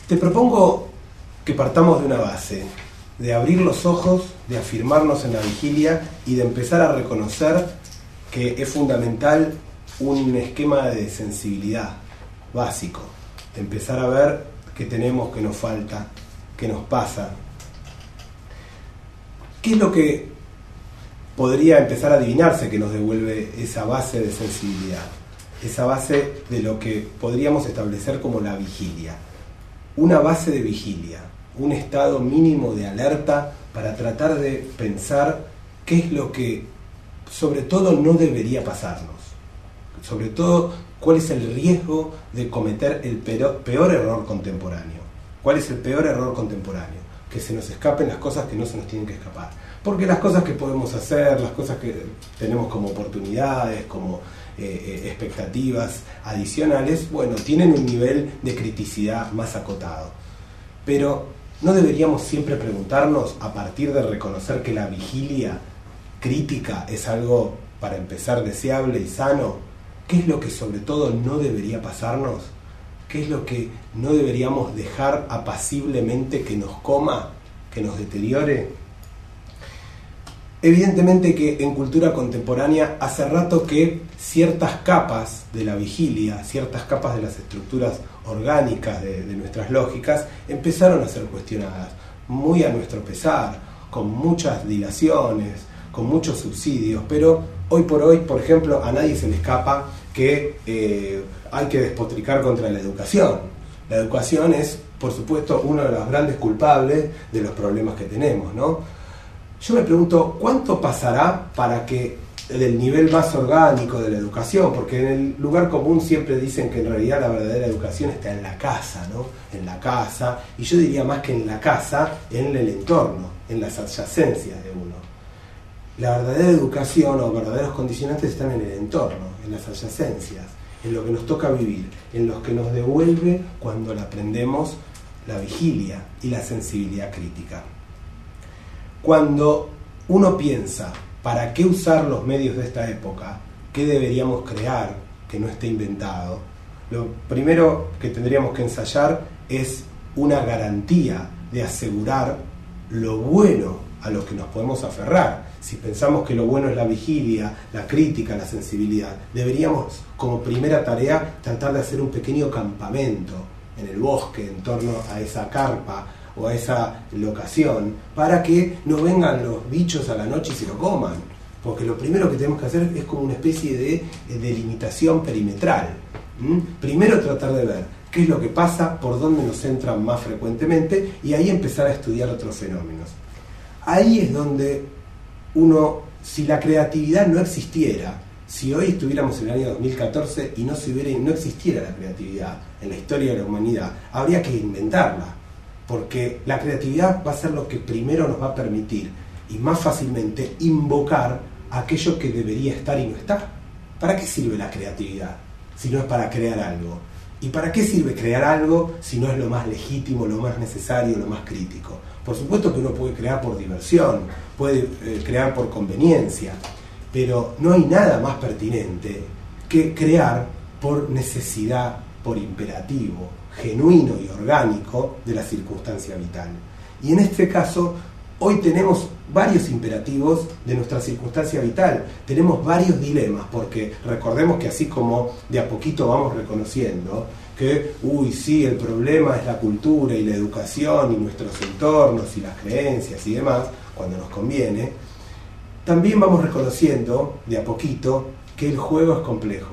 Te propongo que partamos de una base, de abrir los ojos, de afirmarnos en la vigilia y de empezar a reconocer que es fundamental un esquema de sensibilidad básico, de empezar a ver qué tenemos, qué nos falta, qué nos pasa. ¿Qué es lo que podría empezar a adivinarse que nos devuelve esa base de sensibilidad? Esa base de lo que podríamos establecer como la vigilia. Una base de vigilia, un estado mínimo de alerta para tratar de pensar qué es lo que sobre todo no debería pasarnos. Sobre todo, cuál es el riesgo de cometer el peor error contemporáneo. ¿Cuál es el peor error contemporáneo? Que se nos escapen las cosas que no se nos tienen que escapar. Porque las cosas que podemos hacer, las cosas que tenemos como oportunidades, como expectativas adicionales, bueno, tienen un nivel de criticidad más acotado. Pero ¿no deberíamos siempre preguntarnos, a partir de reconocer que la vigilia crítica es algo, para empezar, deseable y sano? ¿Qué es lo que sobre todo no debería pasarnos? ¿Qué es lo que no deberíamos dejar apaciblemente que nos coma, que nos deteriore? Evidentemente que en cultura contemporánea hace rato que ciertas capas de la vigilia, ciertas capas de las estructuras orgánicas de nuestras lógicas empezaron a ser cuestionadas, muy a nuestro pesar, con muchas dilaciones, con muchos subsidios, pero hoy por hoy, por ejemplo, a nadie se le escapa que hay que despotricar contra la educación. La educación es, por supuesto, uno de los grandes culpables de los problemas que tenemos, ¿no? Yo me pregunto, ¿cuánto pasará para que del nivel más orgánico de la educación? Porque en el lugar común siempre dicen que en realidad la verdadera educación está en la casa, ¿no? En la casa, y yo diría más que en la casa, en el entorno, en las adyacencias de uno. La verdadera educación o verdaderos condicionantes están en el entorno, en las adyacencias, en lo que nos toca vivir, en lo que nos devuelve cuando la aprendemos la vigilia y la sensibilidad crítica. Cuando uno piensa, ¿para qué usar los medios de esta época? ¿Qué deberíamos crear que no esté inventado? Lo primero que tendríamos que ensayar es una garantía de asegurar lo bueno a lo que nos podemos aferrar. Si pensamos que lo bueno es la vigilia, la crítica, la sensibilidad, deberíamos, como primera tarea, tratar de hacer un pequeño campamento en el bosque, en torno a esa carpa o a esa locación, para que no vengan los bichos a la noche y se lo coman. Porque lo primero que tenemos que hacer es como una especie de delimitación perimetral. Primero tratar de ver qué es lo que pasa, por dónde nos entran más frecuentemente, y ahí empezar a estudiar otros fenómenos. Ahí es donde uno, si la creatividad no existiera, si hoy estuviéramos en el año 2014 y no existiera la creatividad en la historia de la humanidad, habría que inventarla, porque la creatividad va a ser lo que primero nos va a permitir, y más fácilmente, invocar aquello que debería estar y no está. ¿Para qué sirve la creatividad si no es para crear algo? ¿Y para qué sirve crear algo si no es lo más legítimo, lo más necesario, lo más crítico? Por supuesto que uno puede crear por diversión, puede crear por conveniencia, pero no hay nada más pertinente que crear por necesidad, por imperativo, genuino y orgánico de la circunstancia vital. Y en este caso, hoy tenemos varios imperativos de nuestra circunstancia vital, tenemos varios dilemas, porque recordemos que así como de a poquito vamos reconociendo que, sí, el problema es la cultura y la educación y nuestros entornos y las creencias y demás, cuando nos conviene, también vamos reconociendo de a poquito que el juego es complejo.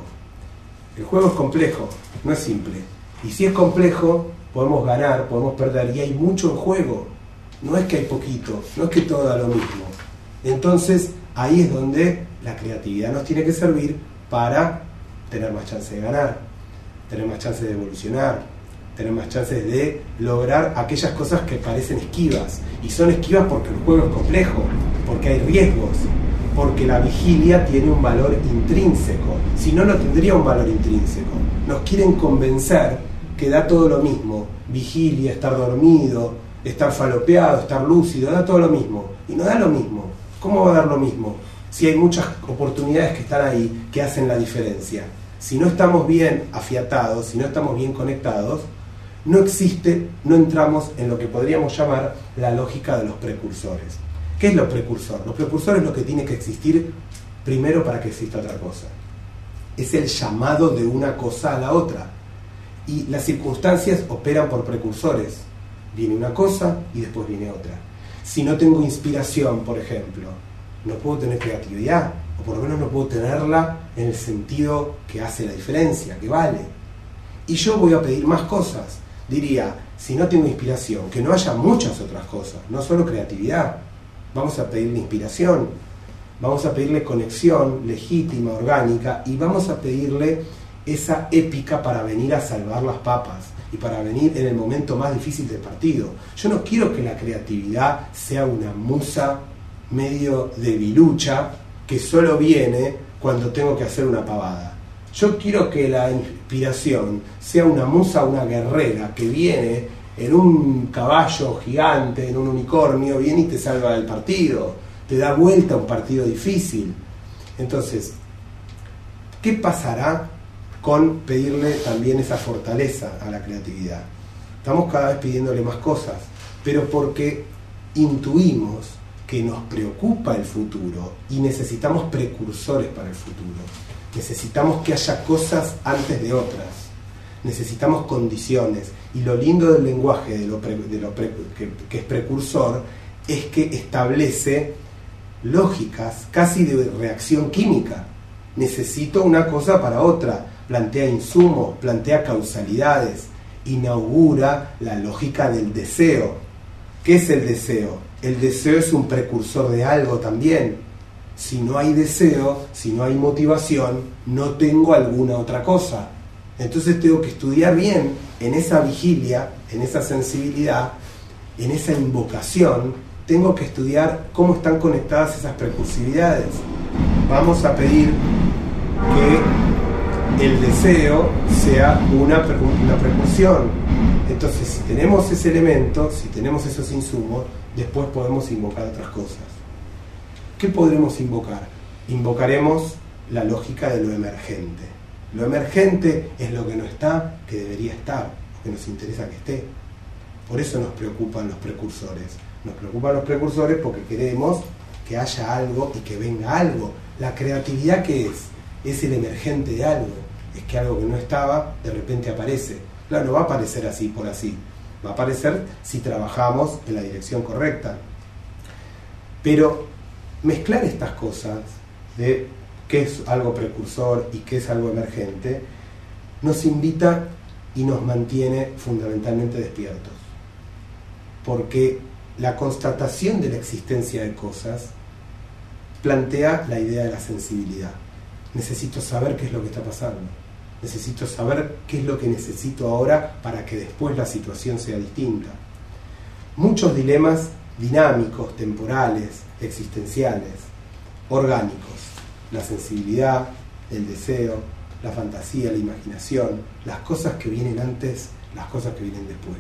El juego es complejo, no es simple. Y si es complejo, podemos ganar, podemos perder, y hay mucho en juego. No es que hay poquito, no es que todo da lo mismo. Entonces, ahí es donde la creatividad nos tiene que servir para tener más chance de ganar, tener más chances de evolucionar, tener más chances de lograr aquellas cosas que parecen esquivas. Y son esquivas porque el juego es complejo, porque hay riesgos, porque la vigilia tiene un valor intrínseco. Si no, no tendría un valor intrínseco. Nos quieren convencer que da todo lo mismo. Vigilia, estar dormido, estar falopeado, estar lúcido, da todo lo mismo. Y no da lo mismo. ¿Cómo va a dar lo mismo? Si hay muchas oportunidades que están ahí que hacen la diferencia. Si no estamos bien afiatados, si no estamos bien conectados, no existe, no entramos en lo que podríamos llamar la lógica de los precursores. ¿Qué es lo precursor? Los precursores es lo que tiene que existir primero para que exista otra cosa. Es el llamado de una cosa a la otra. Y las circunstancias operan por precursores. Viene una cosa y después viene otra. Si no tengo inspiración, por ejemplo, no puedo tener creatividad, o por lo menos no puedo tenerla en el sentido que hace la diferencia, que vale. Y yo voy a pedir más cosas. Diría, si no tengo inspiración, que no haya muchas otras cosas, no solo creatividad. Vamos a pedirle inspiración, vamos a pedirle conexión legítima, orgánica, y vamos a pedirle esa épica para venir a salvar las papas y para venir en el momento más difícil del partido. Yo no quiero que la creatividad sea una musa medio debilucha que solo viene cuando tengo que hacer una pavada. Yo quiero que la inspiración sea una musa, una guerrera que viene en un caballo gigante, en un unicornio, viene y te salva del partido, te da vuelta a un partido difícil. Entonces, ¿qué pasará con pedirle también esa fortaleza a la creatividad? Estamos cada vez pidiéndole más cosas, pero porque intuimos que nos preocupa el futuro y necesitamos precursores para el futuro. Necesitamos que haya cosas antes de otras. Necesitamos condiciones. Y lo lindo del lenguaje que es precursor es que establece lógicas casi de reacción química. Necesito una cosa para otra. Plantea insumos, plantea causalidades, inaugura la lógica del deseo. ¿Qué es el deseo? El deseo es un precursor de algo también. Si no hay deseo, si no hay motivación, no tengo alguna otra cosa. Entonces tengo que estudiar bien en esa vigilia, en esa sensibilidad, en esa invocación, tengo que estudiar cómo están conectadas esas precursividades. Vamos a pedir que el deseo sea una precursión. Entonces, si tenemos ese elemento, si tenemos esos insumos, después podemos invocar otras cosas. ¿Qué podremos invocar? Invocaremos la lógica de lo emergente. Lo emergente es lo que no está, que debería estar, que nos interesa que esté. Por eso nos preocupan los precursores. Nos preocupan los precursores porque queremos que haya algo y que venga algo. La creatividad, ¿qué es? Es el emergente de algo. Es que algo que no estaba, de repente aparece. Claro, no va a aparecer así por así. Va a aparecer si trabajamos en la dirección correcta. Pero mezclar estas cosas de qué es algo precursor y qué es algo emergente nos invita y nos mantiene fundamentalmente despiertos. Porque la constatación de la existencia de cosas plantea la idea de la sensibilidad. Necesito saber qué es lo que está pasando. Necesito saber qué es lo que necesito ahora para que después la situación sea distinta. Muchos dilemas dinámicos, temporales, existenciales, orgánicos. La sensibilidad, el deseo, la fantasía, la imaginación, las cosas que vienen antes, las cosas que vienen después.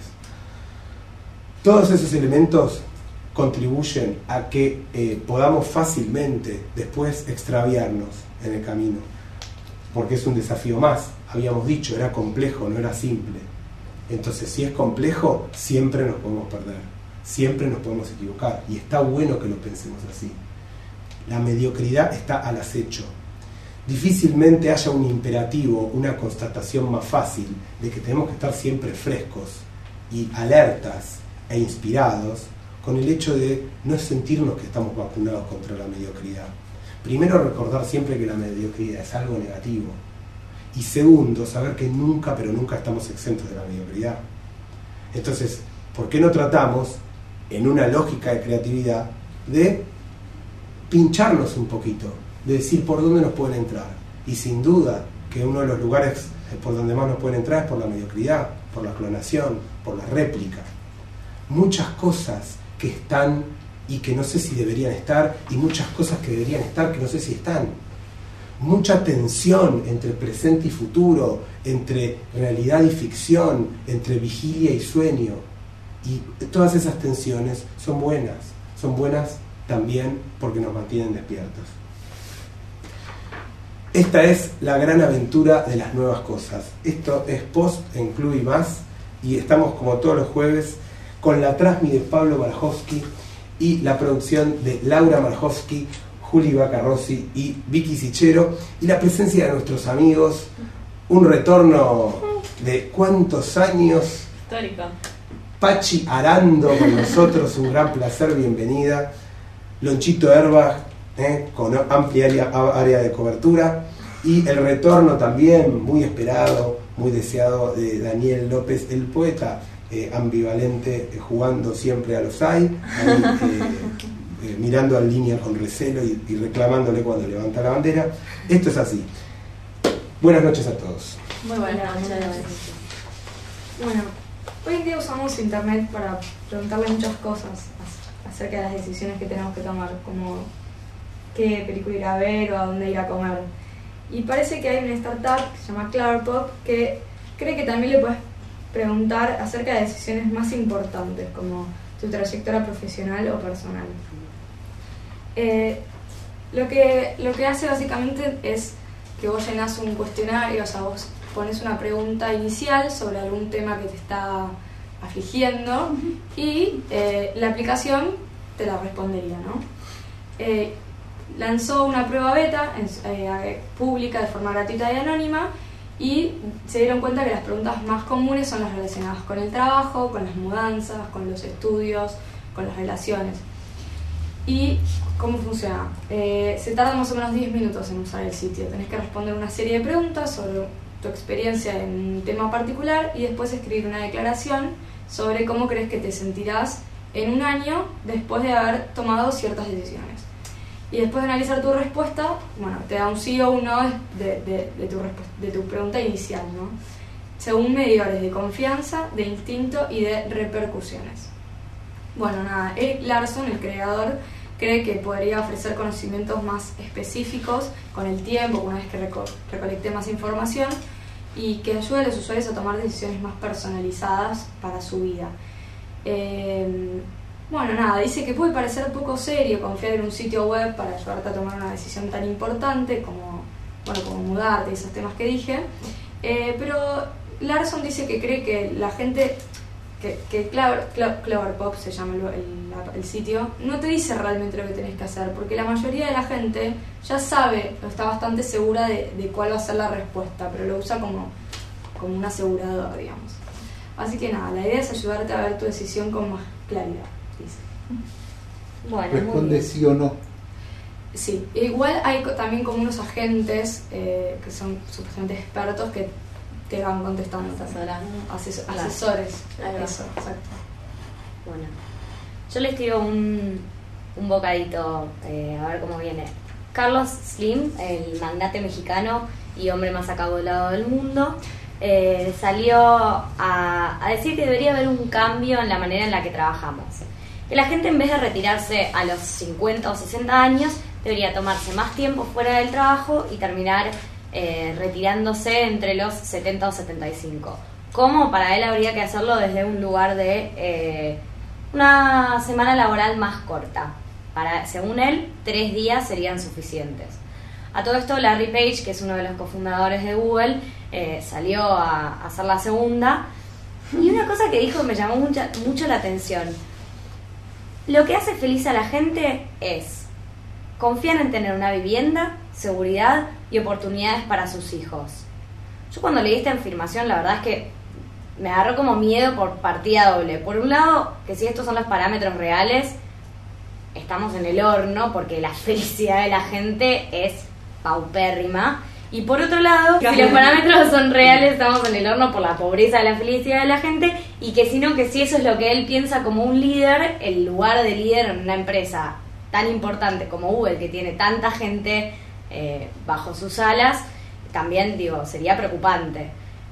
Todos esos elementos contribuyen a que podamos fácilmente después extraviarnos en el camino, porque es un desafío más. Habíamos dicho, era complejo, no era simple. Entonces, si es complejo, siempre nos podemos perder, siempre nos podemos equivocar, y está bueno que lo pensemos así. La mediocridad está al acecho. Difícilmente haya un imperativo, una constatación más fácil de que tenemos que estar siempre frescos y alertas e inspirados con el hecho de no sentirnos que estamos vacunados contra la mediocridad. Primero, recordar siempre que la mediocridad es algo negativo. Y segundo, saber que nunca, pero nunca estamos exentos de la mediocridad. Entonces, ¿por qué no tratamos, en una lógica de creatividad, de pincharnos un poquito, de decir por dónde nos pueden entrar? Y sin duda que uno de los lugares por donde más nos pueden entrar es por la mediocridad, por la clonación, por la réplica. Muchas cosas que están y que no sé si deberían estar, y muchas cosas que deberían estar que no sé si están. Mucha tensión entre presente y futuro, entre realidad y ficción, entre vigilia y sueño. Y todas esas tensiones son buenas también porque nos mantienen despiertos. Esta es la gran aventura de las nuevas cosas. Esto es post en Club y Más, y estamos como todos los jueves con la Trasmi de Pablo Marjowski y la producción de Laura Marjowski, Juli Bacarrossi y Vicky Sichero, y la presencia de nuestros amigos, un retorno de ¿cuántos años? Histórico. Pachi Arando con nosotros, un gran placer, bienvenida. Lonchito Herbach, con amplia área de cobertura, y el retorno también muy esperado, muy deseado, de Daniel López, el poeta ambivalente, jugando siempre a los hay, mirando en línea con recelo y reclamándole cuando levanta la bandera. Esto es así. Buenas noches a todos. Muy buenas noches. Bueno, hoy en día usamos internet para preguntarle muchas cosas acerca de las decisiones que tenemos que tomar, como qué película ir a ver o a dónde ir a comer. Y parece que hay una startup que se llama Cleverpop que cree que también le puedes preguntar acerca de decisiones más importantes, como tu trayectoria profesional o personal. Lo que hace básicamente es que vos llenás un cuestionario, o sea, vos pones una pregunta inicial sobre algún tema que te está afligiendo y la aplicación te la respondería, ¿no? Lanzó una prueba beta pública de forma gratuita y anónima, y se dieron cuenta que las preguntas más comunes son las relacionadas con el trabajo, con las mudanzas, con los estudios, con las relaciones. ¿Y cómo funciona? Se tarda más o menos 10 minutos en usar el sitio. Tenés que responder una serie de preguntas sobre tu experiencia en un tema particular y después escribir una declaración sobre cómo crees que te sentirás en un año después de haber tomado ciertas decisiones. Y después de analizar tu respuesta, bueno, te da un sí o un no de tu pregunta inicial, ¿no? Según medidores de confianza, de instinto y de repercusiones. Bueno, nada, Erik Larson, el creador, cree que podría ofrecer conocimientos más específicos con el tiempo, una vez que recolecte más información, y que ayude a los usuarios a tomar decisiones más personalizadas para su vida. Bueno, nada, dice que puede parecer poco serio confiar en un sitio web para ayudarte a tomar una decisión tan importante como mudarte y esos temas que dije, pero Larson dice que cree que la gente, que Cleverpop se llama el sitio, no te dice realmente lo que tenés que hacer, porque la mayoría de la gente ya sabe, o está bastante segura de cuál va a ser la respuesta, pero lo usa como un asegurador, digamos. Así que nada, la idea es ayudarte a ver tu decisión con más claridad, dice. Bueno, responde sí o no. Sí, igual hay también como unos agentes que son supuestamente expertos que te van contestando. Asesores. Claro. Eso, exacto. Bueno, yo les tiro un bocadito, a ver cómo viene. Carlos Slim, el magnate mexicano y hombre más acaudalado del mundo, salió a decir que debería haber un cambio en la manera en la que trabajamos. Que la gente, en vez de retirarse a los 50 o 60 años, debería tomarse más tiempo fuera del trabajo y terminar retirándose entre los 70 o 75. ¿Cómo? Para él habría que hacerlo desde un lugar de una semana laboral más corta. Según él, 3 días serían suficientes. A todo esto, Larry Page, que es uno de los cofundadores de Google, salió a hacer la segunda. Y una cosa que dijo me llamó mucho la atención. Lo que hace feliz a la gente es confiar en tener una vivienda, seguridad y oportunidades para sus hijos. Yo cuando leí esta afirmación, la verdad es que me agarró como miedo por partida doble. Por un lado, que si estos son los parámetros reales, estamos en el horno porque la felicidad de la gente es paupérrima. Y por otro lado, si los parámetros son reales, estamos en el horno por la pobreza de la felicidad de la gente. Y que si eso es lo que él piensa como un líder, el lugar de líder en una empresa tan importante como Google, que tiene tanta gente bajo sus alas, también sería preocupante.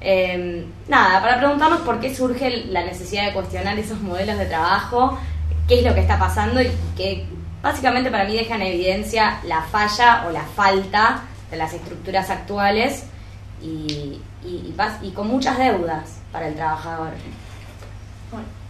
Nada, para preguntarnos por qué surge la necesidad de cuestionar esos modelos de trabajo, qué es lo que está pasando, y que básicamente para mí deja en evidencia la falla o la falta de las estructuras actuales y con muchas deudas para el trabajador.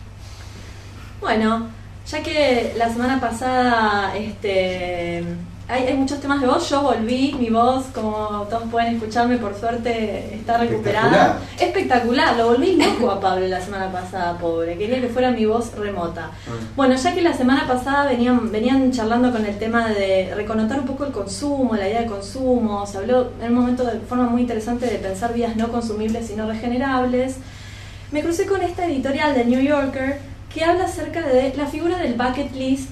Bueno, ya que la semana pasada hay muchos temas de voz. Yo volví, mi voz, como todos pueden escucharme, por suerte está recuperada. Espectacular, lo volví loco a Pablo la semana pasada, pobre. Quería que fuera mi voz remota. Bueno, ya que la semana pasada venían charlando con el tema de reconotar un poco el consumo, la idea de consumo. Se habló en un momento de forma muy interesante de pensar vidas no consumibles y no regenerables. Me crucé con esta editorial de New Yorker que habla acerca de la figura del bucket list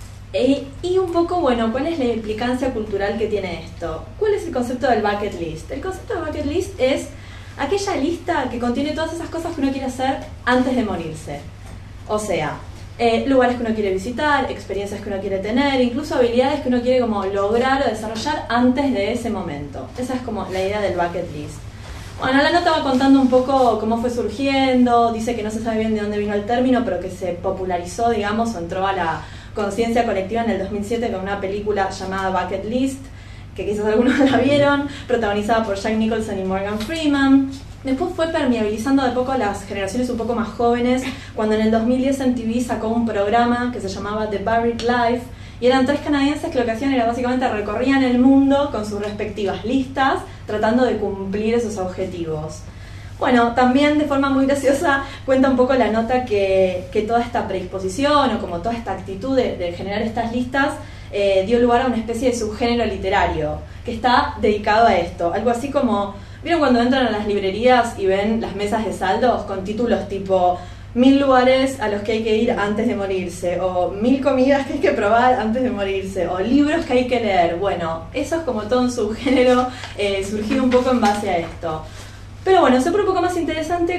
y un poco, bueno, cuál es la implicancia cultural que tiene esto. ¿Cuál es el concepto del bucket list? El concepto del bucket list es aquella lista que contiene todas esas cosas que uno quiere hacer antes de morirse. O sea, lugares que uno quiere visitar, experiencias que uno quiere tener, incluso habilidades que uno quiere como lograr o desarrollar antes de ese momento. Esa es como la idea del bucket list. Bueno, la nota va contando un poco cómo fue surgiendo, dice que no se sabe bien de dónde vino el término, pero que se popularizó, digamos, o entró a la conciencia colectiva en el 2007 con una película llamada Bucket List, que quizás algunos la vieron, protagonizada por Jack Nicholson y Morgan Freeman. Después fue permeabilizando de poco a las generaciones un poco más jóvenes, cuando en el 2010 MTV sacó un programa que se llamaba The Buried Life, y eran 3 canadienses que lo que hacían era básicamente recorrían el mundo con sus respectivas listas, tratando de cumplir esos objetivos. Bueno, también de forma muy graciosa cuenta un poco la nota que toda esta predisposición o como toda esta actitud de generar estas listas dio lugar a una especie de subgénero literario que está dedicado a esto. Algo así como, ¿vieron cuando entran a las librerías y ven las mesas de saldos con títulos tipo 1000 lugares a los que hay que ir antes de morirse, o 1000 comidas que hay que probar antes de morirse, o libros que hay que leer? Bueno, eso es como todo un subgénero surgido un poco en base a esto. Pero bueno, se pone un poco más interesante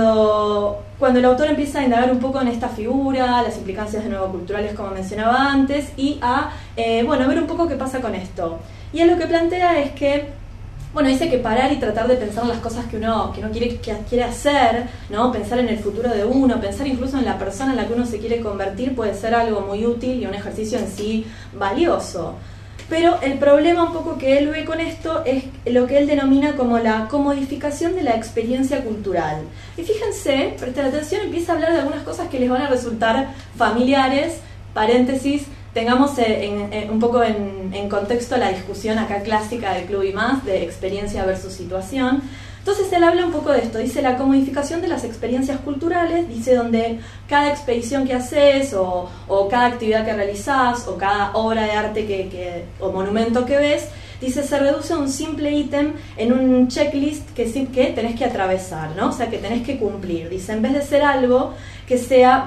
cuando el autor empieza a indagar un poco en esta figura, las implicancias de nuevo culturales como mencionaba antes, y a ver un poco qué pasa con esto. Y él lo que plantea es que, bueno, dice que parar y tratar de pensar en las cosas que uno quiere hacer, ¿no? Pensar en el futuro de uno, pensar incluso en la persona en la que uno se quiere convertir puede ser algo muy útil y un ejercicio en sí valioso. Pero el problema un poco que él ve con esto es lo que él denomina como la comodificación de la experiencia cultural. Y fíjense, presten atención, empieza a hablar de algunas cosas que les van a resultar familiares, paréntesis, tengamos un poco en contexto la discusión acá clásica del Club y Más, de experiencia versus situación. Entonces él habla un poco de esto, dice la comodificación de las experiencias culturales, dice donde cada expedición que haces o cada actividad que realizás o cada obra de arte o monumento que ves, dice se reduce a un simple ítem en un checklist que tenés que atravesar, ¿no? O sea, que tenés que cumplir. Dice, en vez de ser algo que sea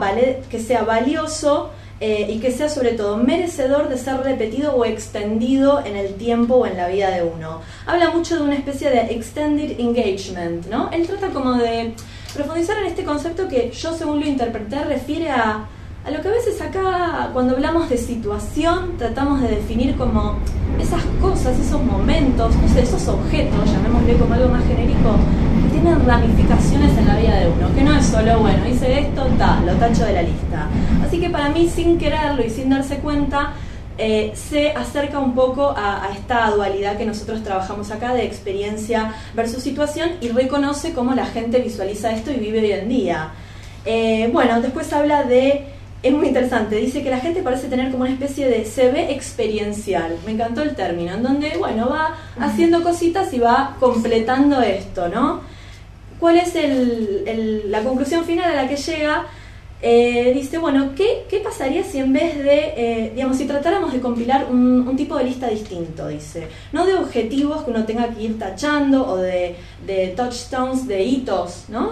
valioso, y que sea sobre todo merecedor de ser repetido o extendido en el tiempo o en la vida de uno. Habla mucho de una especie de extended engagement, ¿no? Él trata como de profundizar en este concepto que yo, según lo interpreté, refiere a lo que a veces acá, cuando hablamos de situación, tratamos de definir como esas cosas, esos momentos, no sé, esos objetos, llamémosle como algo más genérico, que tienen ramificaciones en la vida de uno, que no es solo, bueno, hice esto, lo tacho de la lista. Así que para mí, sin quererlo y sin darse cuenta, se acerca un poco a esta dualidad que nosotros trabajamos acá de experiencia versus situación y reconoce cómo la gente visualiza esto y vive hoy en día. Después habla de... Es muy interesante, dice que la gente parece tener como una especie de se ve experiencial, me encantó el término, en donde, bueno, va haciendo cositas y va completando esto, ¿no? ¿Cuál es la conclusión final a la que llega? Dice, bueno, ¿qué pasaría si en vez de, si tratáramos de compilar un tipo de lista distinto? Dice, no de objetivos que uno tenga que ir tachando o de touchstones, de hitos, ¿no?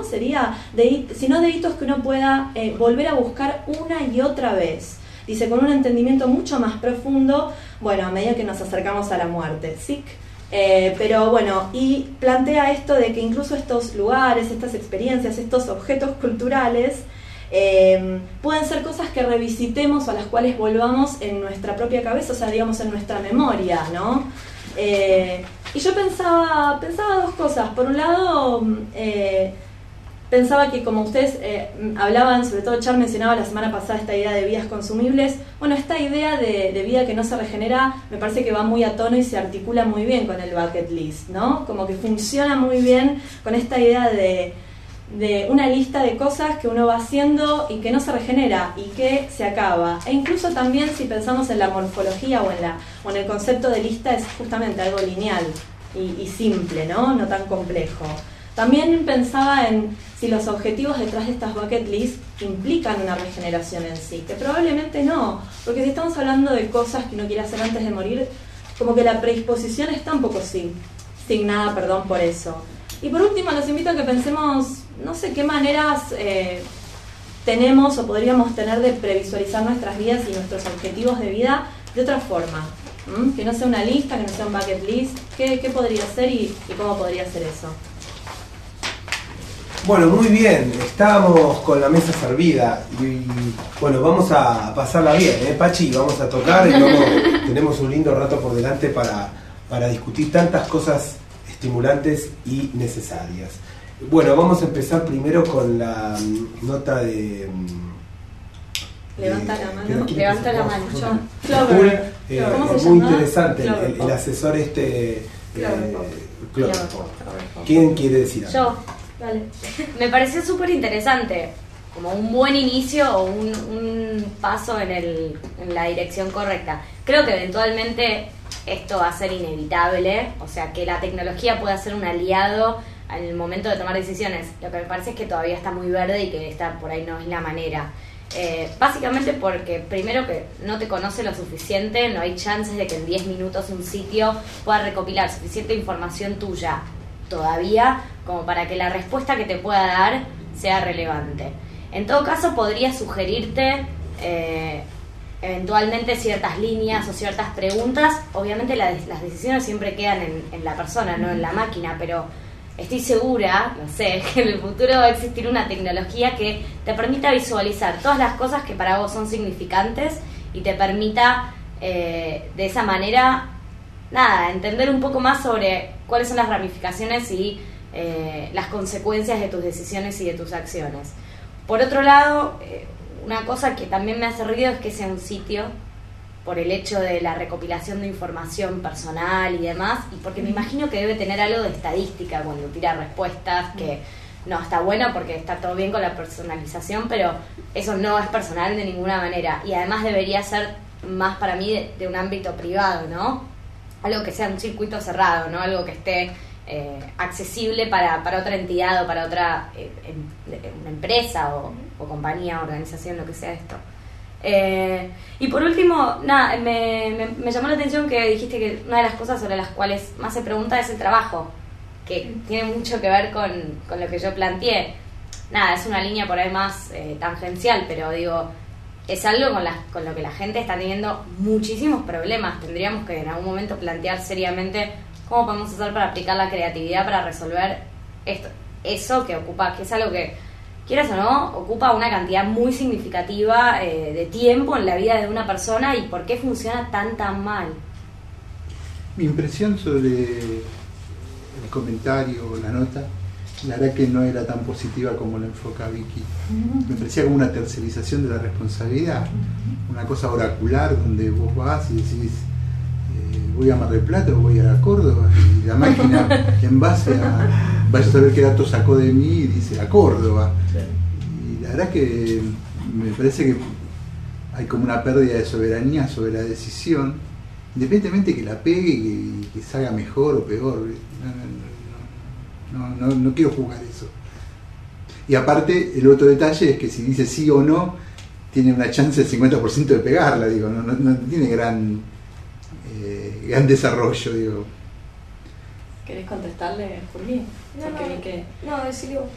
Sino de hitos que uno pueda volver a buscar una y otra vez. Dice, con un entendimiento mucho más profundo, bueno, a medida que nos acercamos a la muerte, ¿sí? Pero bueno, y plantea esto de que incluso estos lugares, estas experiencias, estos objetos culturales pueden ser cosas que revisitemos o a las cuales volvamos en nuestra propia cabeza, o sea, digamos en nuestra memoria, ¿no? Y yo pensaba dos cosas. Por un lado, pensaba que como ustedes hablaban, sobre todo Char mencionaba la semana pasada esta idea de vidas consumibles, bueno, esta idea de vida que no se regenera me parece que va muy a tono y se articula muy bien con el bucket list, ¿no? Como que funciona muy bien con esta idea de de una lista de cosas que uno va haciendo y que no se regenera y que se acaba. E incluso también si pensamos en la morfología o en el concepto de lista, es justamente algo lineal y simple, ¿no? No tan complejo. También pensaba en si los objetivos detrás de estas bucket lists implican una regeneración en sí, que probablemente no, porque si estamos hablando de cosas que uno quiere hacer antes de morir, como que la predisposición está un poco signada, por eso. Y por último, los invito a que pensemos, no sé qué maneras tenemos o podríamos tener de previsualizar nuestras vidas y nuestros objetivos de vida de otra forma. Que no sea una lista, que no sea un bucket list. ¿Qué podría ser y cómo podría ser eso? Bueno, muy bien, estábamos con la mesa servida y bueno, vamos a pasarla bien, Pachi, vamos a tocar y tenemos un lindo rato por delante para discutir tantas cosas estimulantes y necesarias. Bueno, vamos a empezar primero con la nota de... Levanta la mano. Levanta la mano. Muy interesante, el asesor ¿Quién quiere decir algo? Yo. Vale. Me pareció súper interesante, como un buen inicio o un paso en la dirección correcta. Creo que eventualmente esto va a ser inevitable, o sea, que la tecnología pueda ser un aliado en el momento de tomar decisiones. Lo que me parece es que todavía está muy verde y que esta por ahí no es la manera. Básicamente porque primero que no te conoce lo suficiente, no hay chances de que en 10 minutos un sitio pueda recopilar suficiente información tuya todavía como para que la respuesta que te pueda dar sea relevante. En todo caso podría sugerirte eventualmente ciertas líneas o ciertas preguntas. Obviamente las decisiones siempre quedan en la persona, no en la máquina, pero estoy segura, no sé, que en el futuro va a existir una tecnología que te permita visualizar todas las cosas que para vos son significantes y te permita de esa manera entender un poco más sobre cuáles son las ramificaciones y las consecuencias de tus decisiones y de tus acciones. Por otro lado, una cosa que también me hace ruido es que sea un sitio por el hecho de la recopilación de información personal y demás, y porque me imagino que debe tener algo de estadística cuando tira respuestas, que no está bueno porque está todo bien con la personalización, pero eso no es personal de ninguna manera, y además debería ser más para mí de un ámbito privado, ¿no? Algo que sea un circuito cerrado, ¿no? Algo que esté accesible para otra entidad o para otra una empresa o compañía, organización, lo que sea esto. Y por último, me llamó la atención que dijiste que una de las cosas sobre las cuales más se pregunta es el trabajo, que tiene mucho que ver con lo que yo planteé. Es una línea por ahí más tangencial, pero digo, es algo con lo que la gente está teniendo muchísimos problemas. Tendríamos que en algún momento plantear seriamente cómo podemos hacer para aplicar la creatividad para resolver eso que ocupa, que es algo que, quieras o no, ocupa una cantidad muy significativa de tiempo en la vida de una persona, y por qué funciona tan mal. Mi impresión sobre el comentario o la nota, la verdad que no era tan positiva como la enfoca Vicky. Me parecía como una tercerización de la responsabilidad, una cosa oracular donde vos vas y decís voy a Mar del Plata o voy a Córdoba, y la máquina en base a vaya a saber qué datos sacó de mí y dice a Córdoba. Y la verdad que me parece que hay como una pérdida de soberanía sobre la decisión, independientemente que la pegue y que salga mejor o peor. No quiero juzgar eso. Y aparte, el otro detalle es que si dice sí o no, tiene una chance del 50% de pegarla, digo, no tiene gran desarrollo, digo. ¿Querés contestarle, Juli? No, decile vos.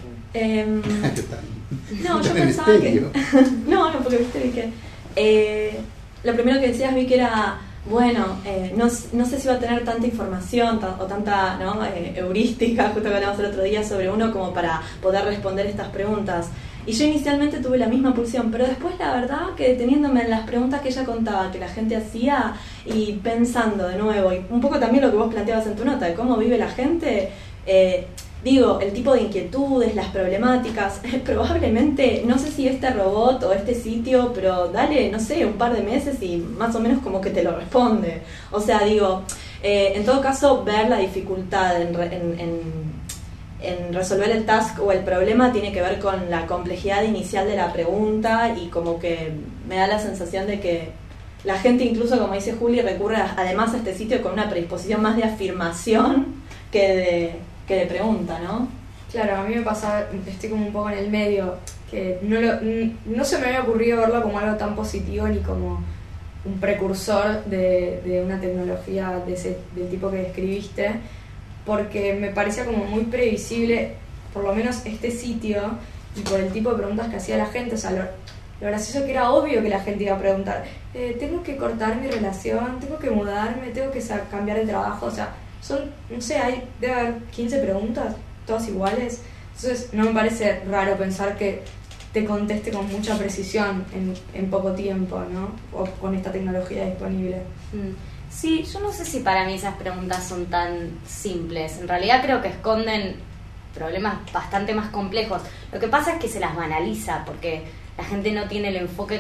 No, yo pensaba que... no, porque viste, vi que... lo primero que decías, vi que era... Bueno, no sé si va a tener tanta información o tanta heurística, justo que hablamos el otro día, sobre uno como para poder responder estas preguntas. Y yo inicialmente tuve la misma pulsión, pero después la verdad que deteniéndome en las preguntas que ella contaba, que la gente hacía, y pensando de nuevo, y un poco también lo que vos planteabas en tu nota, de cómo vive la gente, digo, el tipo de inquietudes, las problemáticas, probablemente, no sé si este robot o este sitio, pero dale, no sé, un par de meses y más o menos como que te lo responde. O sea, digo, en todo caso, ver la dificultad en resolver el task o el problema tiene que ver con la complejidad inicial de la pregunta, y como que me da la sensación de que la gente, incluso como dice Juli, recurre además a este sitio con una predisposición más de afirmación que de pregunta, ¿no? Claro, a mí me pasa, estoy como un poco en el medio, que no se me había ocurrido verlo como algo tan positivo ni como un precursor de una tecnología del tipo que describiste, porque me parecía como muy previsible, por lo menos este sitio, y por el tipo de preguntas que hacía la gente. O sea, lo gracioso que era obvio que la gente iba a preguntar, tengo que cortar mi relación, tengo que mudarme, tengo que cambiar de trabajo. O sea, no sé, debe haber 15 preguntas, todas iguales. Entonces no me parece raro pensar que te conteste con mucha precisión en poco tiempo, ¿no? O con esta tecnología disponible. Sí, yo no sé si para mí esas preguntas son tan simples. En realidad creo que esconden problemas bastante más complejos. Lo que pasa es que se las banaliza porque la gente no tiene el enfoque.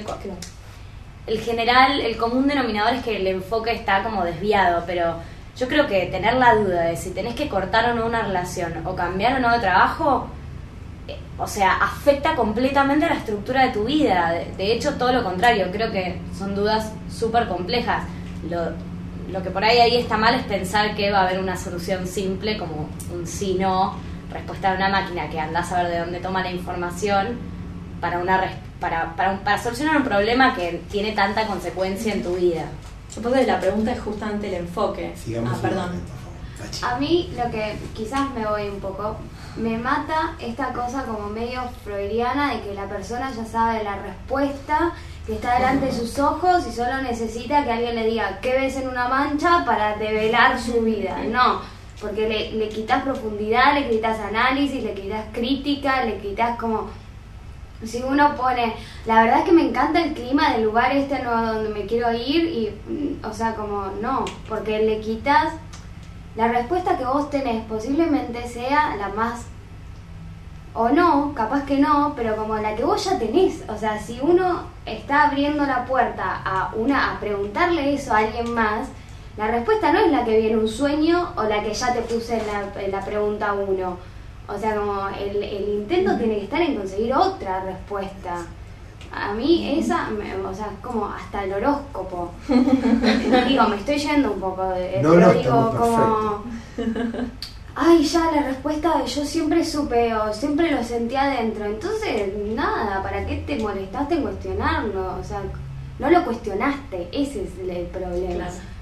El común denominador es que el enfoque está como desviado, pero yo creo que tener la duda de si tenés que cortar o no una relación o cambiar o no de trabajo, o sea, afecta completamente la estructura de tu vida. De hecho, todo lo contrario, creo que son dudas súper complejas. Lo que por ahí está mal es pensar que va a haber una solución simple como un sí-no, respuesta de una máquina que andás a ver de dónde toma la información para solucionar un problema que tiene tanta consecuencia en tu vida. Supongo que la pregunta es justamente el enfoque. Perdón. A mí lo que quizás me voy un poco, me mata esta cosa como medio freudiana de que la persona ya sabe la respuesta, que está delante de sus ojos y solo necesita que alguien le diga qué ves en una mancha para develar su vida. No, porque le quitas profundidad, le quitas análisis, le quitas crítica, le quitas como... Si uno pone, la verdad es que me encanta el clima del lugar nuevo donde me quiero ir, y o sea, como no, porque le quitas la respuesta que vos tenés, posiblemente sea la más, o no, capaz que no, pero como la que vos ya tenés. O sea, si uno está abriendo la puerta a preguntarle eso a alguien más, la respuesta no es la que viene un sueño o la que ya te puse en la pregunta 1. O sea, como el intento tiene que estar en conseguir otra respuesta. A mí esa, o sea, es como hasta el horóscopo. Digo, me estoy yendo un poco de... No, digo, como... Ay, ya la respuesta yo siempre supe o siempre lo sentí adentro. Entonces, nada, ¿para qué te molestaste en cuestionarlo? O sea, no lo cuestionaste, ese es el problema.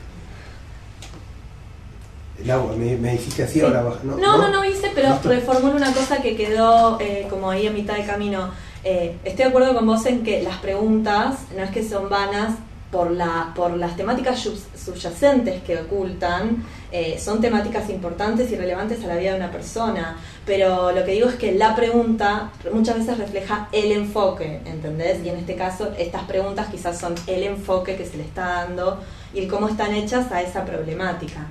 Lau, me dijiste así, sí. Ahora baja. No hice, pero reformulo una cosa que quedó como ahí a mitad de camino. Estoy de acuerdo con vos en que las preguntas no es que son vanas por las temáticas subyacentes que ocultan. Son temáticas importantes y relevantes a la vida de una persona, pero lo que digo es que la pregunta muchas veces refleja el enfoque, ¿entendés? Y en este caso estas preguntas quizás son el enfoque que se le está dando y el cómo están hechas a esa problemática.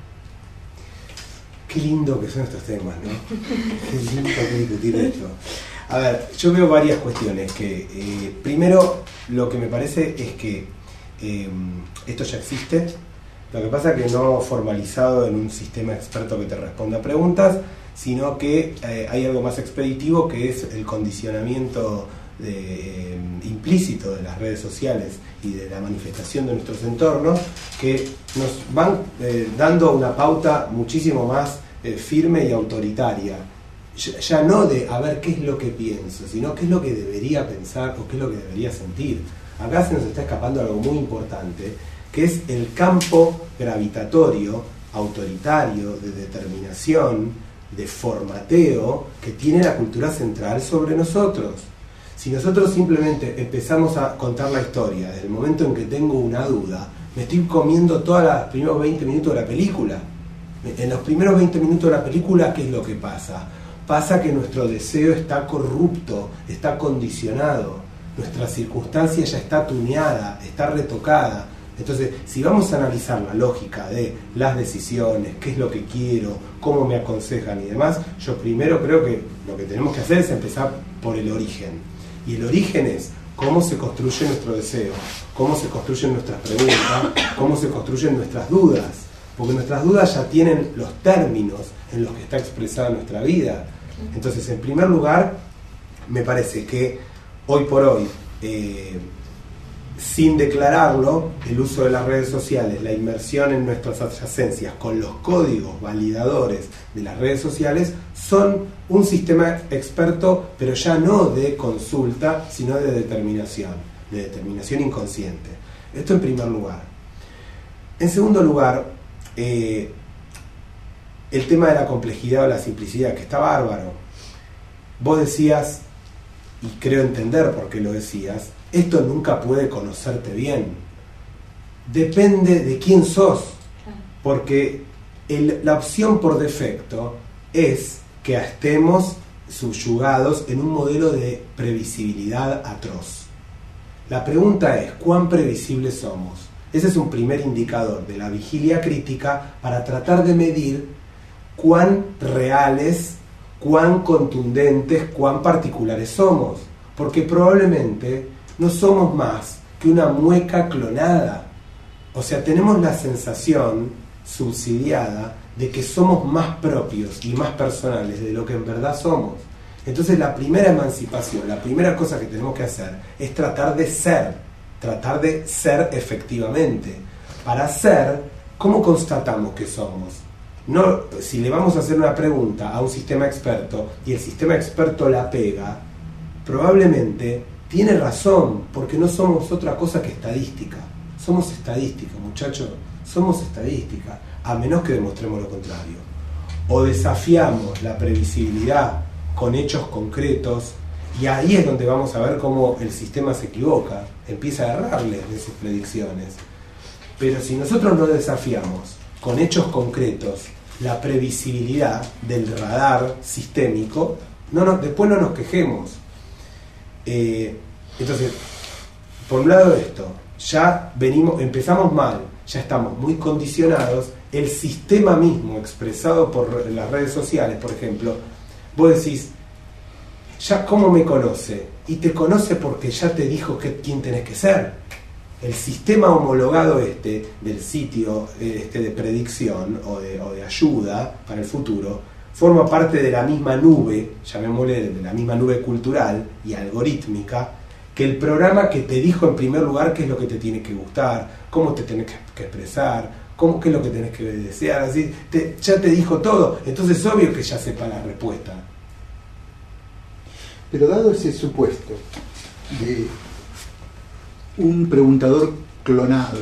Qué lindo que son estos temas, ¿no? Qué lindo que discutir esto. A ver, yo veo varias cuestiones. Primero, lo que me parece es que esto ya existe. Lo que pasa es que no formalizado en un sistema experto que te responda preguntas, sino que hay algo más expeditivo, que es el condicionamiento implícito de las redes sociales y de la manifestación de nuestros entornos, que nos van dando una pauta muchísimo más firme y autoritaria, ya no de a ver qué es lo que pienso, sino qué es lo que debería pensar o qué es lo que debería sentir. Acá se nos está escapando algo muy importante, que es el campo gravitatorio autoritario de determinación, de formateo que tiene la cultura central sobre nosotros. Si nosotros simplemente empezamos a contar la historia desde el momento en que tengo una duda, me estoy comiendo todos los primeros 20 minutos de la película. En los primeros 20 minutos de la película, ¿qué es lo que pasa? Pasa que nuestro deseo está corrupto, está condicionado, nuestra circunstancia ya está tuneada, está retocada. Entonces, si vamos a analizar la lógica de las decisiones, qué es lo que quiero, cómo me aconsejan y demás, yo primero creo que lo que tenemos que hacer es empezar por el origen. Y el origen es cómo se construye nuestro deseo, cómo se construyen nuestras preguntas, cómo se construyen nuestras dudas. Porque nuestras dudas ya tienen los términos en los que está expresada nuestra vida. Entonces, en primer lugar, me parece que hoy por hoy, sin declararlo, el uso de las redes sociales, la inmersión en nuestras adyacencias con los códigos validadores de las redes sociales son un sistema experto, pero ya no de consulta, sino de determinación inconsciente. Esto en primer lugar. En segundo lugar, el tema de la complejidad o la simplicidad, que está bárbaro. Vos decías, y creo entender por qué lo decías, esto nunca puede conocerte bien. Depende de quién sos, porque la opción por defecto es que estemos subyugados en un modelo de previsibilidad atroz. La pregunta es, ¿cuán previsibles somos? Ese es un primer indicador de la vigilia crítica para tratar de medir cuán reales, cuán contundentes, cuán particulares somos, porque probablemente no somos más que una mueca clonada. O sea, tenemos la sensación subsidiada de que somos más propios y más personales de lo que en verdad somos. Entonces la primera emancipación, la primera cosa que tenemos que hacer es tratar de ser efectivamente. Para ser, ¿cómo constatamos que somos? No, si le vamos a hacer una pregunta a un sistema experto y el sistema experto la pega, probablemente tiene razón, porque no somos otra cosa que estadística. Somos estadística, muchachos, somos estadística, a menos que demostremos lo contrario. O desafiamos la previsibilidad con hechos concretos, y ahí es donde vamos a ver cómo el sistema se equivoca, empieza a errarle de sus predicciones. Pero si nosotros no desafiamos con hechos concretos la previsibilidad del radar sistémico, después no nos quejemos. Entonces, por un lado esto, ya empezamos mal, ya estamos muy condicionados. El sistema mismo expresado por las redes sociales, por ejemplo, vos decís, ya cómo me conoce, y te conoce porque ya te dijo quién tenés que ser. El sistema homologado del sitio de predicción o de ayuda para el futuro forma parte de la misma nube, llamémosle de la misma nube cultural y algorítmica, que el programa que te dijo en primer lugar qué es lo que te tiene que gustar, cómo te tenés que expresar, qué es lo que tenés que desear, así, ya te dijo todo. Entonces es obvio que ya sepa la respuesta. Pero dado ese supuesto de un preguntador clonado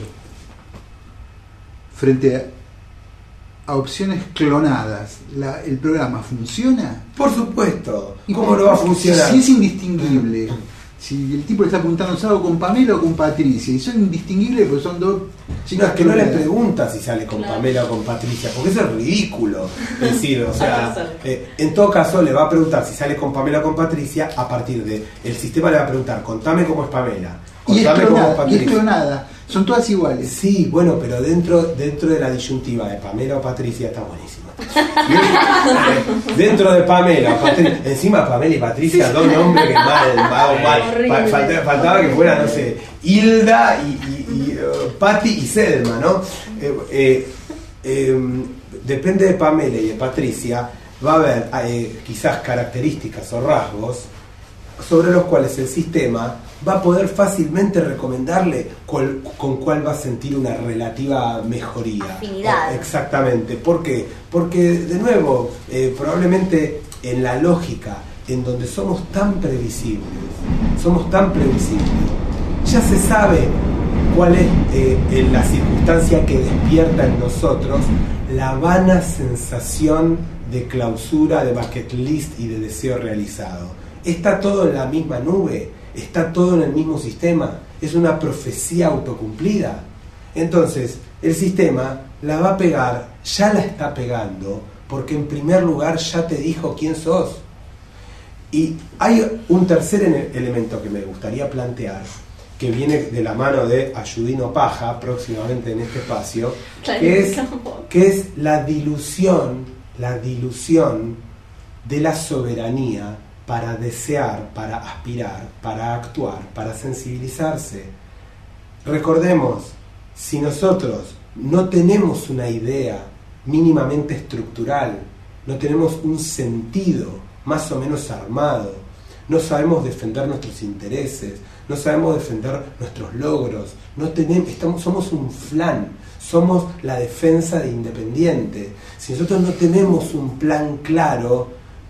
frente a opciones clonadas, ¿el programa funciona? Por supuesto. ¿Cómo no va a funcionar? Si es indistinguible, si el tipo le está preguntando, ¿salgo con Pamela o con Patricia? Y son indistinguibles porque son dos chicas. No, es que no le pregunta si sale con Pamela o con Patricia, porque eso es ridículo. Es decir, o sea, en todo caso le va a preguntar si sale con Pamela o con Patricia. A partir de el sistema le va a preguntar, contame cómo es Pamela, contame cómo es Patricia. Y es clonada, son todas iguales. Sí, bueno, pero dentro de la disyuntiva de Pamela o Patricia está buenísimo. Dentro de Pamela, encima Pamela y Patricia, dos nombres que mal. Faltaba que fuera, no sé, Hilda y Patti y Selma, ¿no? Depende de Pamela y de Patricia, va a haber quizás características o rasgos sobre los cuales el sistema va a poder fácilmente recomendarle con cuál va a sentir una relativa mejoría. Afinidad. Exactamente. ¿Por qué? Porque, de nuevo, probablemente en la lógica, en donde somos tan previsibles, ya se sabe cuál es la circunstancia que despierta en nosotros la vana sensación de clausura, de bucket list y de deseo realizado. Está todo en la misma nube, está todo en el mismo sistema, es una profecía autocumplida. Entonces, el sistema la va a pegar, ya la está pegando, porque en primer lugar ya te dijo quién sos. Y hay un tercer elemento que me gustaría plantear, que viene de la mano de Ayudino Paja, próximamente en este espacio, que es la dilución de la soberanía para desear, para aspirar, para actuar, para sensibilizarse. Recordemos, si nosotros no tenemos una idea mínimamente estructural, no tenemos un sentido más o menos armado, no sabemos defender nuestros intereses, no sabemos defender nuestros logros, somos un flan, somos la defensa de Independiente. Si nosotros no tenemos un plan claro,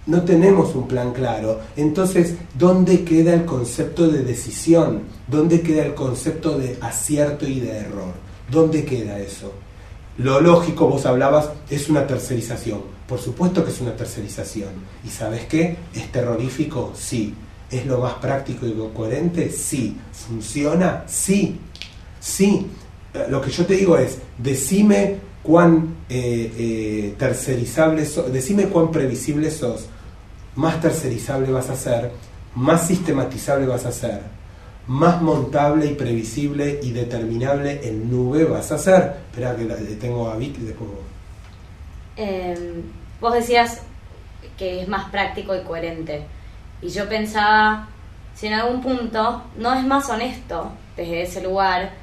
entonces ¿dónde queda el concepto de decisión? ¿Dónde queda el concepto de acierto y de error? ¿Dónde queda eso? Lo lógico, vos hablabas, es una tercerización. Por supuesto que es una tercerización. ¿Y sabes qué? ¿Es terrorífico? Sí. ¿Es lo más práctico y coherente? Sí. ¿Funciona? Sí. Sí. Lo que yo te digo es, decime cuán tercerizable sos, decime cuán previsible sos, más tercerizable vas a ser, más sistematizable vas a ser, más montable y previsible y determinable en nube vas a ser. Espera que tengo a Vic y después vos decías que es más práctico y coherente, y yo pensaba si en algún punto no es más honesto desde ese lugar.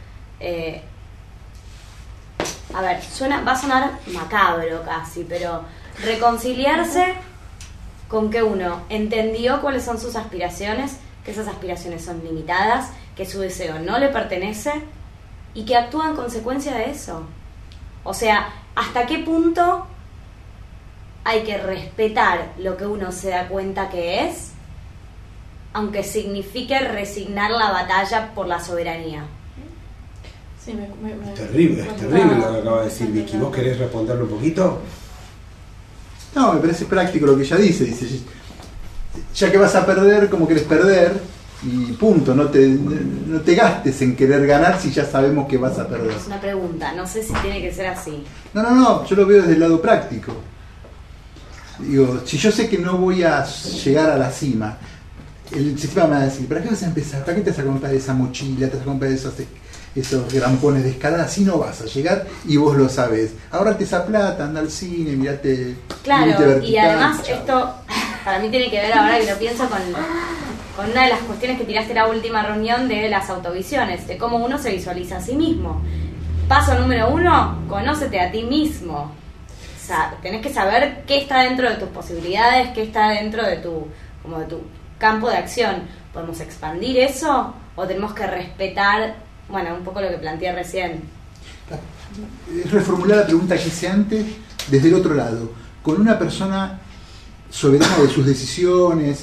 A ver, va a sonar macabro casi, pero reconciliarse con que uno entendió cuáles son sus aspiraciones, que esas aspiraciones son limitadas, que su deseo no le pertenece y que actúa en consecuencia de eso. O sea, ¿hasta qué punto hay que respetar lo que uno se da cuenta que es, aunque signifique resignar la batalla por la soberanía? Sí, es terrible lo que acaba de decir Vicky. ¿Vos querés responderlo un poquito? No, me parece práctico lo que ella dice, ya que vas a perder, como querés perder, y punto, no te gastes en querer ganar si ya sabemos que vas a perder. Es una pregunta, no sé si tiene que ser así. No, yo lo veo desde el lado práctico. Digo, si yo sé que no voy a llegar a la cima, el sistema me va a decir, ¿para qué vas a empezar? ¿Para qué te vas a comprar esa mochila? ¿Te vas a comprar esos grampones de escalada? Así no vas a llegar y vos lo sabés. Ahorrate esa plata, anda al cine, mirate. Claro, y además esto para mí tiene que ver, ahora que lo pienso, con una de las cuestiones que tiraste en la última reunión de las autovisiones, de cómo uno se visualiza a sí mismo. Paso número 1, conócete a ti mismo. O sea, tenés que saber qué está dentro de tus posibilidades, qué está dentro de tu campo de acción. ¿Podemos expandir eso o tenemos que respetar, un poco lo que planteé recién? Reformular la pregunta que hice antes desde el otro lado. Con una persona soberana de sus decisiones,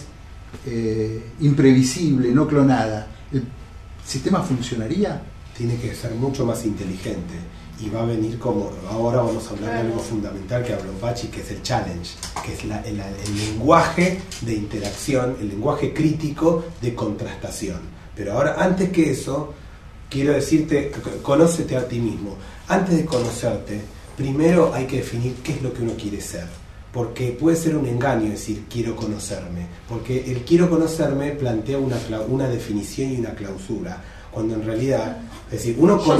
imprevisible, no clonada, ¿el sistema funcionaría? Tiene que ser mucho más inteligente y va a venir como, ahora vamos a hablar de algo fundamental que habló Pachi, que es el challenge, que es el lenguaje de interacción, el lenguaje crítico de contrastación. Pero ahora, antes que eso, quiero decirte, conócete a ti mismo. Antes de conocerte, primero hay que definir qué es lo que uno quiere ser. Porque puede ser un engaño decir quiero conocerme, porque el quiero conocerme plantea una definición y una clausura, cuando en realidad, es decir,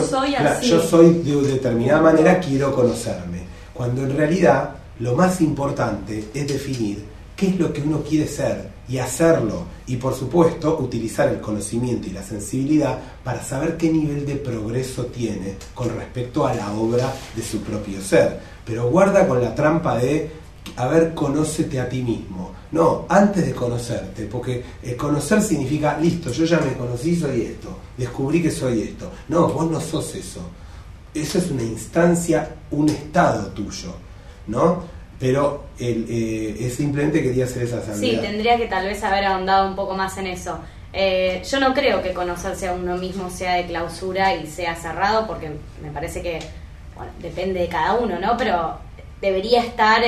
yo soy de determinada manera, quiero conocerme, cuando en realidad lo más importante es definir qué es lo que uno quiere ser y hacerlo, y por supuesto utilizar el conocimiento y la sensibilidad para saber qué nivel de progreso tiene con respecto a la obra de su propio ser. Pero guarda con la trampa de conócete a ti mismo. No, antes de conocerte, porque conocer significa, listo, yo ya me conocí, soy esto, descubrí que soy esto. No, vos no sos eso. Eso es una instancia, un estado tuyo, ¿no? Pero simplemente quería hacer esa salvedad. Sí, tendría que tal vez haber ahondado un poco más en eso. Yo no creo que conocerse a uno mismo sea de clausura y sea cerrado, porque me parece que, depende de cada uno, ¿no? Pero debería estar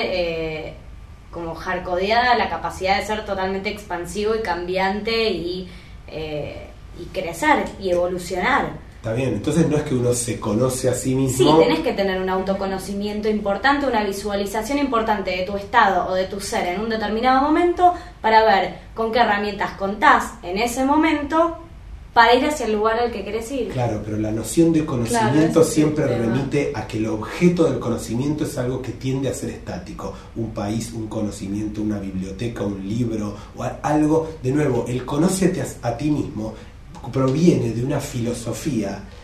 como hardcodeada la capacidad de ser totalmente expansivo y cambiante y crecer y evolucionar. Está bien, entonces no es que uno se conoce a sí mismo. Sí, tenés que tener un autoconocimiento importante, una visualización importante de tu estado o de tu ser en un determinado momento para ver con qué herramientas contás en ese momento para ir hacia el lugar al que querés ir. Claro, pero la noción de conocimiento siempre remite a que el objeto del conocimiento es algo que tiende a ser estático. Un país, un conocimiento, una biblioteca, un libro, o algo. De nuevo, el conócete a ti mismo proviene de una filosofía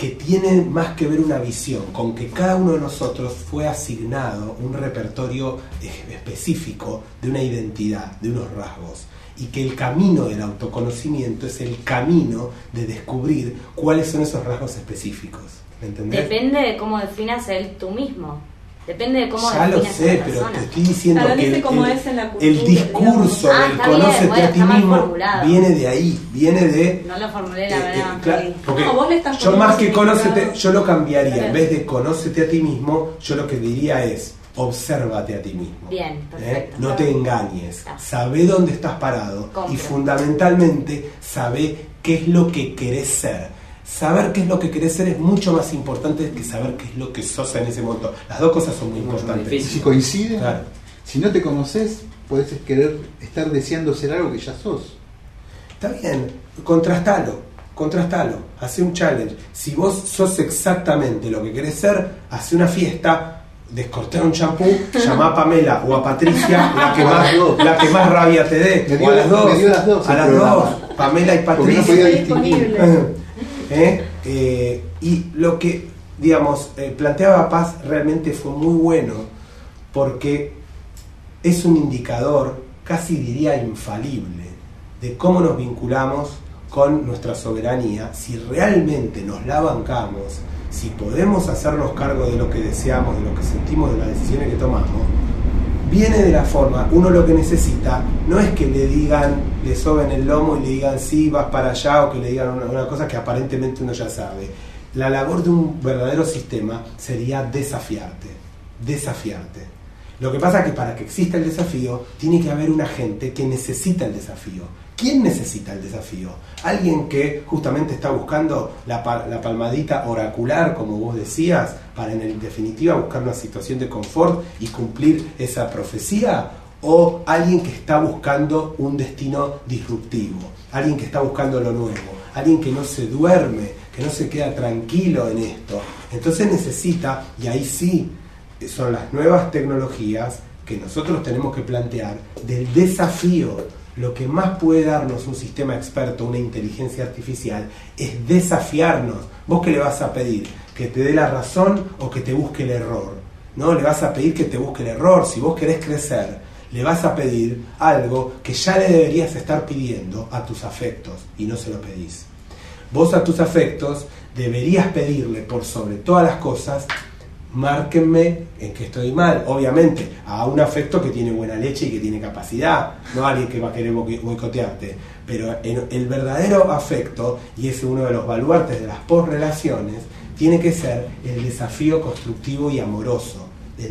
que tiene más que ver una visión, con que cada uno de nosotros fue asignado un repertorio específico de una identidad, de unos rasgos, y que el camino del autoconocimiento es el camino de descubrir cuáles son esos rasgos específicos. ¿Me entendés? Depende de cómo definas el tú mismo. Depende de cómo ya lo definas sé, a la pero persona. te estoy diciendo Claro, que dice cómo es en la cultura, el discurso digamos. del Está bien, conócete bueno, a ti está mal mismo formulado. viene de ahí, viene de... No lo formulé de la manera más claro, feliz. porque No, vos le estás yo poniendo más que significado. conócete, yo lo cambiaría. Bien. En vez de conócete a ti mismo, yo lo que diría es obsérvate a ti mismo. Bien, perfecto. No te engañes. Ah. Sabé dónde estás parado Compro. y fundamentalmente sabé qué es lo que querés ser. Saber qué es lo que querés ser es mucho más importante que saber qué es lo que sos en ese momento. Las dos cosas son muy Mucho más importantes. difícil. Si coinciden, Claro. si no te conoces, podés querer estar deseando ser algo que ya sos. Está bien, contrastalo, hace un challenge. Si vos sos exactamente lo que querés ser, hace una fiesta, descortea un champú, llama a Pamela o a Patricia, la que más rabia te dé. Me dio O a las dos, me dio las dos a el las programa. dos, Pamela y Porque no Patricia. podía Estoy distinguir. disponible. Y lo que, digamos, planteaba Paz realmente fue muy bueno, porque es un indicador, casi diría infalible, de cómo nos vinculamos con nuestra soberanía, si realmente nos la bancamos, si podemos hacernos cargo de lo que deseamos, de lo que sentimos, de las decisiones que tomamos. Viene de la forma, uno lo que necesita no es que le digan, le soben el lomo y le digan sí, vas para allá, o que le digan una cosa que aparentemente uno ya sabe. La labor de un verdadero sistema sería desafiarte. Lo que pasa es que para que exista el desafío, tiene que haber una gente que necesita el desafío. ¿Quién necesita el desafío? Alguien que justamente está buscando la palmadita oracular, como vos decías, para en definitiva buscar una situación de confort y cumplir esa profecía, o alguien que está buscando un destino disruptivo, alguien que está buscando lo nuevo, alguien que no se duerme, que no se queda tranquilo en esto. Entonces necesita, y ahí sí son las nuevas tecnologías que nosotros tenemos que plantear, del desafío. Lo que más puede darnos un sistema experto, una inteligencia artificial, es desafiarnos. ¿Vos qué le vas a pedir? ¿Que te dé la razón o que te busque el error? No, le vas a pedir que te busque el error. Si vos querés crecer, le vas a pedir algo que ya le deberías estar pidiendo a tus afectos y no se lo pedís. Vos a tus afectos deberías pedirle por sobre todas las cosas: márquenme en que estoy mal, obviamente, a un afecto que tiene buena leche y que tiene capacidad, no a alguien que va a querer boicotearte, pero el verdadero afecto, y es uno de los baluartes de las posrelaciones, tiene que ser el desafío constructivo y amoroso,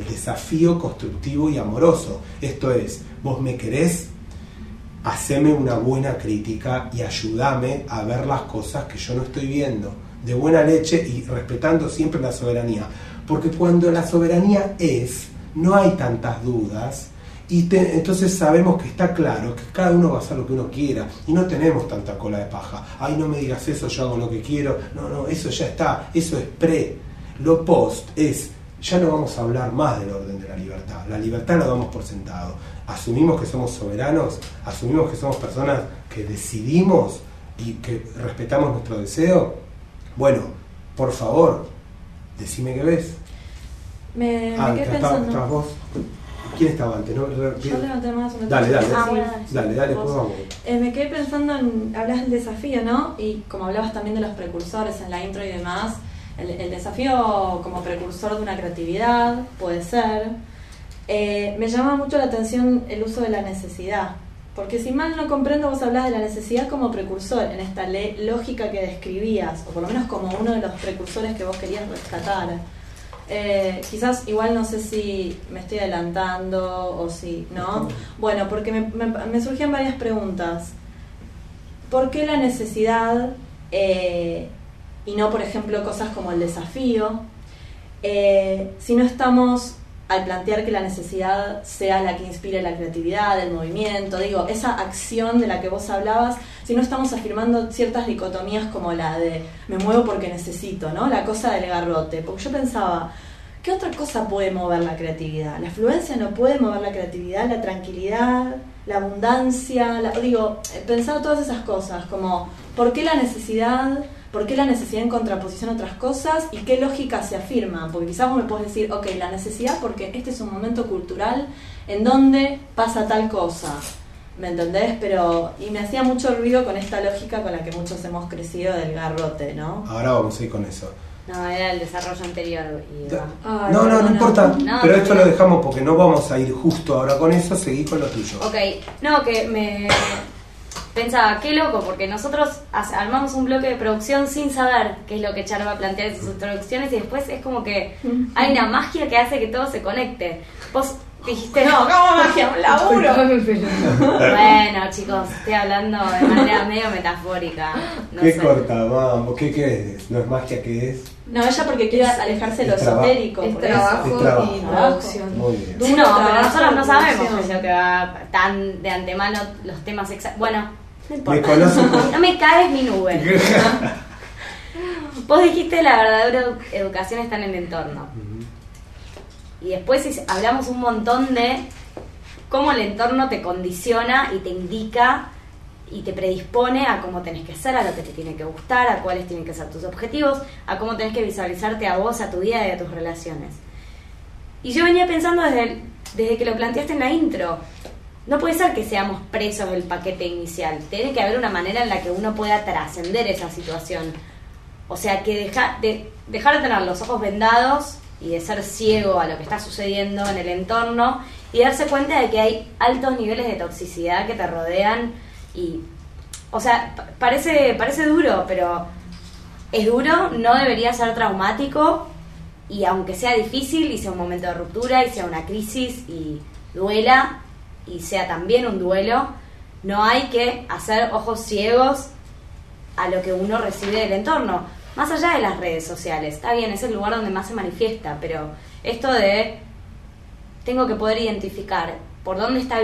esto es, vos me querés, haceme una buena crítica y ayúdame a ver las cosas que yo no estoy viendo, de buena leche y respetando siempre la soberanía. Porque cuando la soberanía no hay tantas dudas, y entonces sabemos que está claro que cada uno va a hacer lo que uno quiera y no tenemos tanta cola de paja. Ay, no me digas eso, yo hago lo que quiero. No, eso ya está, eso es pre. Lo post es, ya no vamos a hablar más del orden de la libertad. La libertad la damos por sentado. Asumimos que somos soberanos, asumimos que somos personas que decidimos y que respetamos nuestro deseo. Bueno, por favor, decime qué ves. Me quedé pensando. ¿Estabas vos? ¿Quién estaba antes? ¿No? Yo levanté más una Dale, sí. bueno, dale, después vamos. Me quedé pensando en, hablas del desafío, ¿no? Y como hablabas también de los precursores en la intro y demás, el desafío como precursor de una creatividad puede ser. Me llama mucho la atención el uso de la necesidad, porque si mal no comprendo, vos hablás de la necesidad como precursor en esta lógica que describías, o por lo menos como uno de los precursores que vos querías rescatar. Quizás igual no sé si me estoy adelantando o si no. Bueno, porque me surgían varias preguntas. ¿Por qué la necesidad y no, por ejemplo, cosas como el desafío? Si no estamos, al plantear que la necesidad sea la que inspire la creatividad, el movimiento, digo, esa acción de la que vos hablabas, si no estamos afirmando ciertas dicotomías como la de me muevo porque necesito, ¿no? La cosa del garrote. Porque yo pensaba, ¿qué otra cosa puede mover la creatividad? La afluencia no puede mover la creatividad, la tranquilidad, la abundancia, pensar todas esas cosas, como ¿por qué la necesidad en contraposición a otras cosas y qué lógica se afirma? Porque quizás vos me podés decir, ok, la necesidad porque este es un momento cultural en donde pasa tal cosa, ¿me entendés? Y me hacía mucho ruido con esta lógica con la que muchos hemos crecido del garrote, ¿no? Ahora vamos a ir con eso. No, era el desarrollo anterior. No importa, No, pero esto lo dejamos porque no vamos a ir justo ahora con eso, seguí con lo tuyo. Ok, no, que me pensaba, qué loco, porque nosotros armamos un bloque de producción sin saber qué es lo que Char va a plantear en sus introducciones y después es como que hay una magia que hace que todo se conecte. Vos dijiste, no, ¿cómo magia? Un laburo. Bueno, chicos, estoy hablando de manera medio metafórica. No ¿Qué sé. corta, vamos? ¿Qué es? ¿No es magia? ¿Qué es? No, ella porque quiere alejarse de lo esotérico. Es por trabajo eso. Es trabajo. y producción. Muy bien. Sí, no, pero nosotros no sabemos producción. qué es lo que va tan de antemano los temas exactos. Bueno, no importa. Me conoce un poco. No me caes mi nube. Vos dijiste la verdadera educación está en el entorno. Y después hablamos un montón de cómo el entorno te condiciona y te indica y te predispone a cómo tenés que ser, a lo que te tiene que gustar, a cuáles tienen que ser tus objetivos, a cómo tenés que visualizarte a vos, a tu vida y a tus relaciones. Y yo venía pensando desde que lo planteaste en la intro, no puede ser que seamos presos del paquete inicial, tiene que haber una manera en la que uno pueda trascender esa situación. O sea, que dejar de tener los ojos vendados y de ser ciego a lo que está sucediendo en el entorno y darse cuenta de que hay altos niveles de toxicidad que te rodean y, o sea, parece duro, pero es duro, no debería ser traumático y aunque sea difícil y sea un momento de ruptura y sea una crisis y duela y sea también un duelo, no hay que hacer ojos ciegos a lo que uno recibe del entorno. Más allá de las redes sociales, está bien, es el lugar donde más se manifiesta, pero esto de tengo que poder identificar por dónde están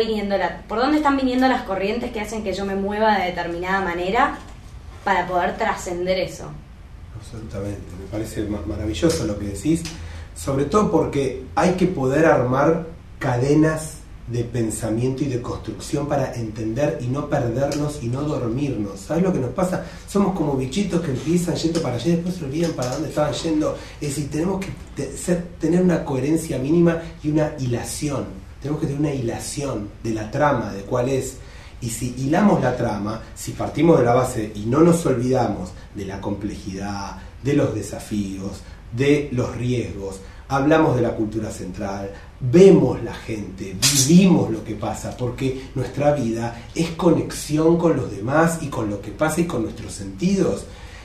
viniendo las corrientes que hacen que yo me mueva de determinada manera para poder trascender eso. Absolutamente, me parece maravilloso lo que decís, sobre todo porque hay que poder armar cadenas de pensamiento y de construcción para entender y no perdernos y no dormirnos. ¿Sabes lo que nos pasa? Somos como bichitos que empiezan yendo para allá y después se olvidan para dónde estaban yendo. Es decir, tenemos que tener una coherencia mínima y una hilación. Tenemos que tener una hilación de la trama, de cuál es. Y si hilamos la trama, si partimos de la base y no nos olvidamos de la complejidad, de los desafíos, de los riesgos, hablamos de la cultura central, vemos la gente, vivimos lo que pasa, porque nuestra vida es conexión con los demás y con lo que pasa y con nuestros sentidos.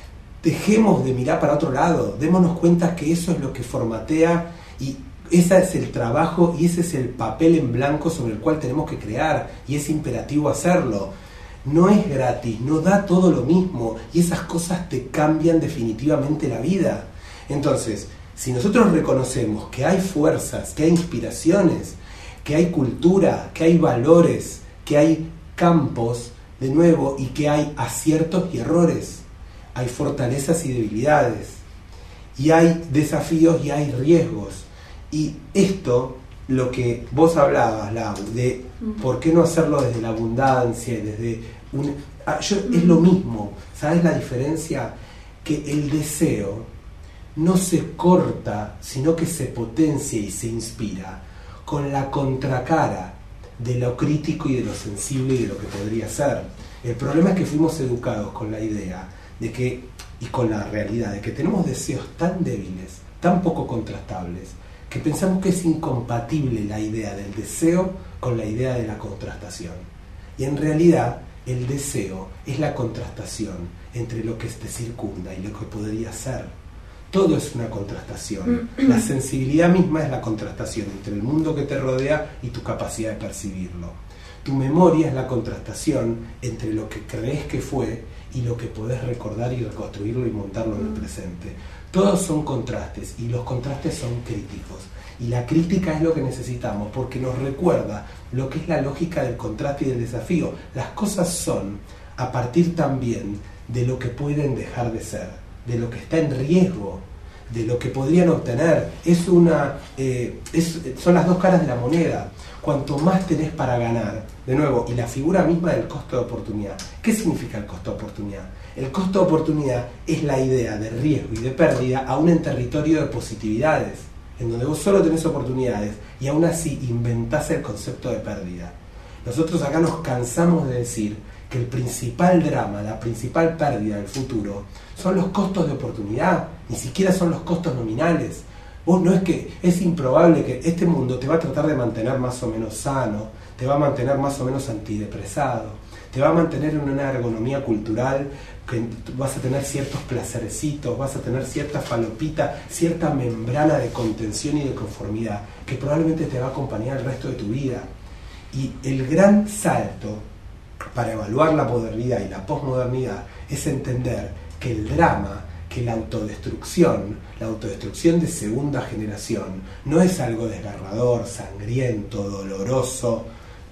Dejemos de mirar para otro lado, démonos cuenta que eso es lo que formatea y ese es el trabajo y ese es el papel en blanco sobre el cual tenemos que crear y es imperativo hacerlo. No es gratis, no da todo lo mismo y esas cosas te cambian definitivamente la vida. Entonces, si nosotros reconocemos que hay fuerzas, que hay inspiraciones, que hay cultura, que hay valores, que hay campos, de nuevo, y que hay aciertos y errores, hay fortalezas y debilidades, y hay desafíos y hay riesgos. Y esto, lo que vos hablabas, Lau, de por qué no hacerlo desde la abundancia, desde es lo mismo. ¿Sabes la diferencia? Que el deseo no se corta, sino que se potencia y se inspira con la contracara de lo crítico y de lo sensible y de lo que podría ser. El problema es que fuimos educados con la idea de que, y con la realidad, de que tenemos deseos tan débiles, tan poco contrastables, que pensamos que es incompatible la idea del deseo con la idea de la contrastación. Y en realidad el deseo es la contrastación entre lo que te circunda y lo que podría ser. Todo es una contrastación. La sensibilidad misma es la contrastación entre el mundo que te rodea y tu capacidad de percibirlo. Tu memoria es la contrastación entre lo que crees que fue y lo que podés recordar y reconstruirlo y montarlo en el presente. Todos son contrastes y los contrastes son críticos. Y la crítica es lo que necesitamos porque nos recuerda lo que es la lógica del contraste y del desafío. Las cosas son a partir también de lo que pueden dejar de ser, de lo que está en riesgo, de lo que podrían obtener. Son las dos caras de la moneda. Cuanto más tenés para ganar, de nuevo, y la figura misma del costo de oportunidad. ¿Qué significa el costo de oportunidad? El costo de oportunidad es la idea de riesgo y de pérdida aún en territorio de positividades, en donde vos solo tenés oportunidades y aún así inventás el concepto de pérdida. Nosotros acá nos cansamos de decir que el principal drama, la principal pérdida del futuro son los costos de oportunidad, ni siquiera son los costos nominales. Vos no es que es improbable que este mundo te va a tratar de mantener más o menos sano, te va a mantener más o menos antidepresado, te va a mantener en una ergonomía cultural que vas a tener ciertos placercitos, vas a tener cierta falopita, cierta membrana de contención y de conformidad que probablemente te va a acompañar el resto de tu vida. Y el gran salto para evaluar la modernidad y la posmodernidad es entender que el drama, que la autodestrucción de segunda generación, no es algo desgarrador, sangriento, doloroso,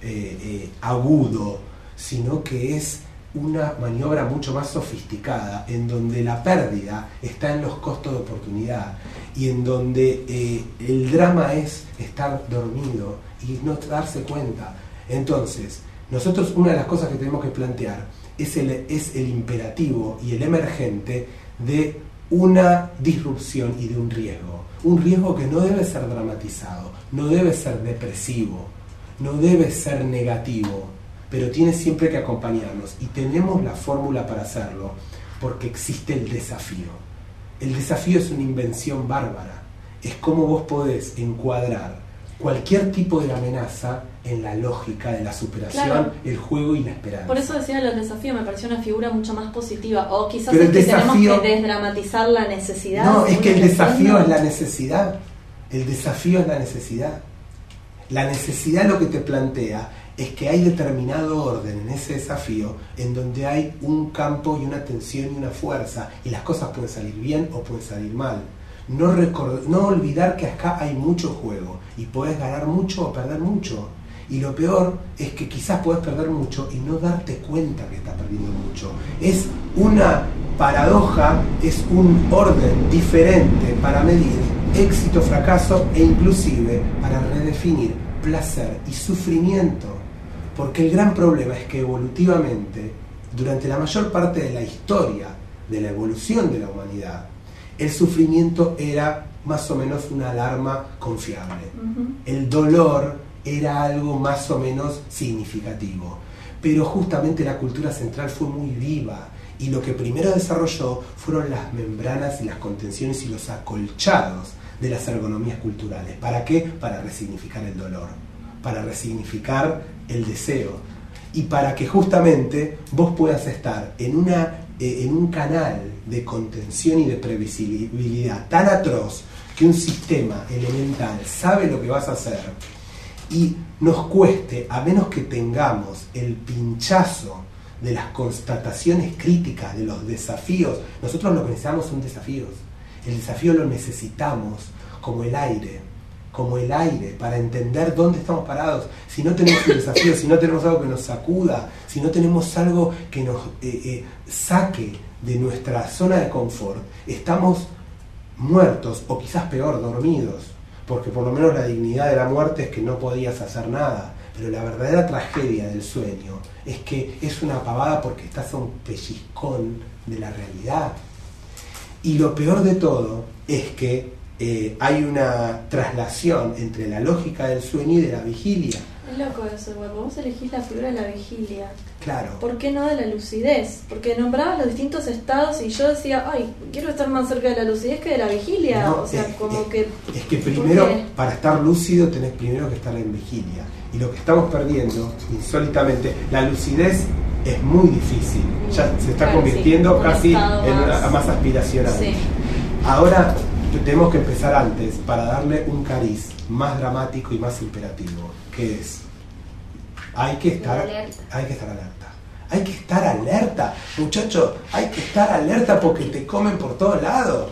agudo, sino que es una maniobra mucho más sofisticada, en donde la pérdida está en los costos de oportunidad y en donde el drama es estar dormido y no darse cuenta. Entonces, nosotros una de las cosas que tenemos que plantear es el imperativo y el emergente de una disrupción y de un riesgo que no debe ser dramatizado, no debe ser depresivo, no debe ser negativo, pero tiene siempre que acompañarnos, y tenemos la fórmula para hacerlo, porque existe el desafío. El desafío es una invención bárbara, es cómo vos podés encuadrar cualquier tipo de amenaza en la lógica de la superación, claro, el juego y la esperanza. Por eso decía el desafío, me pareció una figura mucho más positiva, o quizás pero es que desafío, tenemos que desdramatizar la necesidad. No, es que el desafío es la necesidad. El desafío es la necesidad. La necesidad lo que te plantea es que hay determinado orden en ese desafío en donde hay un campo y una tensión y una fuerza, y las cosas pueden salir bien o pueden salir mal. No olvidar que acá hay mucho juego y podés ganar mucho o perder mucho. Y lo peor es que quizás podés perder mucho y no darte cuenta que estás perdiendo mucho. Es una paradoja, es un orden diferente para medir éxito, fracaso e inclusive para redefinir placer y sufrimiento. Porque el gran problema es que evolutivamente, durante la mayor parte de la historia de la evolución de la humanidad, el sufrimiento era más o menos una alarma confiable. El dolor era algo más o menos significativo. Pero justamente la cultura central fue muy viva, y lo que primero desarrolló fueron las membranas y las contenciones y los acolchados de las ergonomías culturales. ¿Para qué? Para resignificar el dolor, para resignificar el deseo, y para que justamente vos puedas estar en un canal de contención y de previsibilidad tan atroz que un sistema elemental sabe lo que vas a hacer, y nos cueste, a menos que tengamos el pinchazo de las constataciones críticas, de los desafíos. Nosotros lo que necesitamos son desafíos. El desafío lo necesitamos como el aire, para entender dónde estamos parados. Si no tenemos un desafío, si no tenemos algo que nos sacuda, si no tenemos algo que nos saque de nuestra zona de confort, estamos muertos, o quizás peor, dormidos, porque por lo menos la dignidad de la muerte es que no podías hacer nada. Pero la verdadera tragedia del sueño es que es una pavada porque estás a un pellizcón de la realidad. Y lo peor de todo es que hay una traslación entre la lógica del sueño y de la vigilia. Es loco eso, cuando vos elegís la figura de la vigilia. Claro. ¿Por qué no de la lucidez? Porque nombrabas los distintos estados y yo decía, ay, quiero estar más cerca de la lucidez que de la vigilia. No, o sea, es que primero, para estar lúcido, tenés primero que estar en vigilia. Y lo que estamos perdiendo, insólitamente, la lucidez es muy difícil. Ya se está convirtiendo casi en más aspiracional. Sí. Ahora tenemos que empezar antes para darle un cariz más dramático y más imperativo, que es hay que estar alerta. Hay que estar alerta, muchachos, hay que estar alerta porque te comen por todos lados.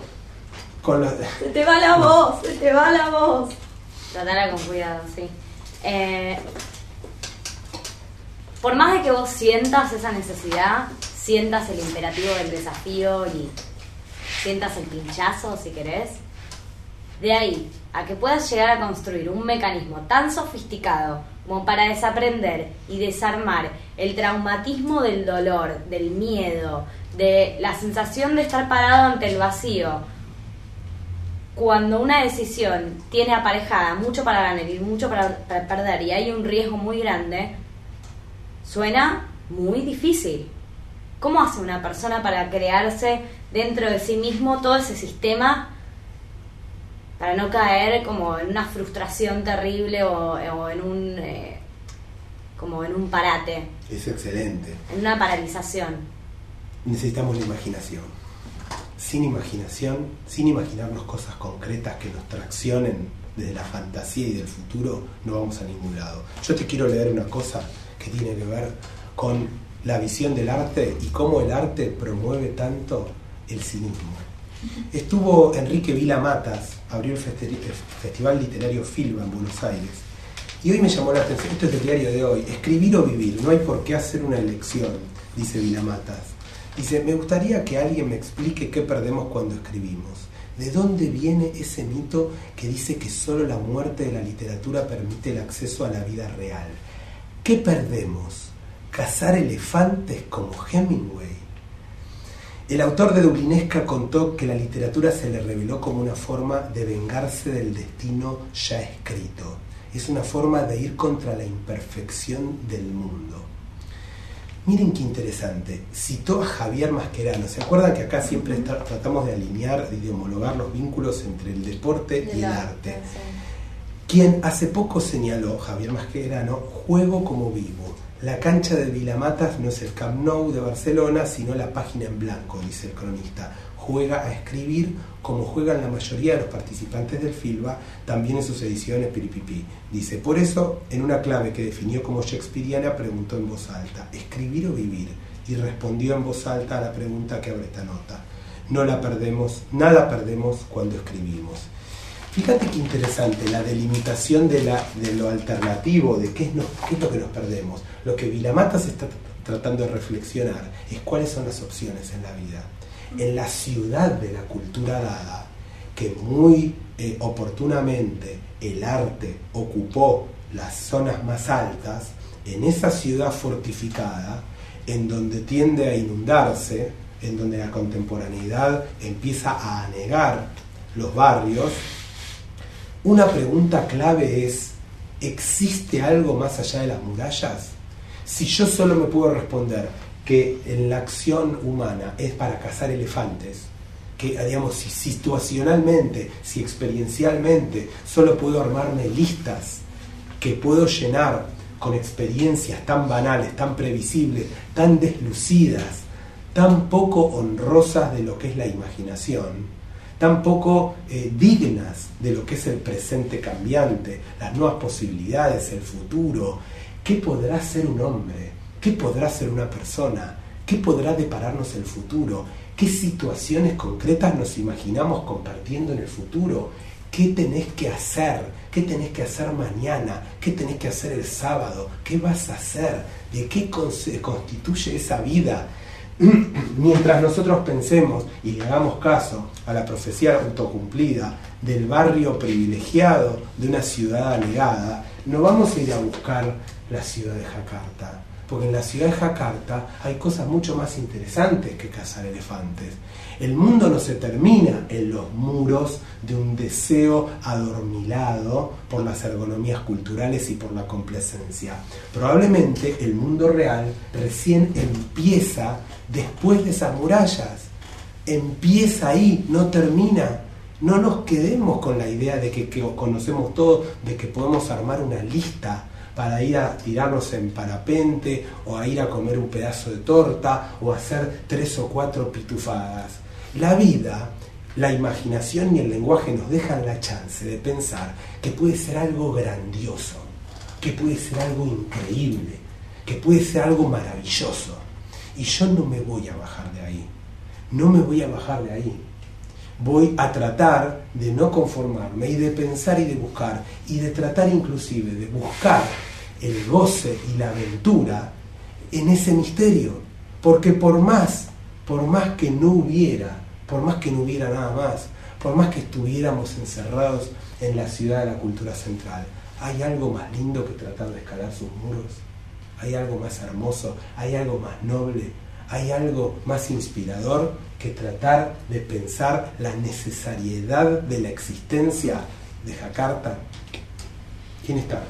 Se te va la voz, se te va la voz. Tratala con cuidado, sí. Por más de que vos sientas esa necesidad, sientas el imperativo del desafío y sientas el pinchazo, si querés. De ahí a que puedas llegar a construir un mecanismo tan sofisticado como para desaprender y desarmar el traumatismo del dolor, del miedo, de la sensación de estar parado ante el vacío, cuando una decisión tiene aparejada mucho para ganar y mucho para perder y hay un riesgo muy grande, suena muy difícil. ¿Cómo hace una persona para crearse dentro de sí mismo todo ese sistema para no caer como en una frustración terrible o en un como en un parate? Es excelente. En una paralización. Necesitamos la imaginación. Sin imaginación, sin imaginarnos cosas concretas que nos traccionen desde la fantasía y del futuro, no vamos a ningún lado. Yo te quiero leer una cosa que tiene que ver con la visión del arte y cómo el arte promueve tanto el cinismo. Estuvo Enrique Vila Matas, abrió el Festival Literario Filba en Buenos Aires, y hoy me llamó la atención, esto es del diario de hoy: escribir o vivir, no hay por qué hacer una elección, dice Vila Matas. Dice, me gustaría que alguien me explique qué perdemos cuando escribimos. ¿De dónde viene ese mito que dice que solo la muerte de la literatura permite el acceso a la vida real? ¿Qué perdemos? ¿Cazar elefantes como Hemingway? El autor de Dublinesca contó que la literatura se le reveló como una forma de vengarse del destino ya escrito. Es una forma de ir contra la imperfección del mundo. Miren qué interesante, citó a Javier Mascherano. ¿Se acuerdan que acá siempre tratamos de alinear y de homologar los vínculos entre el deporte y el arte? Quien hace poco señaló, Javier Mascherano, juego como vivo. La cancha de Vila Matas no es el Camp Nou de Barcelona, sino la página en blanco, dice el cronista. Juega a escribir como juegan la mayoría de los participantes del Filba, también en sus ediciones Piripipí. Dice, por eso, en una clave que definió como shakespeariana, preguntó en voz alta, ¿escribir o vivir? Y respondió en voz alta a la pregunta que abre esta nota. No la perdemos, nada perdemos cuando escribimos. Fíjate qué interesante la delimitación de lo alternativo, de qué es lo que nos perdemos. Lo que Vila Matas está tratando de reflexionar es cuáles son las opciones en la vida. En la ciudad de la cultura dada, que muy oportunamente el arte ocupó las zonas más altas, en esa ciudad fortificada, en donde tiende a inundarse, en donde la contemporaneidad empieza a anegar los barrios, una pregunta clave es, ¿existe algo más allá de las murallas? Si yo solo me puedo responder que en la acción humana es para cazar elefantes, que digamos, si situacionalmente, si experiencialmente solo puedo armarme listas que puedo llenar con experiencias tan banales, tan previsibles, tan deslucidas, tan poco honrosas de lo que es la imaginación, tan poco dignas de lo que es el presente cambiante, las nuevas posibilidades, el futuro. ¿Qué podrá ser un hombre? ¿Qué podrá ser una persona? ¿Qué podrá depararnos el futuro? ¿Qué situaciones concretas nos imaginamos compartiendo en el futuro? ¿Qué tenés que hacer? ¿Qué tenés que hacer mañana? ¿Qué tenés que hacer el sábado? ¿Qué vas a hacer? ¿De qué constituye esa vida? Mientras nosotros pensemos y le hagamos caso a la profecía autocumplida del barrio privilegiado de una ciudad anegada, no vamos a ir a buscar la ciudad de Jakarta, porque en la ciudad de Jakarta hay cosas mucho más interesantes que cazar elefantes. El mundo no se termina en los muros de un deseo adormilado por las ergonomías culturales y por la complacencia. Probablemente el mundo real recién empieza después de esas murallas. Empieza ahí, no termina. No nos quedemos con la idea de que conocemos todo, de que podemos armar una lista para ir a tirarnos en parapente o a ir a comer un pedazo de torta o a hacer 3 o 4 pitufadas. La vida, la imaginación y el lenguaje nos dejan la chance de pensar que puede ser algo grandioso, que puede ser algo increíble, que puede ser algo maravilloso. Y yo no me voy a bajar de ahí, no me voy a bajar de ahí. Voy a tratar de no conformarme y de pensar y de buscar y de tratar inclusive de buscar el goce y la aventura en ese misterio, porque por más que no hubiera por más que no hubiera nada más, por más que estuviéramos encerrados en la ciudad de la cultura central, ¿hay algo más lindo que tratar de escalar sus muros? ¿Hay algo más hermoso? ¿Hay algo más noble? ¿Hay algo más inspirador que tratar de pensar la necesariedad de la existencia de Jakarta? ¿Quién está?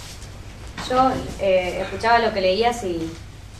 Yo escuchaba lo que leías y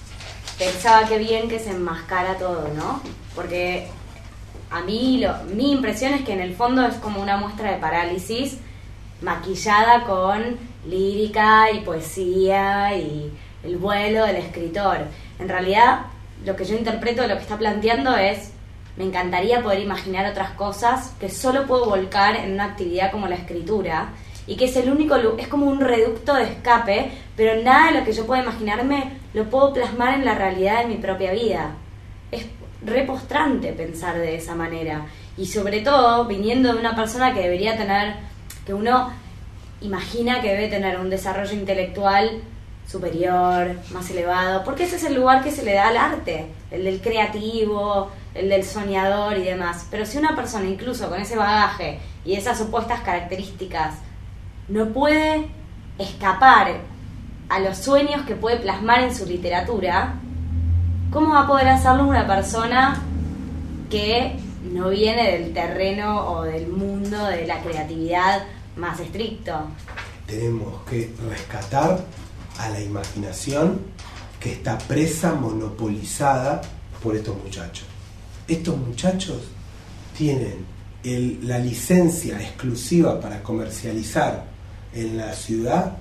pensaba qué bien que se enmascara todo, ¿no? Porque a mí mi impresión es que en el fondo es como una muestra de parálisis maquillada con lírica y poesía y el vuelo del escritor. En realidad, lo que yo interpreto de lo que está planteando es: me encantaría poder imaginar otras cosas que solo puedo volcar en una actividad como la escritura, y que es el único, es como un reducto de escape, pero nada de lo que yo pueda imaginarme lo puedo plasmar en la realidad de mi propia vida. Es repostrante pensar de esa manera, y sobre todo viniendo de una persona que debería tener, que uno imagina que debe tener un desarrollo intelectual superior, más elevado, porque ese es el lugar que se le da al arte, el del creativo, el del soñador y demás. Pero si una persona incluso con ese bagaje y esas supuestas características no puede escapar a los sueños que puede plasmar en su literatura, ¿cómo va a poder hacerlo una persona que no viene del terreno o del mundo de la creatividad más estricto? Tenemos que rescatar a la imaginación que está presa, monopolizada por estos muchachos. Estos muchachos tienen la licencia exclusiva para comercializar en la ciudad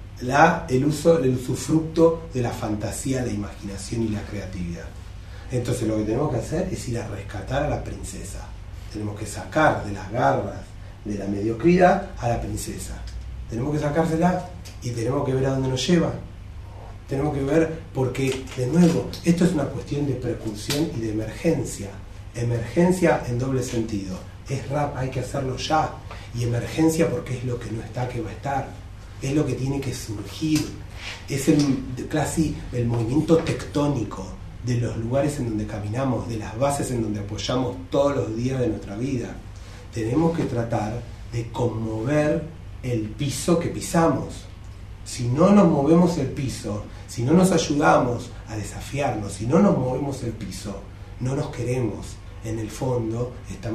el usufructo de la fantasía, la imaginación y la creatividad. Entonces lo que tenemos que hacer es ir a rescatar a la princesa. Tenemos que sacar de las garras de la mediocridad a la princesa. Tenemos que sacársela y tenemos que ver a dónde nos lleva. Tenemos que ver, porque, de nuevo, esto es una cuestión de precursión y de emergencia. Emergencia en doble sentido. Es rap, hay que hacerlo ya. Y emergencia porque es lo que no está, que va a estar. Es lo que tiene que surgir. Es casi el movimiento tectónico de los lugares en donde caminamos, de las bases en donde apoyamos todos los días de nuestra vida. Tenemos que tratar de conmover el piso que pisamos. Si no nos movemos el piso, si no nos ayudamos a desafiarnos, si no nos movemos el piso, no nos queremos. En el fondo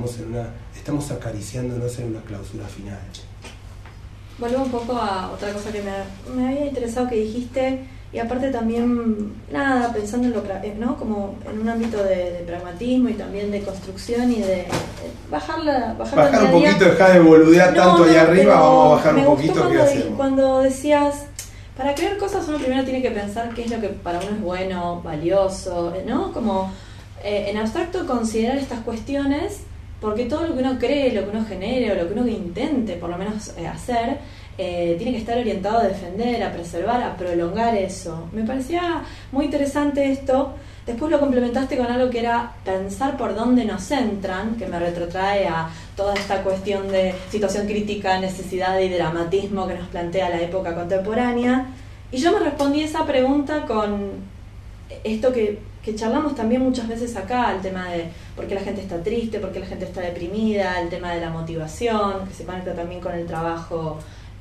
estamos acariciándonos en una clausura final. Vuelvo un poco a otra cosa que me había interesado que dijiste, y aparte también, pensando en ¿no? Como en un ámbito de pragmatismo y también de construcción y de bajar un poquito, dejar de boludear tanto ahí arriba, vamos a bajar un poquito. ¿Qué hacemos? Cuando decías, para crear cosas uno primero tiene que pensar qué es lo que para uno es bueno, valioso, ¿no? Como en abstracto considerar estas cuestiones, porque todo lo que uno cree, lo que uno genere o lo que uno intente por lo menos hacer, tiene que estar orientado a defender, a preservar, a prolongar eso. Me parecía muy interesante esto. Después lo complementaste con algo que era pensar por dónde nos entran, que me retrotrae a toda esta cuestión de situación crítica, necesidad y dramatismo que nos plantea la época contemporánea. Y yo me respondí esa pregunta con esto que charlamos también muchas veces acá, el tema de por qué la gente está triste, por qué la gente está deprimida, el tema de la motivación, que se conecta también con el trabajo,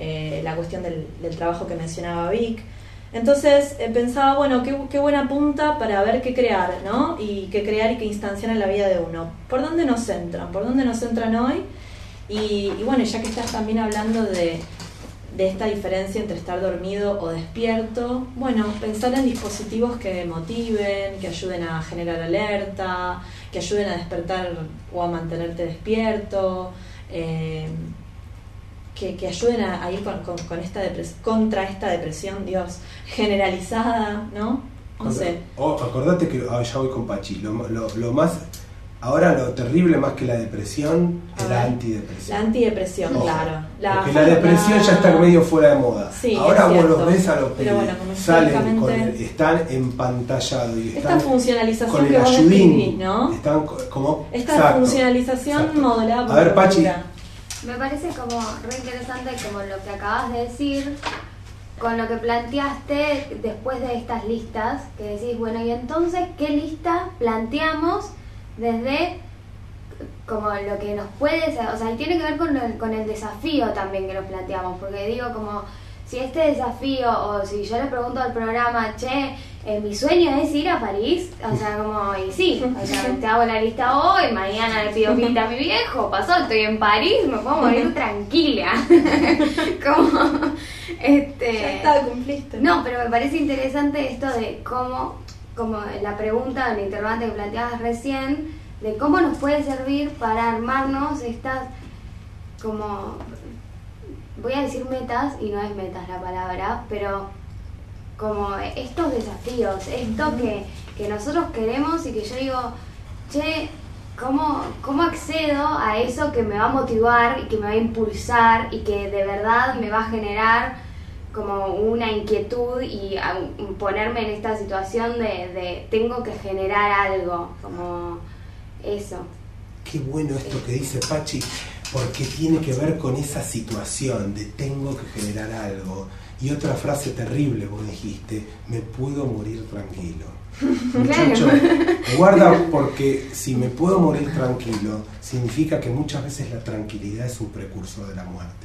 la cuestión del trabajo que mencionaba Vic. Entonces pensaba, bueno, qué buena punta para ver qué crear, ¿no? Y qué crear y qué instanciar en la vida de uno. ¿Por dónde nos entran? ¿Por dónde nos entran hoy? Y bueno, ya que estás también hablando de esta diferencia entre estar dormido o despierto, bueno, pensar en dispositivos que motiven, que ayuden a generar alerta, que ayuden a despertar o a mantenerte despierto, que ayuden a ir con esta contra esta depresión, Dios, generalizada, ¿no? No sé. Acordate que ya voy con Pachi. Lo más, ahora lo terrible más que la depresión es la antidepresión. La antidepresión, claro. Porque la depresión ya está medio fuera de moda. Sí, ahora vos los ves a los pibes, bueno, salen están empantallados y están esta funcionalización con el que vos ayudín, describís, ¿no? Están como esta funcionalización modulada por a ver, Pachi. Me parece como re interesante como lo que acabas de decir, con lo que planteaste después de estas listas, que decís, bueno, y entonces, ¿qué lista planteamos desde como lo que nos puede, o sea, y tiene que ver con el desafío también que nos planteamos, porque digo como, si este desafío, o si yo le pregunto al programa, che, mi sueño es ir a París, o sea, como, y sí, o sea, te hago la lista hoy, mañana le pido pinta a mi viejo, pasó, estoy en París, me puedo morir tranquila. Como, ya está, cumpliste. No, pero me parece interesante esto de cómo, como la pregunta, el interrogante que planteabas recién, de cómo nos puede servir para armarnos estas, como, voy a decir metas, y no es metas la palabra, pero como estos desafíos, esto que nosotros queremos y que yo digo, che, ¿cómo accedo a eso que me va a motivar y que me va a impulsar y que de verdad me va a generar como una inquietud y ponerme en esta situación de tengo que generar algo, como eso? Qué bueno esto que dice Pachi, porque tiene que ver con esa situación de tengo que generar algo. Y otra frase terrible vos dijiste, me puedo morir tranquilo. Muchacho, guarda, porque si me puedo morir tranquilo, significa que muchas veces la tranquilidad es un precursor de la muerte.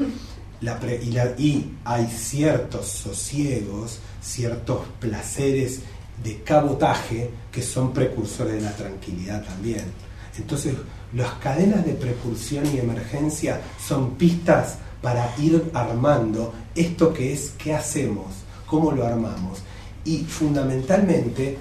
Y hay ciertos sosiegos, ciertos placeres de cabotaje que son precursores de la tranquilidad también. Entonces, las cadenas de precursión y emergencia son pistas para ir armando esto que es, ¿qué hacemos? ¿Cómo lo armamos? Y fundamentalmente,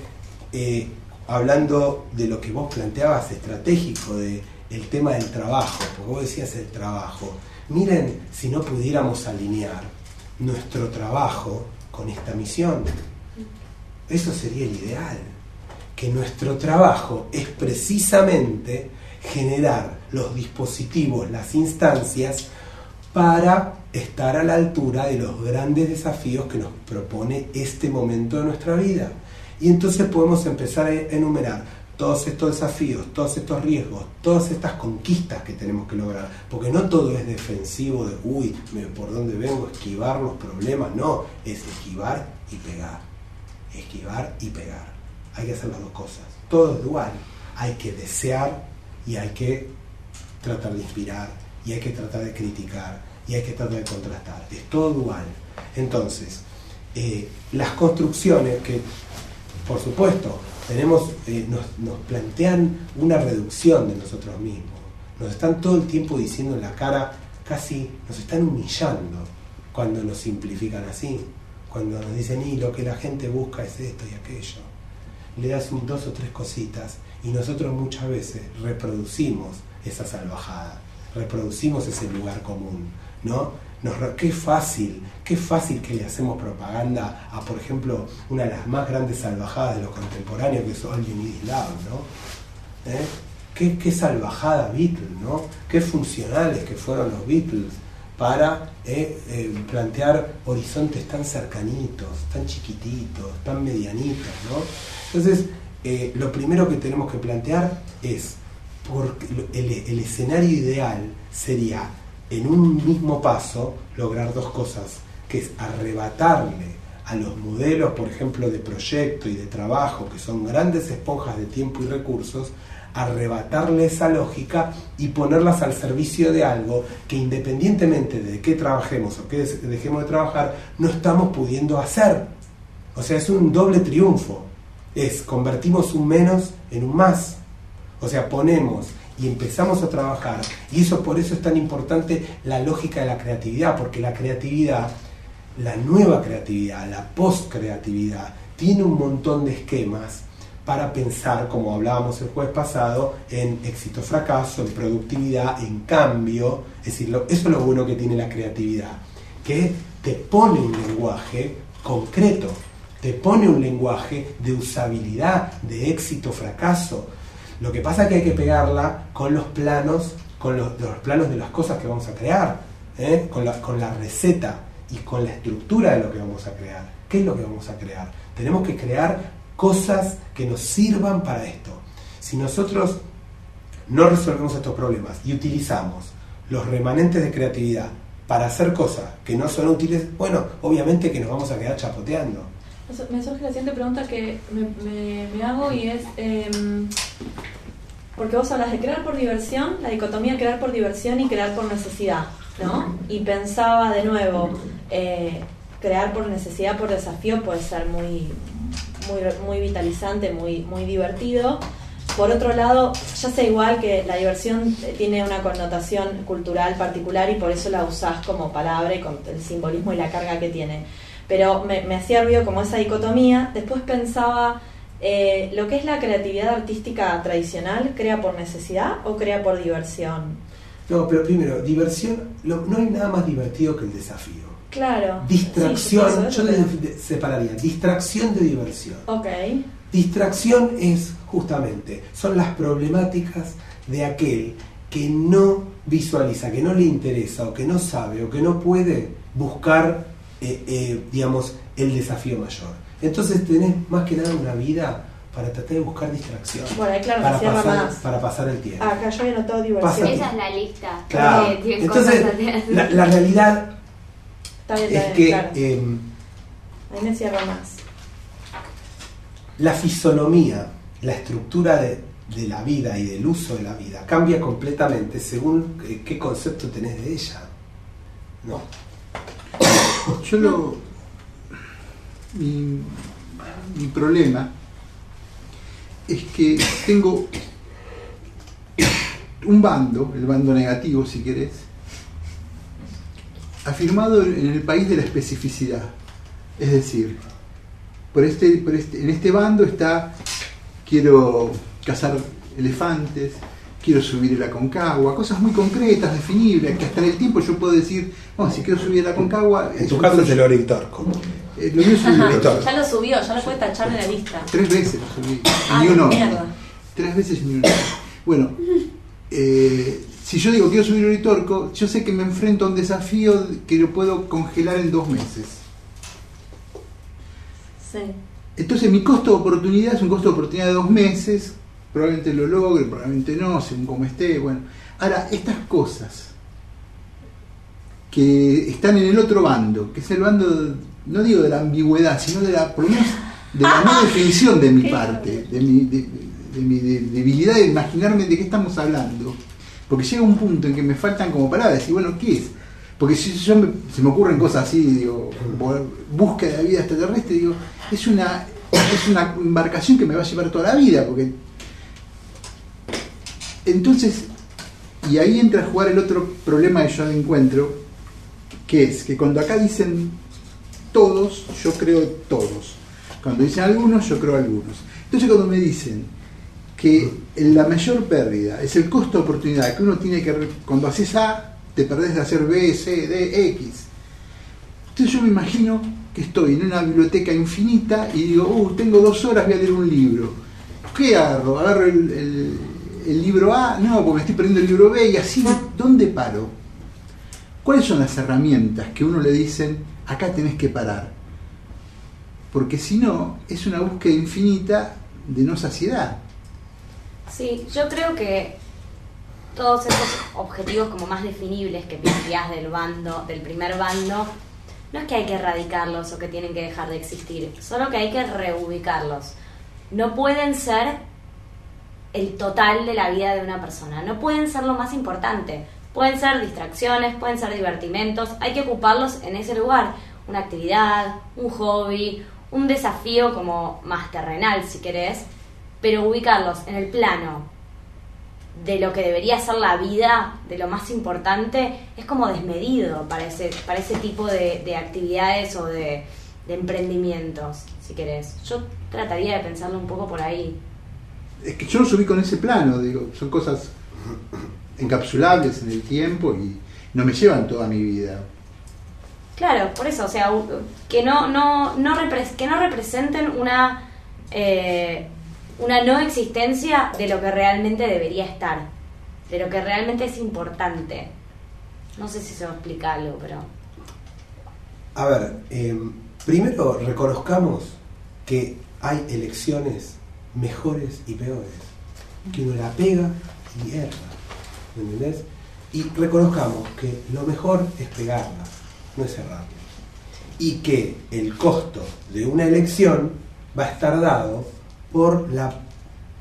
hablando de lo que vos planteabas estratégico, de el tema del trabajo, porque vos decías el trabajo, miren si no pudiéramos alinear nuestro trabajo con esta misión. Eso sería el ideal, que nuestro trabajo es precisamente generar los dispositivos, las instancias para estar a la altura de los grandes desafíos que nos propone este momento de nuestra vida. Y entonces podemos empezar a enumerar todos estos desafíos, todos estos riesgos, todas estas conquistas que tenemos que lograr, porque no todo es defensivo de, uy, por dónde vengo, esquivar los problemas, no, es esquivar y pegar, esquivar y pegar. Hay que hacer las dos cosas, todo es dual, hay que desear y hay que tratar de inspirar, y hay que tratar de criticar, y hay que tratar de contrastar, es todo dual. Entonces, las construcciones que, por supuesto, nos plantean una reducción de nosotros mismos, nos están todo el tiempo diciendo en la cara, casi nos están humillando cuando nos simplifican así, cuando nos dicen, y lo que la gente busca es esto y aquello. Le das dos o tres cositas y nosotros muchas veces reproducimos esa salvajada, reproducimos ese lugar común, ¿no? Qué fácil que le hacemos propaganda a, por ejemplo, una de las más grandes salvajadas de los contemporáneos, que es All You Need Is Love, ¿no? Qué salvajada Beatles, ¿no? Qué funcionales que fueron los Beatles para plantear horizontes tan cercanitos, tan chiquititos, tan medianitos, ¿no? Entonces, lo primero que tenemos que plantear es, porque el escenario ideal sería, en un mismo paso, lograr dos cosas, que es arrebatarle a los modelos, por ejemplo, de proyecto y de trabajo, que son grandes esponjas de tiempo y recursos, arrebatarle esa lógica y ponerlas al servicio de algo que, independientemente de qué trabajemos o qué dejemos de trabajar, no estamos pudiendo hacer. O sea, es un doble triunfo. Convertimos un menos en un más. O sea, ponemos y empezamos a trabajar, y por eso es tan importante la lógica de la creatividad, porque la creatividad, la nueva creatividad, la post-creatividad, tiene un montón de esquemas para pensar, como hablábamos el jueves pasado, en éxito-fracaso, en productividad, en cambio. Es decir, eso es lo bueno que tiene la creatividad, que te pone un lenguaje concreto, te pone un lenguaje de usabilidad, de éxito-fracaso. Lo que pasa es que hay que pegarla con los planos, los planos de las cosas que vamos a crear, con la receta y con la estructura de lo que vamos a crear. ¿Qué es lo que vamos a crear? Tenemos que crear cosas que nos sirvan para esto. Si nosotros no resolvemos estos problemas y utilizamos los remanentes de creatividad para hacer cosas que no son útiles, bueno, obviamente que nos vamos a quedar chapoteando. Me surge la siguiente pregunta que me hago, y es Porque vos hablas de crear por diversión, la dicotomía crear por diversión y crear por necesidad, ¿no? Y pensaba de nuevo, crear por necesidad, por desafío puede ser muy vitalizante, muy divertido. Por otro lado, ya sé igual que la diversión tiene una connotación cultural particular y por eso la usás como palabra y con el simbolismo y la carga que tiene. Pero me hacía ruido como esa dicotomía. Después pensaba, lo que es la creatividad artística tradicional, ¿crea por necesidad o crea por diversión? No, pero primero, diversión, no hay nada más divertido que el desafío. Claro. Distracción, sí, yo separaría distracción de diversión. Ok. Distracción son las problemáticas de aquel que no visualiza, que no le interesa, o que no sabe, o que no puede buscar, digamos, el desafío mayor. Entonces tenés más que nada una vida para tratar de buscar distracción. Bueno, ahí claro, para pasar el tiempo. Acá yo había notado diversión. Esa es la lista. Claro. Entonces, la realidad es que claro. Ahí me cierra más. La fisonomía, la estructura de la vida y del uso de la vida cambia completamente según qué concepto tenés de ella. No. Mi problema es que tengo un bando, el bando negativo si querés, afirmado en el país de la especificidad. Es decir, en este bando está: quiero cazar elefantes, quiero subir el Aconcagua, cosas muy concretas, definibles, que hasta en el tiempo yo puedo decir, bueno, si quiero subir el Aconcagua... En tu caso es el Uritorco. Lo mío es el Uritorco. Ya lo subió, ya lo puede tachar en la lista. 3 veces lo subí, ni uno. Mierda. 3 veces ni uno. Bueno, si yo digo quiero subir el Uritorco, yo sé que me enfrento a un desafío que lo puedo congelar en 2 meses. Sí. Entonces mi costo de oportunidad es un costo de oportunidad de 2 meses, probablemente lo logre, probablemente no, según como esté. Bueno, ahora, estas cosas que están en el otro bando, que es el bando, no digo de la ambigüedad, sino de la, por lo menos, de la no definición de mi parte, de mi debilidad de imaginarme de qué estamos hablando, porque llega un punto en que me faltan como palabras, y bueno, ¿qué es? Porque si se me ocurren cosas así, digo, búsqueda de vida extraterrestre, digo, es una embarcación que me va a llevar toda la vida, porque entonces, y ahí entra a jugar el otro problema que yo encuentro, que es que cuando acá dicen todos, yo creo todos. Cuando dicen algunos, yo creo algunos. Entonces cuando me dicen que la mayor pérdida es el costo de oportunidad que uno tiene que... Cuando haces A, te perdés de hacer B, C, D, X. Entonces yo me imagino que estoy en una biblioteca infinita y digo, tengo 2 horas, voy a leer un libro. ¿Qué agarro? ¿Agarro el libro A? No, porque me estoy perdiendo el libro B, y así, ¿dónde paro? ¿Cuáles son las herramientas que uno le dicen, acá tenés que parar? Porque si no, es una búsqueda infinita de no saciedad. Sí, yo creo que todos estos objetivos como más definibles que planteás del primer bando, no es que hay que erradicarlos o que tienen que dejar de existir, solo que hay que reubicarlos. No pueden ser el total de la vida de una persona, no pueden ser lo más importante. Pueden ser distracciones, pueden ser divertimentos, hay que ocuparlos en ese lugar. Una actividad, un hobby, un desafío como más terrenal si querés, pero ubicarlos en el plano de lo que debería ser la vida, de lo más importante, es como desmedido para ese tipo de actividades o de emprendimientos, si querés. Yo trataría de pensarlo un poco por ahí. Es que yo los ubico en ese plano, digo, son cosas encapsulables en el tiempo y no me llevan toda mi vida. Claro, por eso, o sea, que no representen una no existencia de lo que realmente debería estar, de lo que realmente es importante. No sé si se va a explicar algo, pero... A ver, primero reconozcamos que hay elecciones mejores y peores, que uno la pega y erra, ¿me entendés? Y reconozcamos que lo mejor es pegarla, no es errarla, y que el costo de una elección va a estar dado por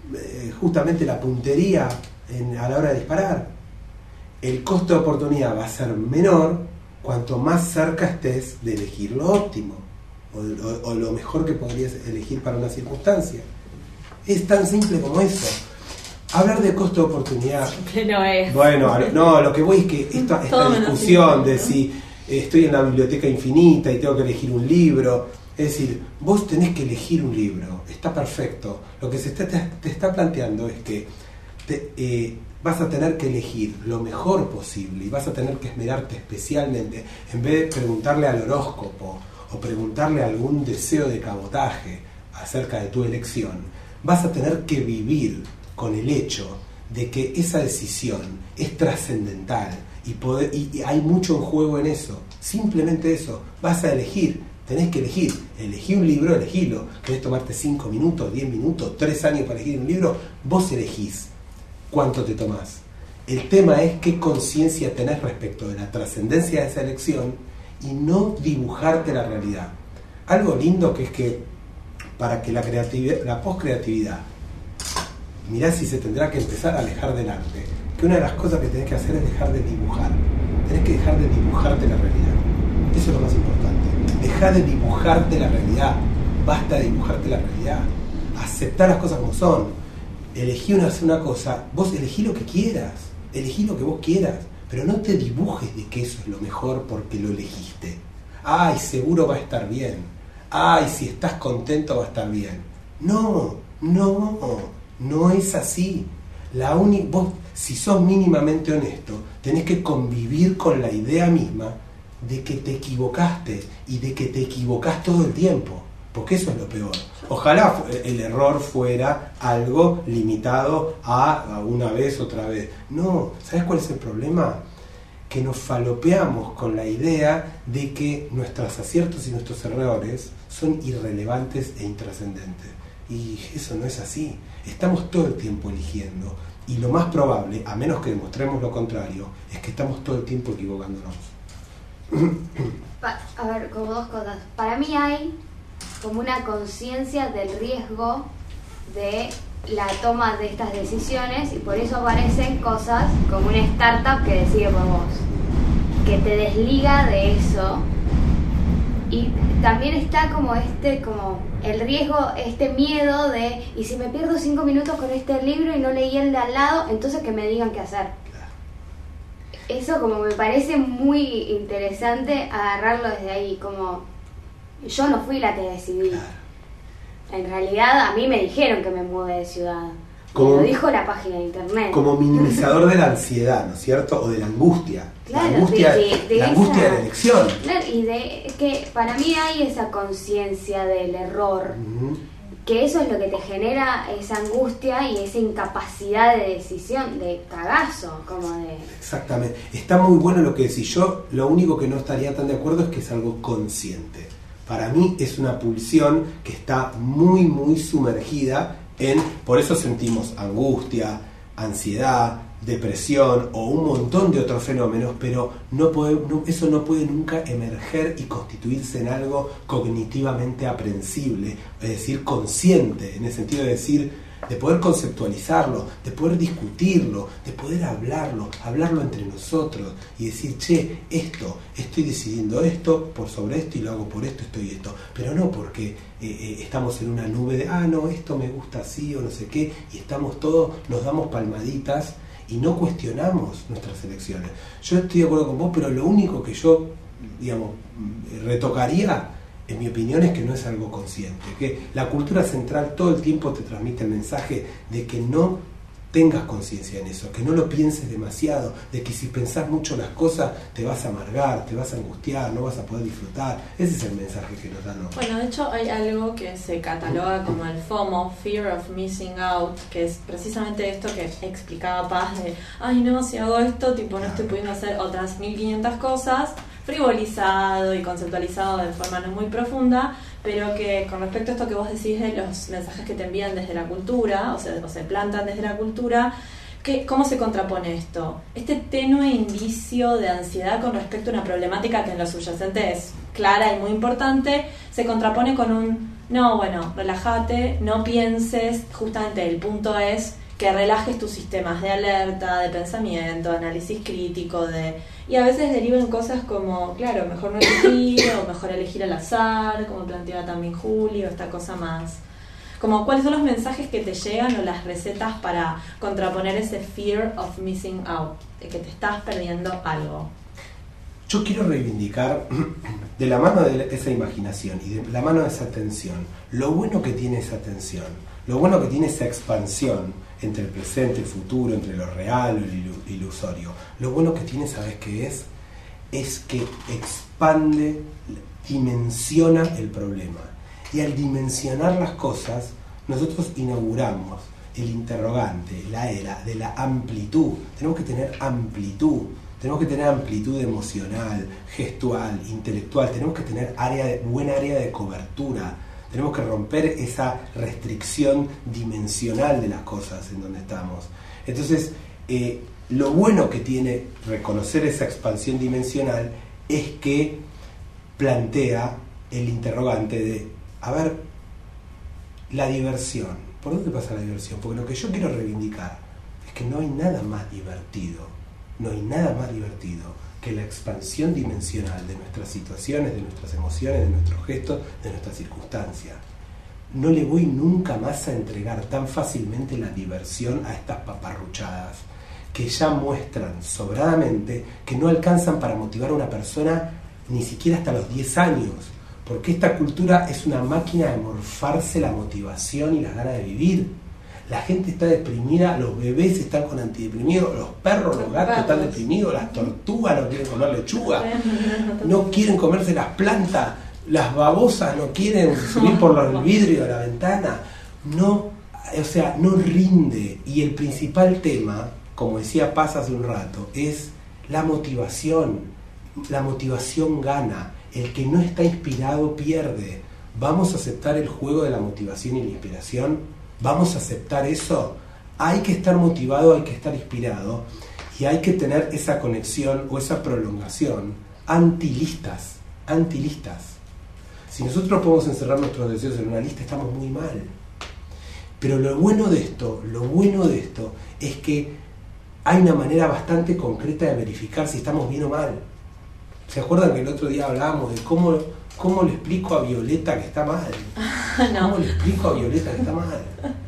justamente la puntería a la hora de disparar. El costo de oportunidad va a ser menor cuanto más cerca estés de elegir lo óptimo o lo mejor que podrías elegir para una circunstancia. Es tan simple como eso. Hablar de costo de oportunidad... Simple no es. Bueno, no, lo que voy es que esta discusión de si estoy en la biblioteca infinita y tengo que elegir un libro, es decir, vos tenés que elegir un libro, está perfecto. Lo que te está planteando es que vas a tener que elegir lo mejor posible y vas a tener que esmerarte especialmente, en vez de preguntarle al horóscopo o preguntarle algún deseo de cabotaje acerca de tu elección, vas a tener que vivir con el hecho de que esa decisión es trascendental y hay mucho en juego en eso. Simplemente eso, vas a elegir, tenés que elegir. Elegí un libro, elegilo. ¿Querés tomarte 5 minutos, 10 minutos, 3 años para elegir un libro? Vos elegís cuánto te tomás. El tema es qué conciencia tenés respecto de la trascendencia de esa elección y no dibujarte la realidad. Algo lindo que es que para que la poscreatividad, mirá si se tendrá que empezar a alejar del arte, que una de las cosas que tenés que hacer es dejar de dibujar. Tenés que dejar de dibujarte la realidad. Eso es lo más importante. Dejar de dibujarte la realidad. Basta de dibujarte la realidad. Aceptar las cosas como son. Elegí una cosa. Vos elegí lo que quieras. Elegí lo que vos quieras. Pero no te dibujes de que eso es lo mejor porque lo elegiste. Ay, seguro va a estar bien. Ay, si estás contento va a estar bien. No es así. Vos, si sos mínimamente honesto, tenés que convivir con la idea misma de que te equivocaste y de que te equivocás todo el tiempo, porque eso es lo peor. Ojalá el error fuera algo limitado a una vez, otra vez. No, ¿sabes cuál es el problema? Que nos falopeamos con la idea de que nuestros aciertos y nuestros errores son irrelevantes e intrascendentes. Y eso no es así. Estamos todo el tiempo eligiendo. Y lo más probable, a menos que demostremos lo contrario, es que estamos todo el tiempo equivocándonos. A ver, como dos cosas. Para mí hay como una conciencia del riesgo de la toma de estas decisiones y por eso aparecen cosas como una startup que decide por vos, que te desliga de eso. Y también está como el riesgo, este miedo de, y si me pierdo 5 minutos con este libro y no leí el de al lado, entonces que me digan qué hacer. Eso como me parece muy interesante agarrarlo desde ahí, como yo no fui la que decidí. En realidad a mí me dijeron que me mude de ciudad. Como, lo dijo la página de internet. Como minimizador de la ansiedad, ¿no es cierto? O de la angustia. Claro, la angustia de la elección. Claro, y de que para mí hay esa conciencia del error, que eso es lo que te genera esa angustia y esa incapacidad de decisión, de cagazo, como de... Exactamente. Está muy bueno lo que decís. Yo lo único que no estaría tan de acuerdo es que es algo consciente. Para mí es una pulsión que está muy, muy sumergida por eso sentimos angustia, ansiedad, depresión o un montón de otros fenómenos, pero eso no puede nunca emerger y constituirse en algo cognitivamente aprensible, es decir, consciente, en el sentido de decir, de poder conceptualizarlo, de poder discutirlo, de poder hablarlo entre nosotros y decir, che, estoy decidiendo esto por sobre esto y lo hago por esto y esto, pero no porque estamos en una nube de, no, esto me gusta así o no sé qué, y estamos todos, nos damos palmaditas y no cuestionamos nuestras elecciones. Yo estoy de acuerdo con vos, pero lo único que yo, retocaría, en mi opinión, es que no es algo consciente, que la cultura central todo el tiempo te transmite el mensaje de que no tengas conciencia en eso, que no lo pienses demasiado, de que si pensás mucho las cosas te vas a amargar, te vas a angustiar, no vas a poder disfrutar. Ese es el mensaje que nos dan. Bueno, de hecho hay algo que se cataloga como el FOMO, Fear of Missing Out, que es precisamente esto que explicaba Paz de, no, si hago esto, no estoy pudiendo hacer otras 1500 cosas, frivolizado y conceptualizado de forma no muy profunda, pero que con respecto a esto que vos decís de los mensajes que te envían desde la cultura, o se plantan desde la cultura, ¿cómo se contrapone esto? Este tenue indicio de ansiedad con respecto a una problemática que en lo subyacente es clara y muy importante, se contrapone con un no, bueno, relájate, no pienses, justamente el punto es que relajes tus sistemas de alerta, de pensamiento, de análisis crítico, y a veces derivan cosas como, claro, mejor no elegir, o mejor elegir al azar, como planteaba también Julio, esta cosa más, como cuáles son los mensajes que te llegan o las recetas para contraponer ese fear of missing out, de que te estás perdiendo algo. Yo quiero reivindicar, de la mano de esa imaginación y de la mano de esa tensión, lo bueno que tiene esa tensión, lo bueno que tiene esa expansión entre el presente, el futuro, entre lo real y lo ilusorio. Lo bueno que tiene, ¿sabes qué es? Es que expande, dimensiona el problema. Y al dimensionar las cosas, nosotros inauguramos el interrogante, la era de la amplitud. Tenemos que tener amplitud. Tenemos que tener amplitud emocional, gestual, intelectual. Tenemos que tener buena área de cobertura. Tenemos que romper esa restricción dimensional de las cosas en donde estamos. Entonces, lo bueno que tiene reconocer esa expansión dimensional es que plantea el interrogante de, a ver, la diversión. ¿Por dónde pasa la diversión? Porque lo que yo quiero reivindicar es que no hay nada más divertido. No hay nada más divertido que la expansión dimensional de nuestras situaciones, de nuestras emociones, de nuestros gestos, de nuestras circunstancias. No le voy nunca más a entregar tan fácilmente la diversión a estas paparruchadas que ya muestran sobradamente que no alcanzan para motivar a una persona ni siquiera hasta los 10 años, porque esta cultura es una máquina de morfarse la motivación y las ganas de vivir. La gente está deprimida, los bebés están con antideprimidos, los perros, los gatos están deprimidos, las tortugas no quieren comer lechuga, no quieren comerse las plantas, las babosas no quieren subir por el vidrio de la ventana. No, o sea, no rinde. Y el principal tema, como decía Paz hace un rato, es la motivación. La motivación gana. El que no está inspirado pierde. ¿Vamos a aceptar el juego de la motivación y la inspiración? ¿Vamos a aceptar eso? Hay que estar motivado, hay que estar inspirado y hay que tener esa conexión o esa prolongación antilistas. Si nosotros podemos encerrar nuestros deseos en una lista, estamos muy mal. Pero lo bueno de esto es que hay una manera bastante concreta de verificar si estamos bien o mal. ¿Se acuerdan que el otro día hablábamos de cómo le explico a Violeta que está mal? No. ¿Cómo le explico a Violeta que está mal?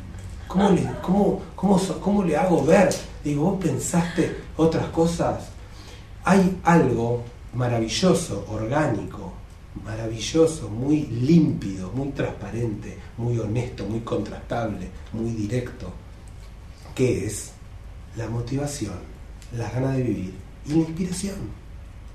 ¿Cómo le hago ver? Digo, ¿vos pensaste otras cosas? Hay algo maravilloso, orgánico, maravilloso, muy límpido, muy transparente, muy honesto, muy contrastable, muy directo, que es la motivación, las ganas de vivir y la inspiración.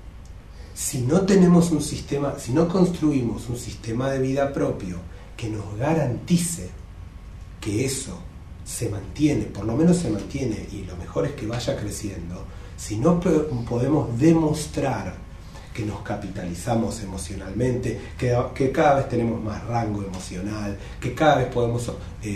Si no tenemos un sistema, si no construimos un sistema de vida propio que nos garantice que eso se mantiene, por lo menos se mantiene, y lo mejor es que vaya creciendo, si no podemos demostrar que nos capitalizamos emocionalmente, que cada vez tenemos más rango emocional, que cada vez podemos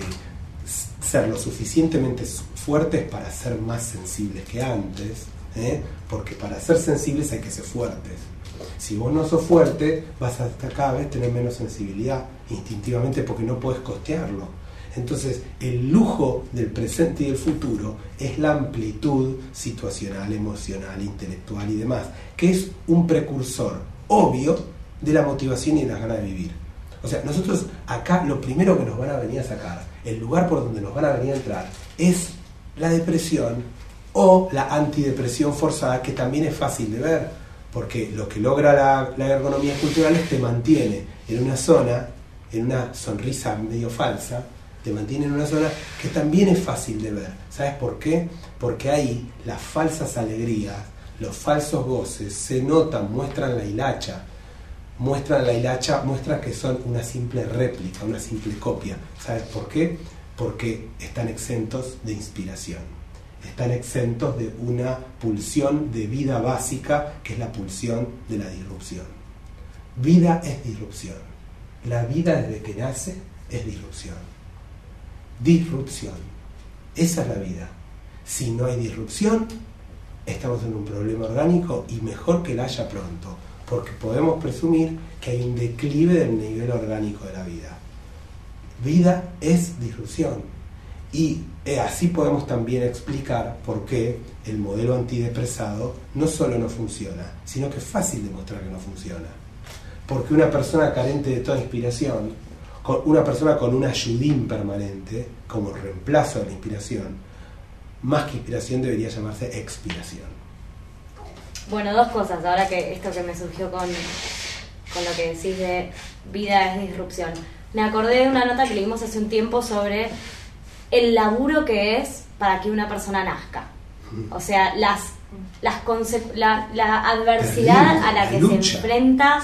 ser lo suficientemente fuertes para ser más sensibles que antes, porque para ser sensibles hay que ser fuertes. Si vos no sos fuerte, vas a cada vez tener menos sensibilidad instintivamente porque no podés costearlo. Entonces, el lujo del presente y del futuro es la amplitud situacional, emocional, intelectual y demás, que es un precursor obvio de la motivación y de las ganas de vivir. O sea, nosotros acá lo primero que nos van a venir a sacar, el lugar por donde nos van a venir a entrar, es la depresión o la antidepresión forzada, que también es fácil de ver, porque lo que logra la ergonomía cultural es que te mantiene en una zona, en una sonrisa medio falsa, te mantiene en una zona que también es fácil de ver. ¿Sabes por qué? Porque ahí las falsas alegrías, los falsos goces se notan, muestran la hilacha, muestran que son una simple réplica, una simple copia. ¿Sabes por qué? Porque están exentos de inspiración, están exentos de una pulsión de vida básica, que es la pulsión de la disrupción. Vida es disrupción. La vida desde que nace es disrupción. Disrupción. Esa es la vida. Si no hay disrupción, estamos en un problema orgánico, y mejor que la haya pronto, porque podemos presumir que hay un declive del nivel orgánico de la vida. Vida es disrupción. Y así podemos también explicar por qué el modelo antidepresado no solo no funciona, sino que es fácil demostrar que no funciona. Porque una persona carente de toda inspiración, una persona con un ayudín permanente, como reemplazo de la inspiración, más que inspiración debería llamarse expiración. Bueno, dos cosas, ahora que esto que me surgió con lo que decís de vida es disrupción. Me acordé de una nota que leímos hace un tiempo sobre el laburo que es para que una persona nazca. O sea, la adversidad a la que se enfrenta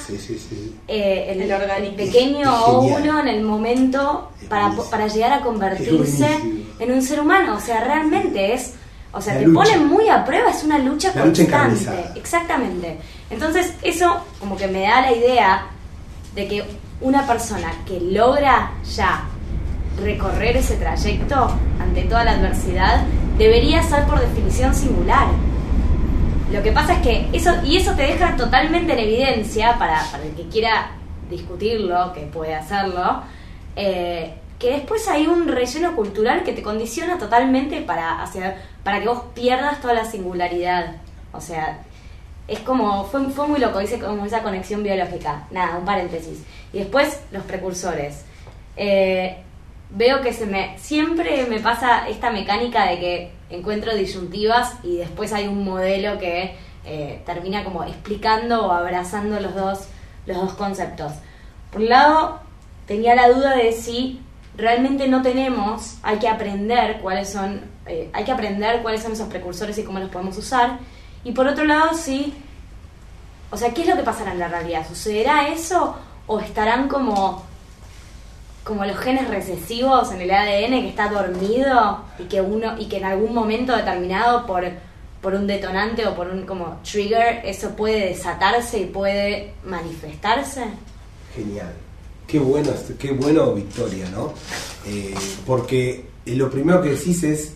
el pequeño óvulo en el momento para llegar a convertirse en un ser humano. O sea, realmente es... O sea, te ponen muy a prueba, es una lucha constante. Exactamente. Entonces, eso como que me da la idea de que una persona que logra ya recorrer ese trayecto ante toda la adversidad debería ser por definición singular. Lo que pasa es que eso te deja totalmente en evidencia para el que quiera discutirlo, que puede hacerlo, que después hay un relleno cultural que te condiciona totalmente para que vos pierdas toda la singularidad. O sea, es como, fue muy loco, dice como esa conexión biológica. Nada, un paréntesis. Y después los precursores. Veo que siempre me pasa esta mecánica de que encuentro disyuntivas y después hay un modelo que termina como explicando o abrazando los dos conceptos. Por un lado, tenía la duda de si realmente no tenemos, hay que aprender cuáles son esos precursores y cómo los podemos usar. Y por otro lado, sí, o sea, ¿qué es lo que pasará en la realidad? ¿Sucederá eso o estarán como los genes recesivos en el ADN que está dormido y que en algún momento determinado por un detonante o por un como trigger eso puede desatarse y puede manifestarse? Genial. Qué bueno, Victoria, ¿no? Porque lo primero que decís es,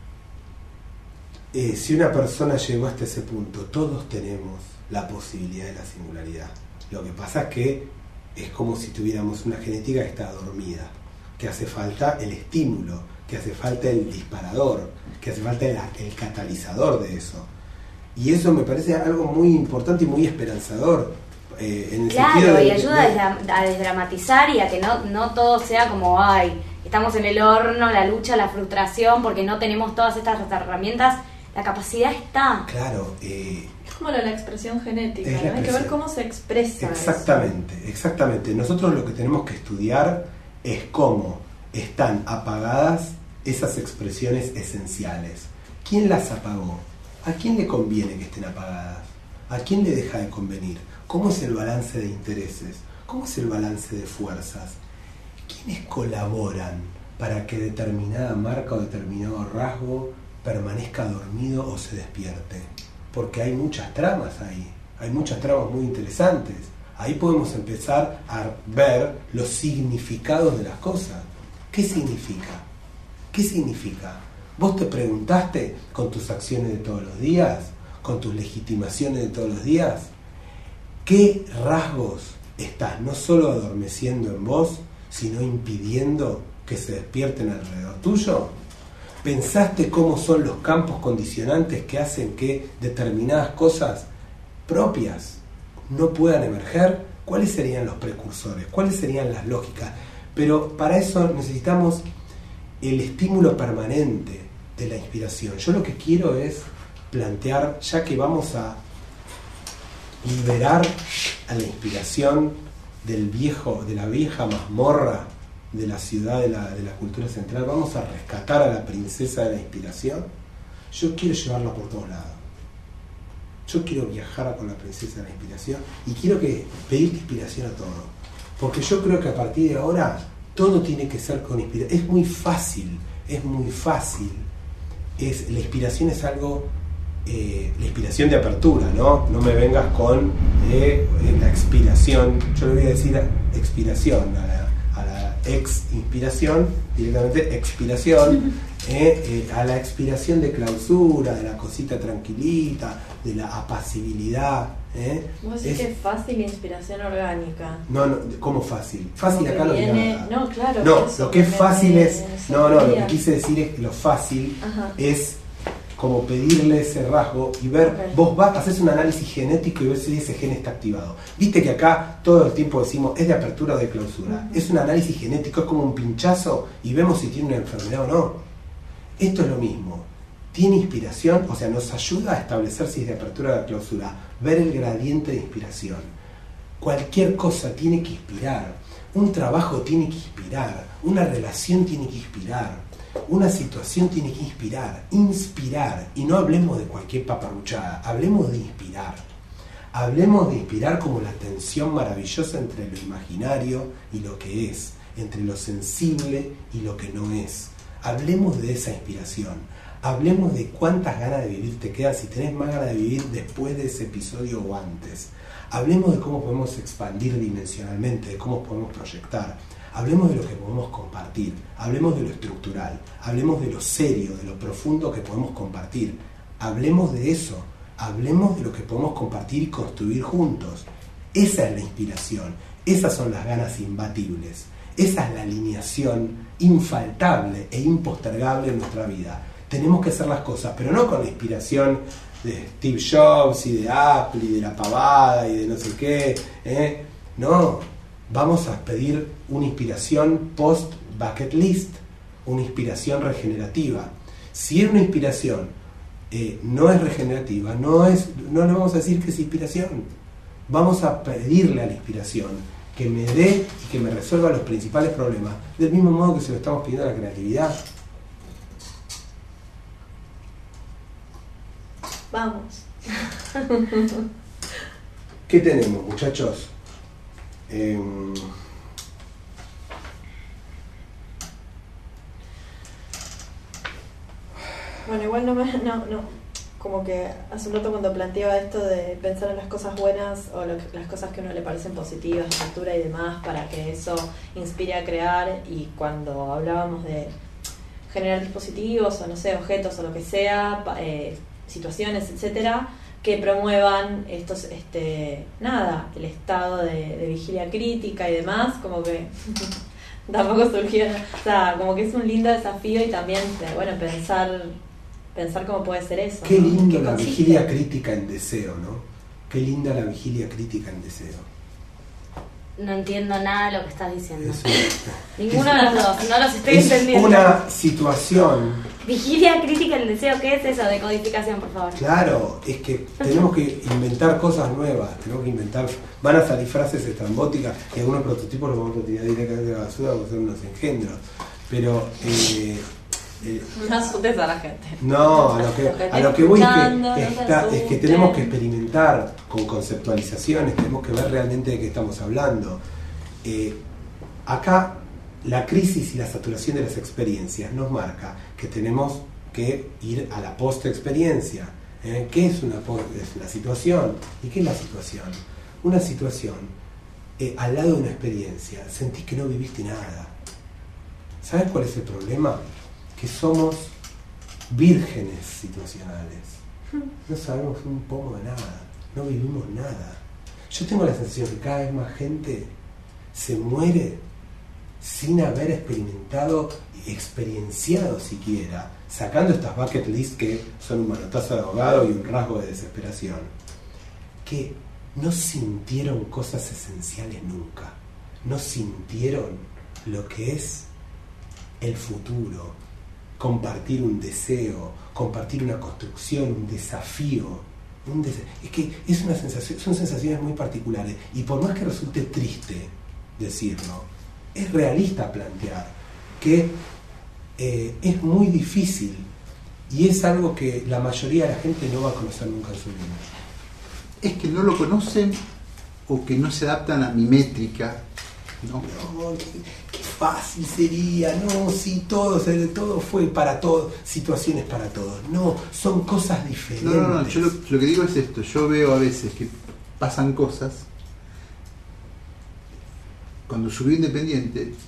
si una persona llegó hasta ese punto, todos tenemos la posibilidad de la singularidad. Lo que pasa es que es como si tuviéramos una genética que está dormida, que hace falta el estímulo, que hace falta el disparador, que hace falta el catalizador de eso. Y eso me parece algo muy importante y muy esperanzador. En el sentido y ayuda a desdramatizar y a que no todo sea como, ay, estamos en el horno, la lucha, la frustración, porque no tenemos todas estas herramientas. La capacidad está. Claro. Es como la expresión genética, ¿no? Hay que ver cómo se expresa. Exactamente. Nosotros lo que tenemos que estudiar es cómo están apagadas esas expresiones esenciales. ¿Quién las apagó? ¿A quién le conviene que estén apagadas? ¿A quién le deja de convenir? ¿Cómo es el balance de intereses? ¿Cómo es el balance de fuerzas? ¿Quiénes colaboran para que determinada marca o determinado rasgo permanezca dormido o se despierte? Porque hay muchas tramas ahí, hay muchas tramas muy interesantes. Ahí podemos empezar a ver los significados de las cosas. ¿Qué significa? ¿Qué significa? ¿Vos te preguntaste con tus acciones de todos los días? ¿Con tus legitimaciones de todos los días? ¿Qué rasgos estás no solo adormeciendo en vos, sino impidiendo que se despierten alrededor tuyo? ¿Pensaste cómo son los campos condicionantes que hacen que determinadas cosas propias no puedan emerger? ¿Cuáles serían los precursores? ¿Cuáles serían las lógicas? Pero para eso necesitamos el estímulo permanente de la inspiración. Yo lo que quiero es plantear, ya que vamos a liberar a la inspiración de la vieja mazmorra de la ciudad de la cultura central, vamos a rescatar a la princesa de la inspiración. Yo quiero llevarla por todos lados. Yo quiero viajar con la princesa de la inspiración y quiero pedir inspiración a todo. Porque yo creo que a partir de ahora todo tiene que ser con inspiración. Es muy fácil. La inspiración es algo, la inspiración de apertura, ¿no? No me vengas con la expiración. Yo le voy a decir expiración a la inspiración, directamente expiración, a la expiración de clausura, de la cosita tranquilita, de la apacibilidad. Vos decís que es fácil la inspiración orgánica. No, ¿cómo fácil? Fácil Como acá no viene... es nada. No, claro. No, eso lo que es fácil es... No, lo que quise quise decir es que lo fácil Ajá. es como pedirle ese rasgo y ver, Ok. vos haces un análisis genético y ves si ese gen está activado. Viste que acá todo el tiempo decimos, es de apertura o de clausura. Es un análisis genético, es como un pinchazo y vemos si tiene una enfermedad o no. Esto es lo mismo. Tiene inspiración, o sea, nos ayuda a establecer si es de apertura o de clausura, ver el gradiente de inspiración. Cualquier cosa tiene que inspirar. Un trabajo tiene que inspirar. Una relación tiene que inspirar. Una situación tiene que inspirar, y no hablemos de cualquier paparruchada, hablemos de inspirar. Hablemos de inspirar como la tensión maravillosa entre lo imaginario y lo que es, entre lo sensible y lo que no es. Hablemos de esa inspiración, hablemos de cuántas ganas de vivir te quedan, si tenés más ganas de vivir después de ese episodio o antes. Hablemos de cómo podemos expandir dimensionalmente, de cómo podemos proyectar. Hablemos de lo que podemos compartir, hablemos de lo estructural, hablemos de lo serio, de lo profundo que podemos compartir. Hablemos de eso, hablemos de lo que podemos compartir y construir juntos. Esa es la inspiración, esas son las ganas imbatibles, esa es la alineación infaltable e impostergable en nuestra vida. Tenemos que hacer las cosas, pero no con la inspiración de Steve Jobs y de Apple y de la pavada y de no sé qué, no. Vamos a pedir una inspiración post-bucket list, una inspiración regenerativa. Si es una inspiración no es regenerativa, no le vamos a decir que es inspiración. Vamos a pedirle a la inspiración que me dé y que me resuelva los principales problemas, del mismo modo que se lo estamos pidiendo a la creatividad. Vamos. ¿Qué tenemos, muchachos? Bueno, igual no, como que hace un rato cuando planteaba esto de pensar en las cosas buenas o las cosas que a uno le parecen positivas, cultura y demás, para que eso inspire a crear, y cuando hablábamos de generar dispositivos o no sé, objetos o lo que sea, situaciones, etcétera, que promuevan estos, el estado de vigilia crítica y demás, como que tampoco surgieron, o sea, como que es un lindo desafío, y también, bueno, pensar cómo puede ser eso. Qué ¿no? lindo ¿Qué la consiste? vigilia crítica en deseo, ¿no? Qué linda la vigilia crítica en deseo. No entiendo nada de lo que estás diciendo. Es Ninguno de los dos, no los estoy es entendiendo. una situación. Vigilia crítica el deseo, ¿qué es eso de codificación, por favor? Claro, es que tenemos que inventar cosas nuevas, tenemos que inventar, van a salir frases estrambóticas y algunos prototipos los vamos a tirar directamente a la basura porque son unos engendros. Pero No asustes a la gente. no, a lo que voy es que tenemos que asusten. experimentar con conceptualizaciones, tenemos que ver realmente de qué estamos hablando. Acá la crisis y la saturación de las experiencias nos marca que tenemos que ir a la post-experiencia. ¿Qué es es la situación? ¿Y qué es la situación? Una situación, al lado de una experiencia, sentís que no viviste nada. ¿Sabes cuál es el problema? Que somos vírgenes situacionales. No sabemos un poco de nada, no vivimos nada. Yo tengo la sensación que cada vez más gente se muere sin haber experimentado y experienciado siquiera, sacando estas bucket lists que son un manotazo de ahogado y un rasgo de desesperación, que no sintieron cosas esenciales nunca, no sintieron lo que es el futuro, compartir un deseo, compartir una construcción, un desafío. Es que es una sensación, son sensaciones muy particulares, y por más que resulte triste decirlo, es realista plantear que es muy difícil, y es algo que la mayoría de la gente no va a conocer nunca en su vida. Es que no lo conocen o que no se adaptan a mi métrica, ¿no? No, qué fácil sería, no, si todo fue para todos, situaciones para todos. No, son cosas diferentes. No, yo lo que digo es esto, yo veo a veces que pasan cosas. Cuando subí Independiente,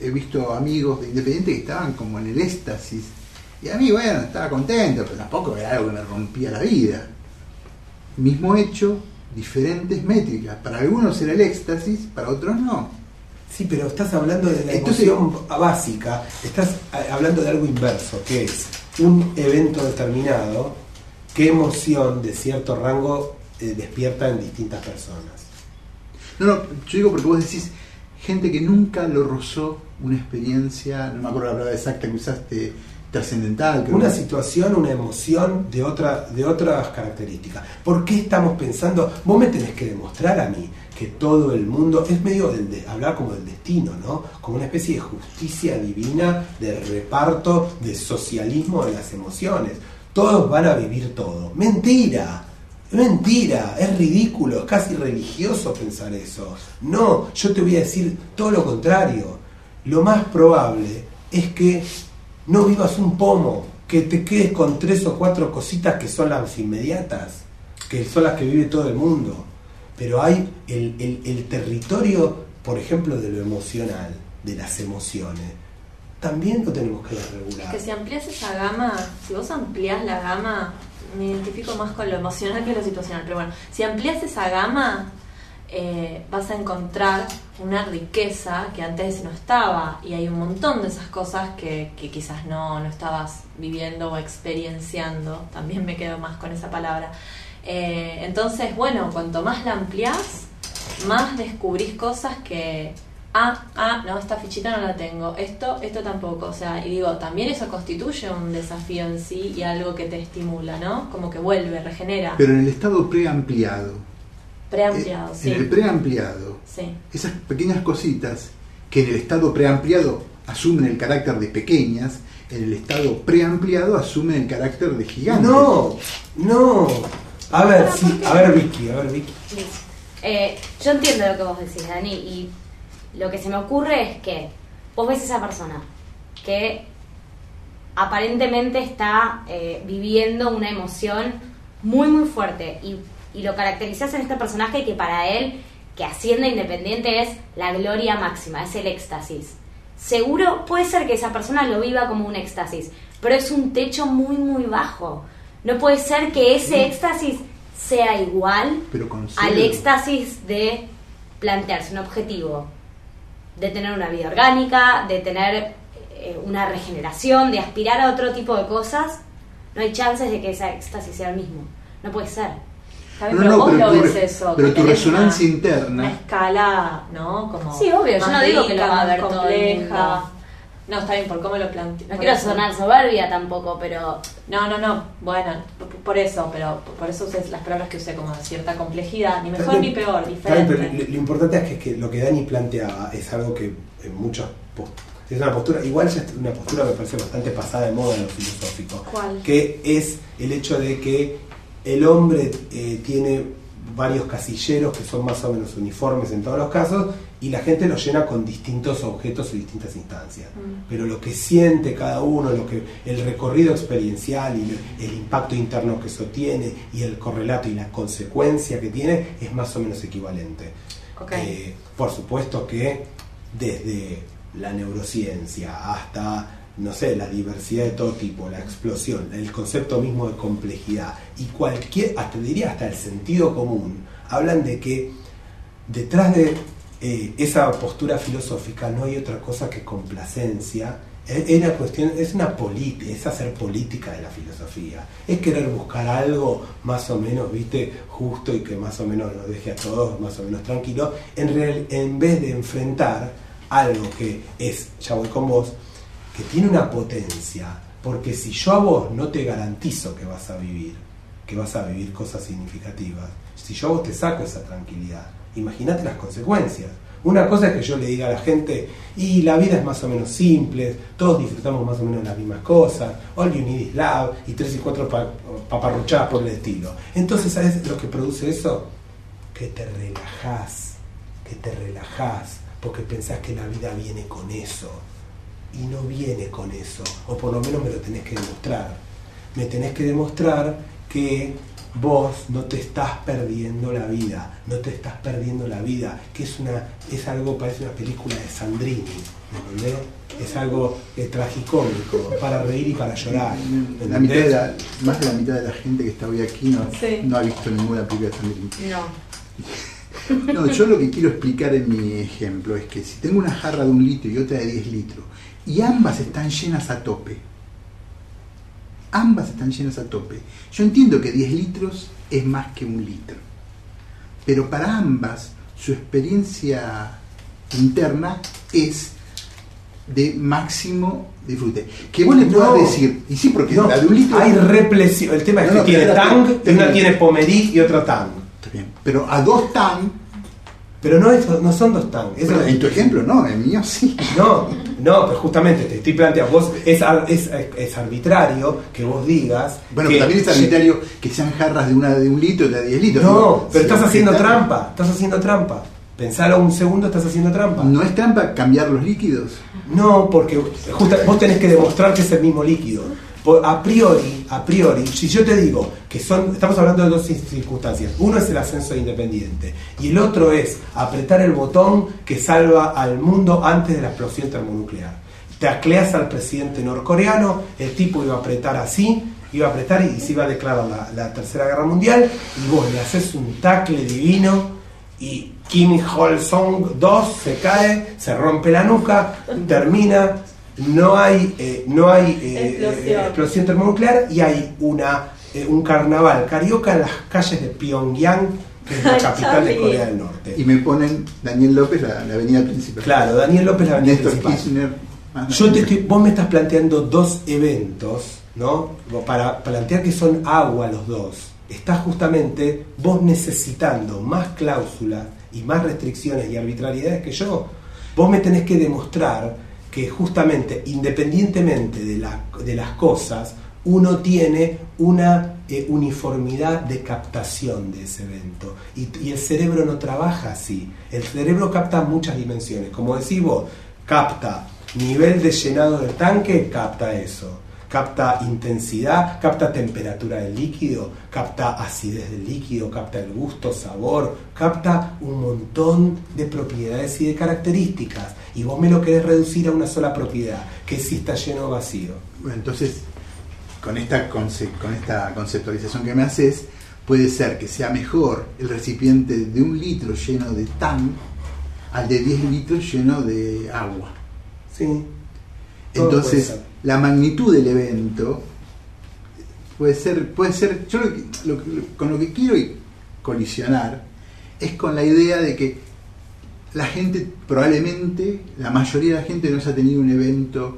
he visto amigos de Independiente que estaban como en el éxtasis. Y a mí, bueno, estaba contento, pero tampoco era algo que me rompía la vida. Mismo hecho, diferentes métricas. Para algunos era el éxtasis, para otros no. Sí, pero estás hablando de la emoción básica, estás hablando de algo inverso, que es un evento determinado, qué emoción de cierto rango despierta en distintas personas. No, yo digo porque vos decís gente que nunca lo rozó una experiencia, no me acuerdo la palabra exacta que usaste, trascendental. Una situación, una emoción de otras características. ¿Por qué estamos pensando? Vos me tenés que demostrar a mí que todo el mundo es medio hablar como del destino, ¿no? Como una especie de justicia divina, de reparto, de socialismo de las emociones. Todos van a vivir todo. Mentira. Mentira, es ridículo, es casi religioso pensar eso. No, yo te voy a decir todo lo contrario. Lo más probable es que no vivas un pomo, que te quedes con 3 o 4 cositas que son las inmediatas, que son las que vive todo el mundo. Pero hay el territorio, por ejemplo, de lo emocional, de las emociones, también lo tenemos que regular. Es que si amplias esa gama, si vos ampliás la gama, me identifico más con lo emocional que lo situacional, pero bueno, si amplias esa gama, vas a encontrar una riqueza que antes no estaba, y hay un montón de esas cosas que quizás no estabas viviendo o experienciando. También me quedo más con esa palabra. Entonces, bueno, cuanto más la ampliás, más descubrís cosas que no, esta fichita no la tengo, esto tampoco, o sea, y digo, también eso constituye un desafío en sí y algo que te estimula, ¿no? Como que vuelve, regenera. Pero en el estado preampliado, sí. En el preampliado, sí. Esas pequeñas cositas que en el estado preampliado asumen el carácter de pequeñas, en el estado preampliado asumen el carácter de gigantes. No. A ver, Vicky. Yo entiendo lo que vos decís, Dani, y lo que se me ocurre es que vos ves a esa persona que aparentemente está viviendo una emoción muy muy fuerte y lo caracterizás en este personaje que para él, que asciende a Independiente, es la gloria máxima, es el éxtasis. Seguro puede ser que esa persona lo viva como un éxtasis, pero es un techo muy muy bajo. No puede ser que ese éxtasis sea igual al éxtasis de plantearse un objetivo, de tener una vida orgánica, de tener una regeneración, de aspirar a otro tipo de cosas. No hay chances de que ese éxtasis sea el mismo. No puede ser. Pero vos lo ves eso. Pero tu resonancia interna. Una escala, ¿no? Como sí, obvio. Yo no digo que lo va a ver compleja. No, está bien, por cómo lo planteo. No quiero sonar soberbia tampoco, pero... No, bueno, por eso usé las palabras que usé, como de cierta complejidad, ni mejor ni peor, diferente. Pero lo importante es que lo que Dani planteaba es algo que en muchos... Es una postura, igual ya es una postura que me parece bastante pasada de moda en lo filosófico. ¿Cuál? Que es el hecho de que el hombre tiene varios casilleros que son más o menos uniformes en todos los casos, y la gente lo llena con distintos objetos y distintas instancias. Pero lo que siente cada uno, el recorrido experiencial y el impacto interno que eso tiene, y el correlato y la consecuencia que tiene, es más o menos equivalente. Okay. Por supuesto que desde la neurociencia hasta, no sé, la diversidad de todo tipo, la explosión, el concepto mismo de complejidad y hasta el sentido común, hablan de que detrás de esa postura filosófica no hay otra cosa que complacencia. Es hacer política de la filosofía, es querer buscar algo más o menos, justo, y que más o menos nos deje a todos más o menos tranquilos, en vez de enfrentar algo que es, ya voy con vos, que tiene una potencia, porque si yo a vos no te garantizo que vas a vivir cosas significativas, si yo a vos te saco esa tranquilidad, imagínate las consecuencias. Una cosa es que yo le diga a la gente, y la vida es más o menos simple, todos disfrutamos más o menos las mismas cosas, all you need is love, y 3 y 4 paparruchadas por el estilo. Entonces, ¿sabes lo que produce eso? Que te relajás, porque pensás que la vida viene con eso, y no viene con eso, o por lo menos me lo tenés que demostrar. Me tenés que demostrar que vos no te estás perdiendo la vida, no te estás perdiendo la vida, que es algo, parece una película de Sandrini, ¿entendés? Es algo tragicómico, para reír y para llorar. Más de la mitad de la gente que está hoy aquí no ha visto ninguna película de Sandrini. No. No, yo lo que quiero explicar en mi ejemplo es que si tengo una jarra de 1 litro y otra de 10 litros, y ambas están llenas a tope, yo entiendo que 10 litros es más que 1 litro, pero para ambas su experiencia interna es de máximo disfrute. Que vos le puedas decir, y sí, porque la de 1 litro hay represión. El tema es que tiene tang, y una tiene pomerí y otra tang. Está bien, pero a 2 tang. Pero no son 2 tang. Bueno, en tu ejemplo no, en el mío sí. No, pero justamente te estoy planteando, vos es arbitrario que vos digas. Bueno, que pero también es arbitrario que sean jarras de 1 litro y de 10 litros. No, digo, pero si estás haciendo trampa. Pensalo un segundo, estás haciendo trampa. ¿No es trampa cambiar los líquidos? No, porque vos tenés que demostrar que es el mismo líquido. A priori, si yo te digo que estamos hablando de 2 circunstancias. Uno es el ascenso independiente y el otro es apretar el botón que salva al mundo antes de la explosión termonuclear. Tacleas al presidente norcoreano, el tipo iba a apretar y se iba a declarar la Tercera Guerra Mundial, y vos le haces un tacle divino y Kim Il-sung 2 se cae, se rompe la nuca, termina. No hay explosión termonuclear y hay un carnaval carioca en las calles de Pyongyang, que es la capital de Corea del Norte. Y me ponen Daniel López la avenida principal. Claro, Daniel López la avenida Néstor principal. Kirchner. Vos me estás planteando 2 eventos, ¿no? Para plantear que son agua los dos. Estás justamente vos necesitando más cláusulas y más restricciones y arbitrariedades que yo. Vos me tenés que demostrar que justamente, independientemente de las cosas, uno tiene una uniformidad de captación de ese evento. Y el cerebro no trabaja así. El cerebro capta muchas dimensiones. Como decís vos, capta nivel de llenado del tanque, capta eso. Capta intensidad, capta temperatura del líquido, capta acidez del líquido, capta el gusto, sabor, capta un montón de propiedades y de características. Y vos me lo querés reducir a una sola propiedad, que es si está lleno o vacío. Bueno, entonces, con esta conceptualización que me haces, puede ser que sea mejor el recipiente de 1 litro lleno de tang al de 10 litros lleno de agua. Sí. Entonces, la magnitud del evento puede ser yo con lo que quiero colisionar es con la idea de que la gente, probablemente la mayoría de la gente no haya tenido un evento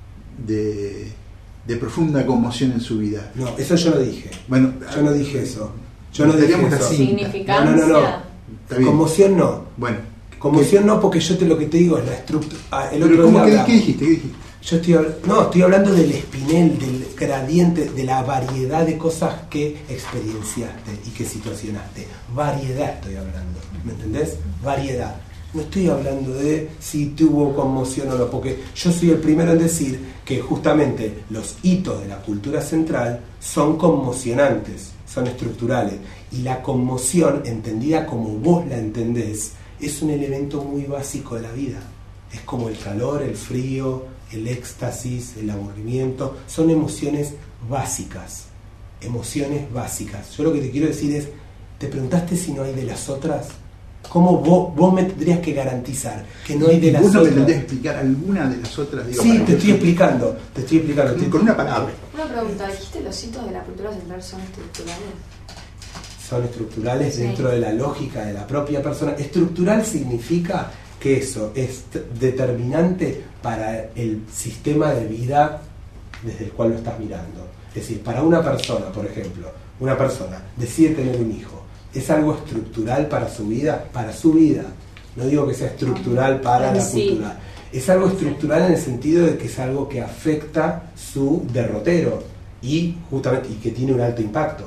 de profunda conmoción en su vida. No, eso yo no dije. Bueno, yo no dije eso. Yo no dije eso. Significancia. No. Conmoción no. Bueno, conmoción no, porque lo que te digo es la estructura. ¿Qué dijiste? Yo estoy hablando del espinel, del gradiente, de la variedad de cosas que experienciaste y que situacionaste. Variedad estoy hablando, ¿me entendés? Variedad. No estoy hablando de si tuvo conmoción o no, porque yo soy el primero en decir que justamente los hitos de la cultura central son conmocionantes, son estructurales. Y la conmoción, entendida como vos la entendés, es un elemento muy básico de la vida. Es como el calor, el frío, el éxtasis, el aburrimiento, son emociones básicas. Emociones básicas. Yo lo que te quiero decir es, ¿te preguntaste si no hay de las otras? ¿Cómo vos me tendrías que garantizar que no hay de las otras? ¿Vos no me tendrías que explicar alguna de las otras? Sí, te estoy explicando. Con una palabra. Una pregunta, ¿dijiste los hitos de la cultura central son estructurales? Son estructurales Sí. dentro de la lógica de la propia persona. Estructural significa que eso es determinante para el sistema de vida desde el cual lo estás mirando. Es decir, para una persona, por ejemplo, una persona decide tener un hijo, ¿es algo estructural para su vida? Para su vida. No digo que sea estructural para la Sí. cultura. Es algo estructural en el sentido de que es algo que afecta su derrotero y justamente y que tiene un alto impacto.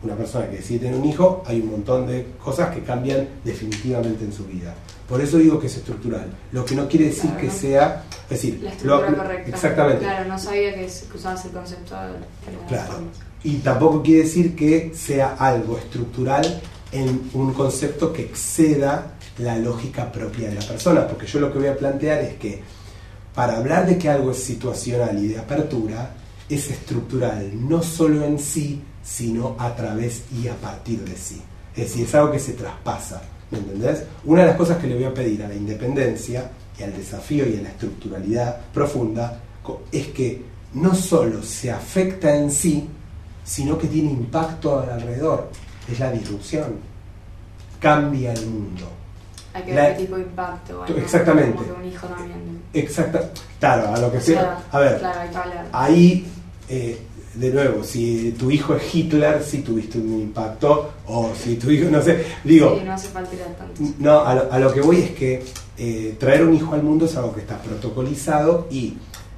una persona que decide tener un hijo, hay un montón de cosas que cambian definitivamente en su vida. Por eso digo que es estructural. Lo que no quiere decir Claro, que ¿no? sea... Es decir, La estructura correcta. Exactamente. Claro, no sabía que usabas el concepto de las Claro. formas. Y tampoco quiere decir que sea algo estructural en un concepto que exceda la lógica propia de la persona. Porque yo lo que voy a plantear es que para hablar de que algo es situacional y de apertura, es estructural, no solo en sí, sino a través y a partir de sí. Es decir, es algo que se traspasa, ¿me entendés? Una de las cosas que le voy a pedir a la independencia y al desafío y a la estructuralidad profunda es que no solo se afecta en sí, sino que tiene impacto alrededor. Es la disrupción. Cambia el mundo. Hay que ver qué tipo de impacto. Bueno, exactamente. como que un hijo también. Exacto. Claro, a lo que sea. A ver, claro, hay que hablar. ahí, de nuevo, si tu hijo es Hitler, sí tuviste un impacto, o si tu hijo, no sé, digo... Sí, no hace falta ir a tanto. No, a lo que voy es que traer un hijo al mundo es algo que está protocolizado y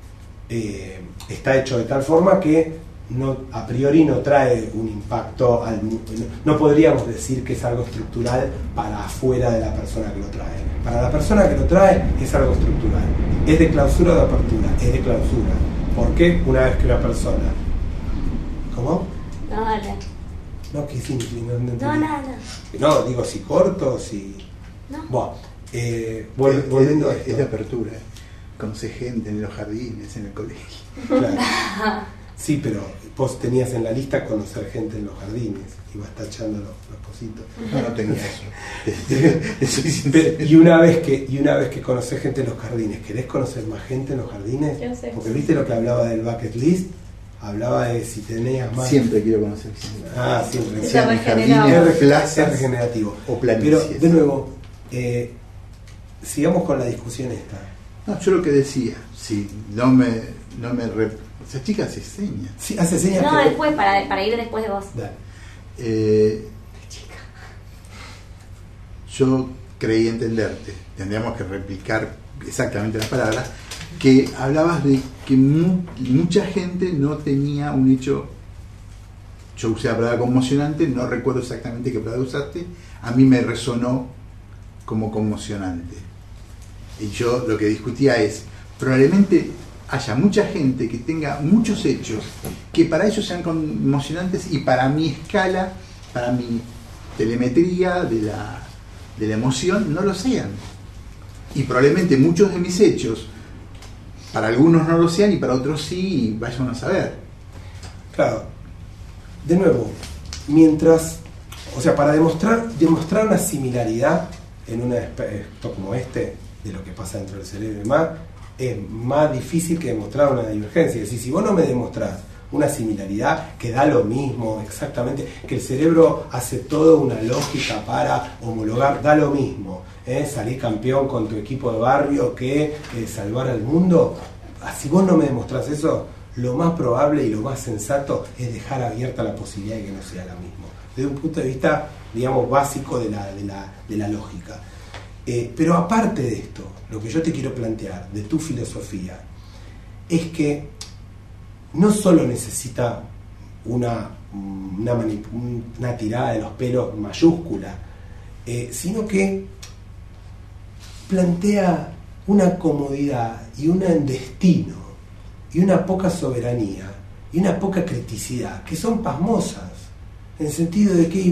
está hecho de tal forma que no, a priori no trae un impacto al mundo. No podríamos decir que es algo estructural para afuera de la persona que lo trae. Para la persona que lo trae es algo estructural. ¿Es de clausura o de apertura? Es de clausura. ¿Por qué? Una vez que una persona... ¿Cómo? No, dale. No, que sí, no, No, nada. No, digo, si corto, si... No. Bueno, volviendo a esto. Es de apertura. Conoce gente en los jardines, en el colegio. Claro. Sí, pero vos tenías en la lista conocer gente en los jardines, ibas tachando los cositos. No tenía eso. Y una vez que conocés gente en los jardines, ¿querés conocer más gente en los jardines? Yo sé. Porque viste lo que hablaba del bucket list, hablaba de si tenías más. Siempre quiero conocer gente. Siempre. Se Sean regenera. jardines, Es plazas regenerativo. o planicies. Pero, de nuevo, sigamos con la discusión esta. No, yo lo que decía, si esa chica se enseña. Sí, hace señas No, que... después, para ir después de vos. Dale. Yo creí entenderte, tendríamos que replicar exactamente las palabras, que hablabas de que mucha gente no tenía un hecho. Yo usé la palabra conmocionante, no recuerdo exactamente qué palabra usaste, a mí me resonó como conmocionante. Y yo lo que discutía es, probablemente haya mucha gente que tenga muchos hechos que para ellos sean conmocionantes y para mi escala, para mi telemetría de la emoción, no lo sean. Y probablemente muchos de mis hechos para algunos no lo sean y para otros sí, y vayan a saber. Claro, de nuevo, para demostrar una similaridad en un aspecto como este, de lo que pasa dentro del cerebro y demás, es más difícil que demostrar una divergencia. Es decir, si vos no me demostrás una similaridad que da lo mismo exactamente, que el cerebro hace toda una lógica para homologar, da lo mismo, salir campeón con tu equipo de barrio que salvar al mundo. Si vos no me demostrás eso, lo más probable y lo más sensato es dejar abierta la posibilidad de que no sea lo mismo, desde un punto de vista, digamos, básico de la lógica. Pero aparte de esto, lo que yo te quiero plantear de tu filosofía es que no solo necesita una tirada de los pelos mayúscula, sino que plantea una comodidad y un destino y una poca soberanía y una poca criticidad que son pasmosas, en el sentido de que,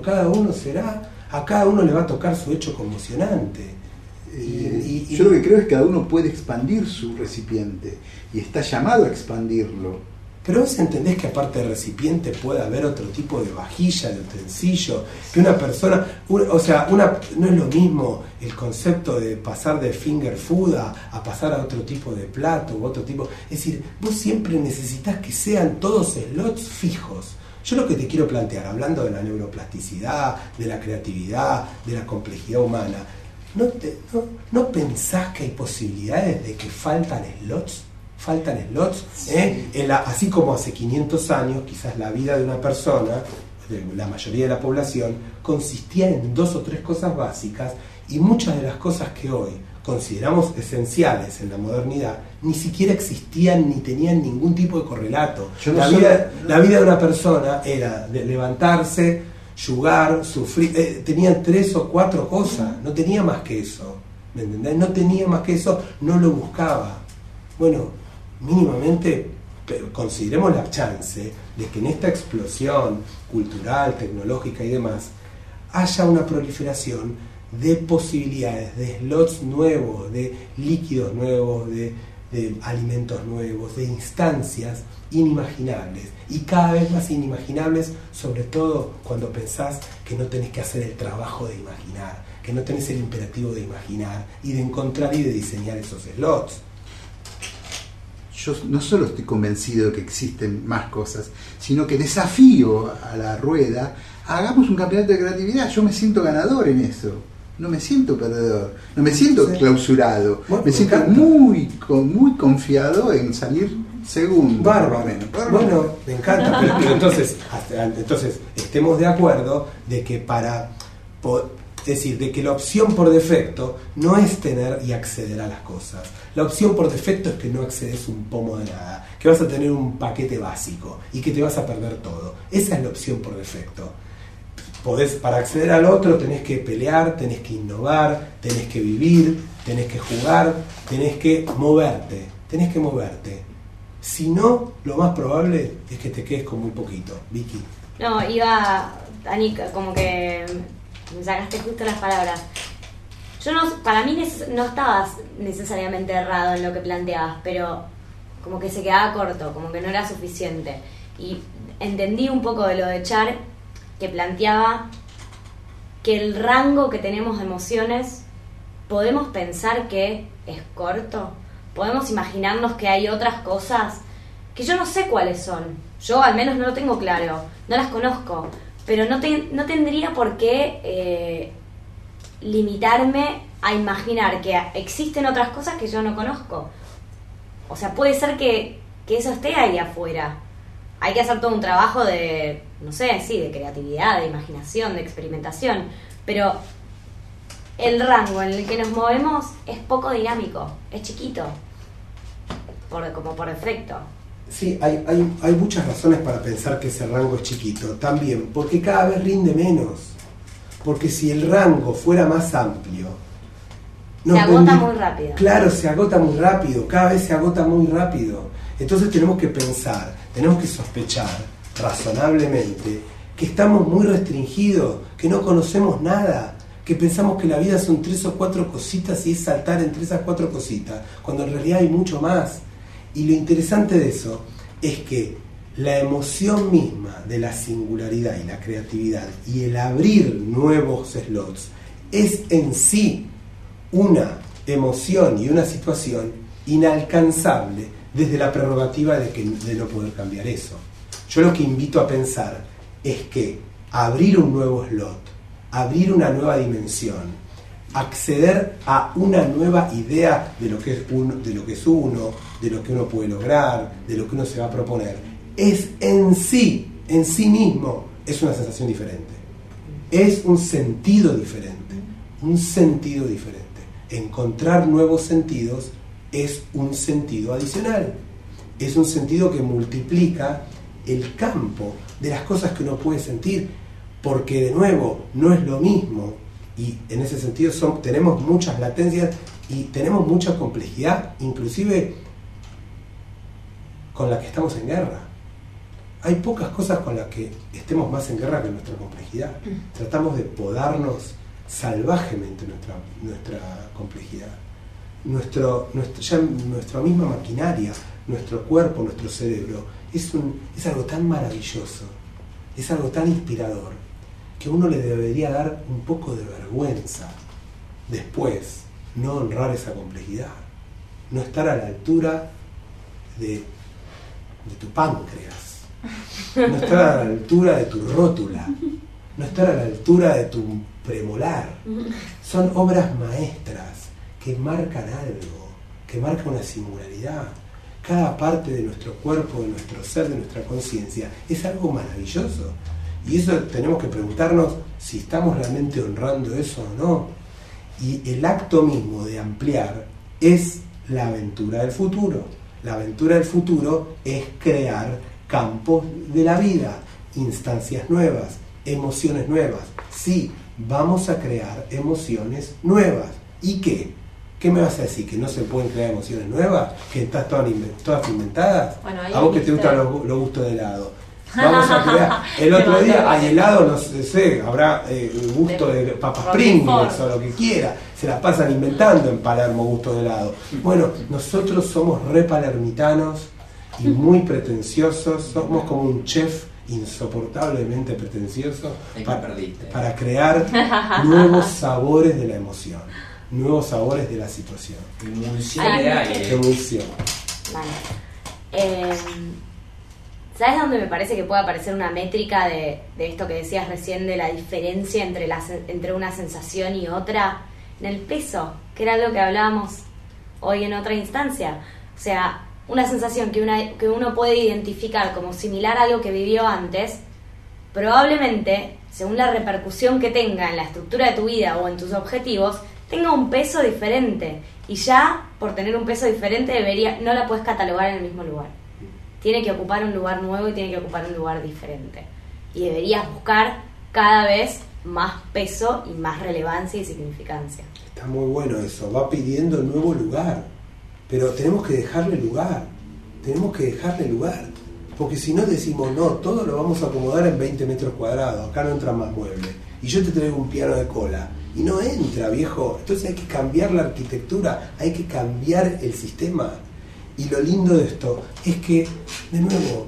a cada uno le va a tocar su hecho conmocionante. Yo lo que creo es que cada uno puede expandir su recipiente y está llamado a expandirlo. Pero vos entendés que aparte del recipiente puede haber otro tipo de vajilla, de utensilio, que una persona, no es lo mismo el concepto de pasar de finger food a pasar a otro tipo de plato u otro tipo. Es decir, vos siempre necesitas que sean todos slots fijos. Yo lo que te quiero plantear, hablando de la neuroplasticidad, de la creatividad, de la complejidad humana, ¿no pensás que hay posibilidades de que faltan slots? Sí. Así como hace 500 años, quizás la vida de una persona, de la mayoría de la población, consistía en 2 o 3 cosas básicas, y muchas de las cosas que hoy consideramos esenciales en la modernidad, ni siquiera existían ni tenían ningún tipo de correlato. La vida de una persona era de levantarse, yugar, sufrir, tenían 3 o 4 cosas, no tenía más que eso, ¿me entendés? No tenía más que eso, no lo buscaba. Bueno, mínimamente consideremos la chance de que en esta explosión cultural, tecnológica y demás, haya una proliferación de posibilidades, de slots nuevos, de líquidos nuevos, de alimentos nuevos, de instancias inimaginables, y cada vez más inimaginables, sobre todo cuando pensás que no tenés que hacer el trabajo de imaginar, que no tenés el imperativo de imaginar y de encontrar y de diseñar esos slots. Yo no solo estoy convencido de que existen más cosas, sino que desafío a la rueda, hagamos un campeonato de creatividad. Yo me siento ganador en eso, no me siento perdedor, no me siento clausurado, me siento muy confiado en salir segundo. Bárbaro. Bueno, me encanta, pero entonces estemos de acuerdo de que es decir, de que la opción por defecto no es tener y acceder a las cosas. La opción por defecto es que no accedes un pomo de nada, que vas a tener un paquete básico y que te vas a perder todo. Esa es la opción por defecto. Para acceder al otro tenés que pelear, tenés que innovar, tenés que vivir, tenés que jugar, tenés que moverte. Si no, lo más probable es que te quedes con muy poquito. Vicky. No, Anika, como que me sacaste justo las palabras. Para mí no estabas necesariamente errado en lo que planteabas, pero como que se quedaba corto, como que no era suficiente. Y entendí un poco de lo de Char, que planteaba que el rango que tenemos de emociones, podemos pensar que es corto, podemos imaginarnos que hay otras cosas que yo no sé cuáles son. Yo al menos no lo tengo claro, no las conozco, pero no tendría por qué limitarme a imaginar que existen otras cosas que yo no conozco. O sea, puede ser que eso esté ahí afuera. Hay que hacer todo un trabajo de, no sé, sí, de creatividad, de imaginación, de experimentación, pero el rango en el que nos movemos es poco dinámico, es chiquito, como por defecto. Sí, hay muchas razones para pensar que ese rango es chiquito, también porque cada vez rinde menos, porque si el rango fuera más amplio, se agota muy rápido. Claro, se agota muy rápido, cada vez se agota muy rápido. Entonces tenemos que pensar, tenemos que sospechar razonablemente que estamos muy restringidos, que no conocemos nada, que pensamos que la vida son 3 o 4 cositas y es saltar entre esas 4 cositas, cuando en realidad hay mucho más. Y lo interesante de eso es que la emoción misma de la singularidad y la creatividad y el abrir nuevos slots es en sí una emoción y una situación inalcanzable desde la prerrogativa de no poder cambiar eso. Yo lo que invito a pensar es que abrir un nuevo slot, abrir una nueva dimensión, acceder a una nueva idea de lo que es uno, de lo que uno puede lograr, de lo que uno se va a proponer, es en sí mismo, es una sensación diferente. Es un sentido diferente. Encontrar nuevos sentidos es un sentido adicional. Es un sentido que multiplica el campo de las cosas que uno puede sentir, porque de nuevo no es lo mismo, y en ese sentido tenemos muchas latencias y tenemos mucha complejidad, inclusive con la que estamos en guerra. Hay pocas cosas con las que estemos más en guerra que nuestra complejidad. Tratamos de podarnos salvajemente nuestra complejidad. Nuestra misma maquinaria, nuestro cuerpo, nuestro cerebro, es algo tan maravilloso, es algo tan inspirador, que uno le debería dar un poco de vergüenza después no honrar esa complejidad, no estar a la altura de tu páncreas, no estar a la altura de tu rótula, no estar a la altura de tu premolar. Son obras maestras que marcan algo, que marcan una singularidad. Cada parte de nuestro cuerpo, de nuestro ser, de nuestra conciencia es algo maravilloso. Y eso tenemos que preguntarnos si estamos realmente honrando eso o no. Y el acto mismo de ampliar es la aventura del futuro. La aventura del futuro es crear campos de la vida, instancias nuevas, emociones nuevas. Sí, vamos a crear emociones nuevas. ¿Y qué? ¿Qué me vas a decir? ¿Que no se pueden crear emociones nuevas? ¿Que están todas inventadas? Bueno, a vos que te gustan los gustos de helado. Vamos a crear. El otro día hay helado, no sé, habrá gusto de papas Pringles o lo que quiera. Se las pasan inventando en Palermo gusto de helado. Bueno, nosotros somos re palermitanos y muy pretenciosos. Somos como un chef insoportablemente pretencioso para crear nuevos sabores de la emoción, nuevos sabores de la situación. Emulsión de aire. Emulsión. Vale. ¿Sabes dónde me parece que puede aparecer una métrica de esto que decías recién, de la diferencia entre una sensación y otra? En el peso, que era algo que hablábamos hoy en otra instancia. O sea, una sensación que uno puede identificar como similar a algo que vivió antes, probablemente, según la repercusión que tenga en la estructura de tu vida o en tus objetivos, tenga un peso diferente. Y ya, por tener un peso diferente, no la puedes catalogar en el mismo lugar. Tiene que ocupar un lugar nuevo y tiene que ocupar un lugar diferente. Y deberías buscar cada vez más peso y más relevancia y significancia. Está muy bueno eso, va pidiendo nuevo lugar, pero tenemos que dejarle lugar, porque si no decimos, no, todo lo vamos a acomodar en 20 metros cuadrados, acá no entran más muebles, y yo te traigo un piano de cola, y no entra, viejo. Entonces hay que cambiar la arquitectura, hay que cambiar el sistema. Y lo lindo de esto es que, de nuevo,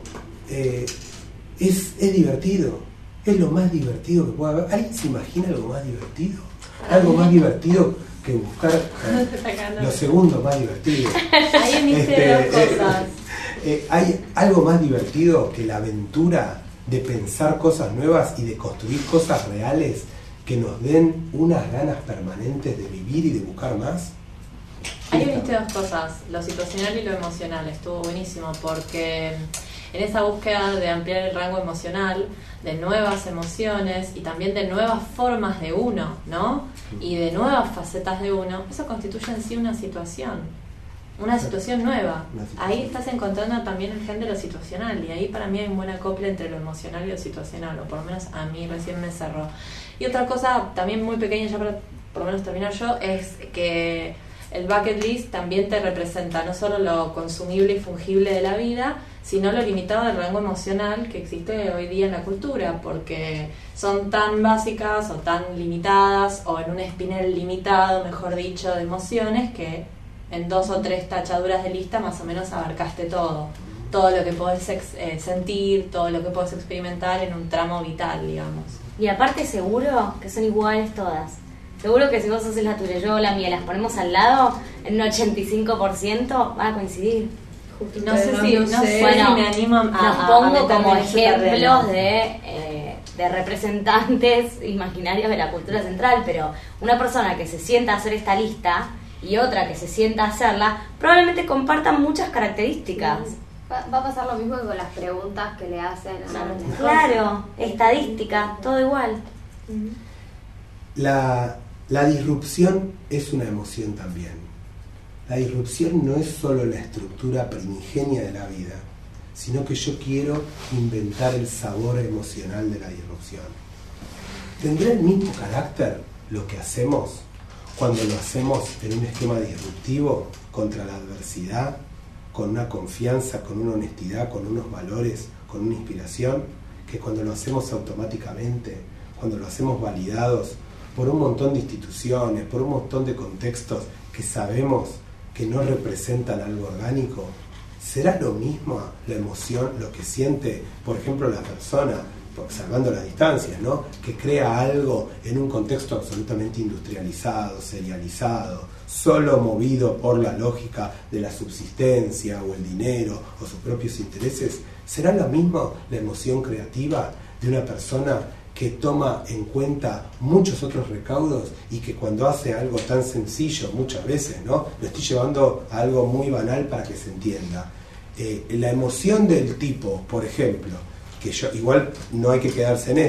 es divertido. Es lo más divertido que puede haber. ¿Alguien se imagina algo más divertido? Algo más divertido que buscar lo segundo más divertido. Ahí uniste dos cosas. ¿Hay algo más divertido que la aventura de pensar cosas nuevas y de construir cosas reales que nos den unas ganas permanentes de vivir y de buscar más? Ahí uniste dos cosas, lo situacional y lo emocional. Estuvo buenísimo porque en esa búsqueda de ampliar el rango emocional, de nuevas emociones y también de nuevas formas de uno, ¿no? Y de nuevas facetas de uno, eso constituye en sí una situación nueva. Ahí estás encontrando también el gen de lo situacional, y ahí para mí hay un buen acople entre lo emocional y lo situacional, o por lo menos a mí recién me cerró. Y otra cosa también muy pequeña, ya para por lo menos terminar yo, es que el bucket list también te representa no solo lo consumible y fungible de la vida, sino lo limitado del rango emocional que existe hoy día en la cultura, porque son tan básicas o tan limitadas, o en un espinel limitado, mejor dicho, de emociones, que en 2 o 3 tachaduras de lista más o menos abarcaste todo lo que podés sentir, todo lo que podés experimentar en un tramo vital, digamos. Y aparte seguro que son iguales todas. Seguro que si vos haces la tuya, yo la mía, las ponemos al lado, en un 85% van a coincidir. No sé si me animo a pongo como ejemplos de representantes imaginarios de la cultura central, pero una persona que se sienta a hacer esta lista y otra que se sienta a hacerla, probablemente compartan muchas características. Va a pasar lo mismo que con las preguntas que le hacen a Claro, estadística, todo igual. La disrupción es una emoción también. La disrupción no es solo la estructura primigenia de la vida, sino que yo quiero inventar el sabor emocional de la disrupción. ¿Tendrá el mismo carácter lo que hacemos cuando lo hacemos en un esquema disruptivo contra la adversidad, con una confianza, con una honestidad, con unos valores, con una inspiración, que cuando lo hacemos automáticamente, cuando lo hacemos validados por un montón de instituciones, por un montón de contextos que sabemos que no representan algo orgánico? ¿Será lo mismo la emoción, lo que siente, por ejemplo, la persona, salvando las distancias, ¿no?, que crea algo en un contexto absolutamente industrializado, serializado, solo movido por la lógica de la subsistencia o el dinero o sus propios intereses? ¿Será lo mismo la emoción creativa de una persona que toma en cuenta muchos otros recaudos y que cuando hace algo tan sencillo, muchas veces, ¿no?, lo estoy llevando a algo muy banal para que se entienda? La emoción del tipo, por ejemplo, que yo, igual no hay que quedarse en eso,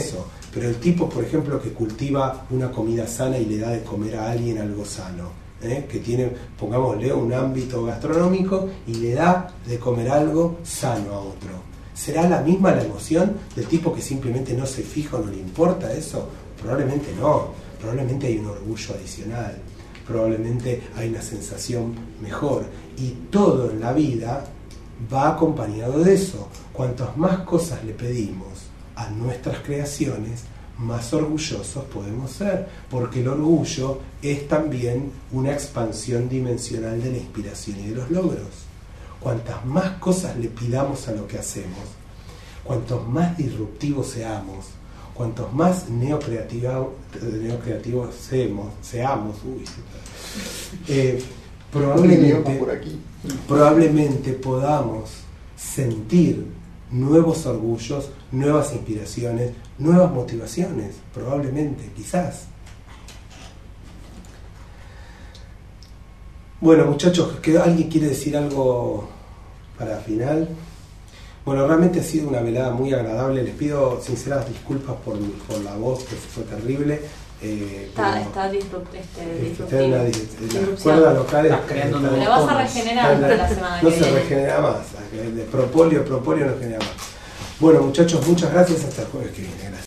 pero el tipo, por ejemplo, que cultiva una comida sana y le da de comer a alguien algo sano, que tiene, pongámosle, un ámbito gastronómico y le da de comer algo sano a otro, ¿será la misma la emoción del tipo que simplemente no se fija o no le importa eso? Probablemente no, probablemente hay un orgullo adicional, probablemente hay una sensación mejor, y todo en la vida va acompañado de eso. Cuantas más cosas le pedimos a nuestras creaciones, más orgullosos podemos ser, porque el orgullo es también una expansión dimensional de la inspiración y de los logros. Cuantas más cosas le pidamos a lo que hacemos, cuantos más disruptivos seamos, cuantos más neocreativos seamos, probablemente podamos sentir nuevos orgullos, nuevas inspiraciones, nuevas motivaciones, probablemente, quizás. Bueno, muchachos, ¿alguien quiere decir algo para final? Bueno, realmente ha sido una velada muy agradable. Les pido sinceras disculpas por la voz, que fue terrible. Está disruptivo. Las cuerdas locales. Lo vas a regenerar para la semana que viene. No se regenera más. De propóleo no genera más. Bueno, muchachos, muchas gracias. Hasta el jueves que viene. Gracias.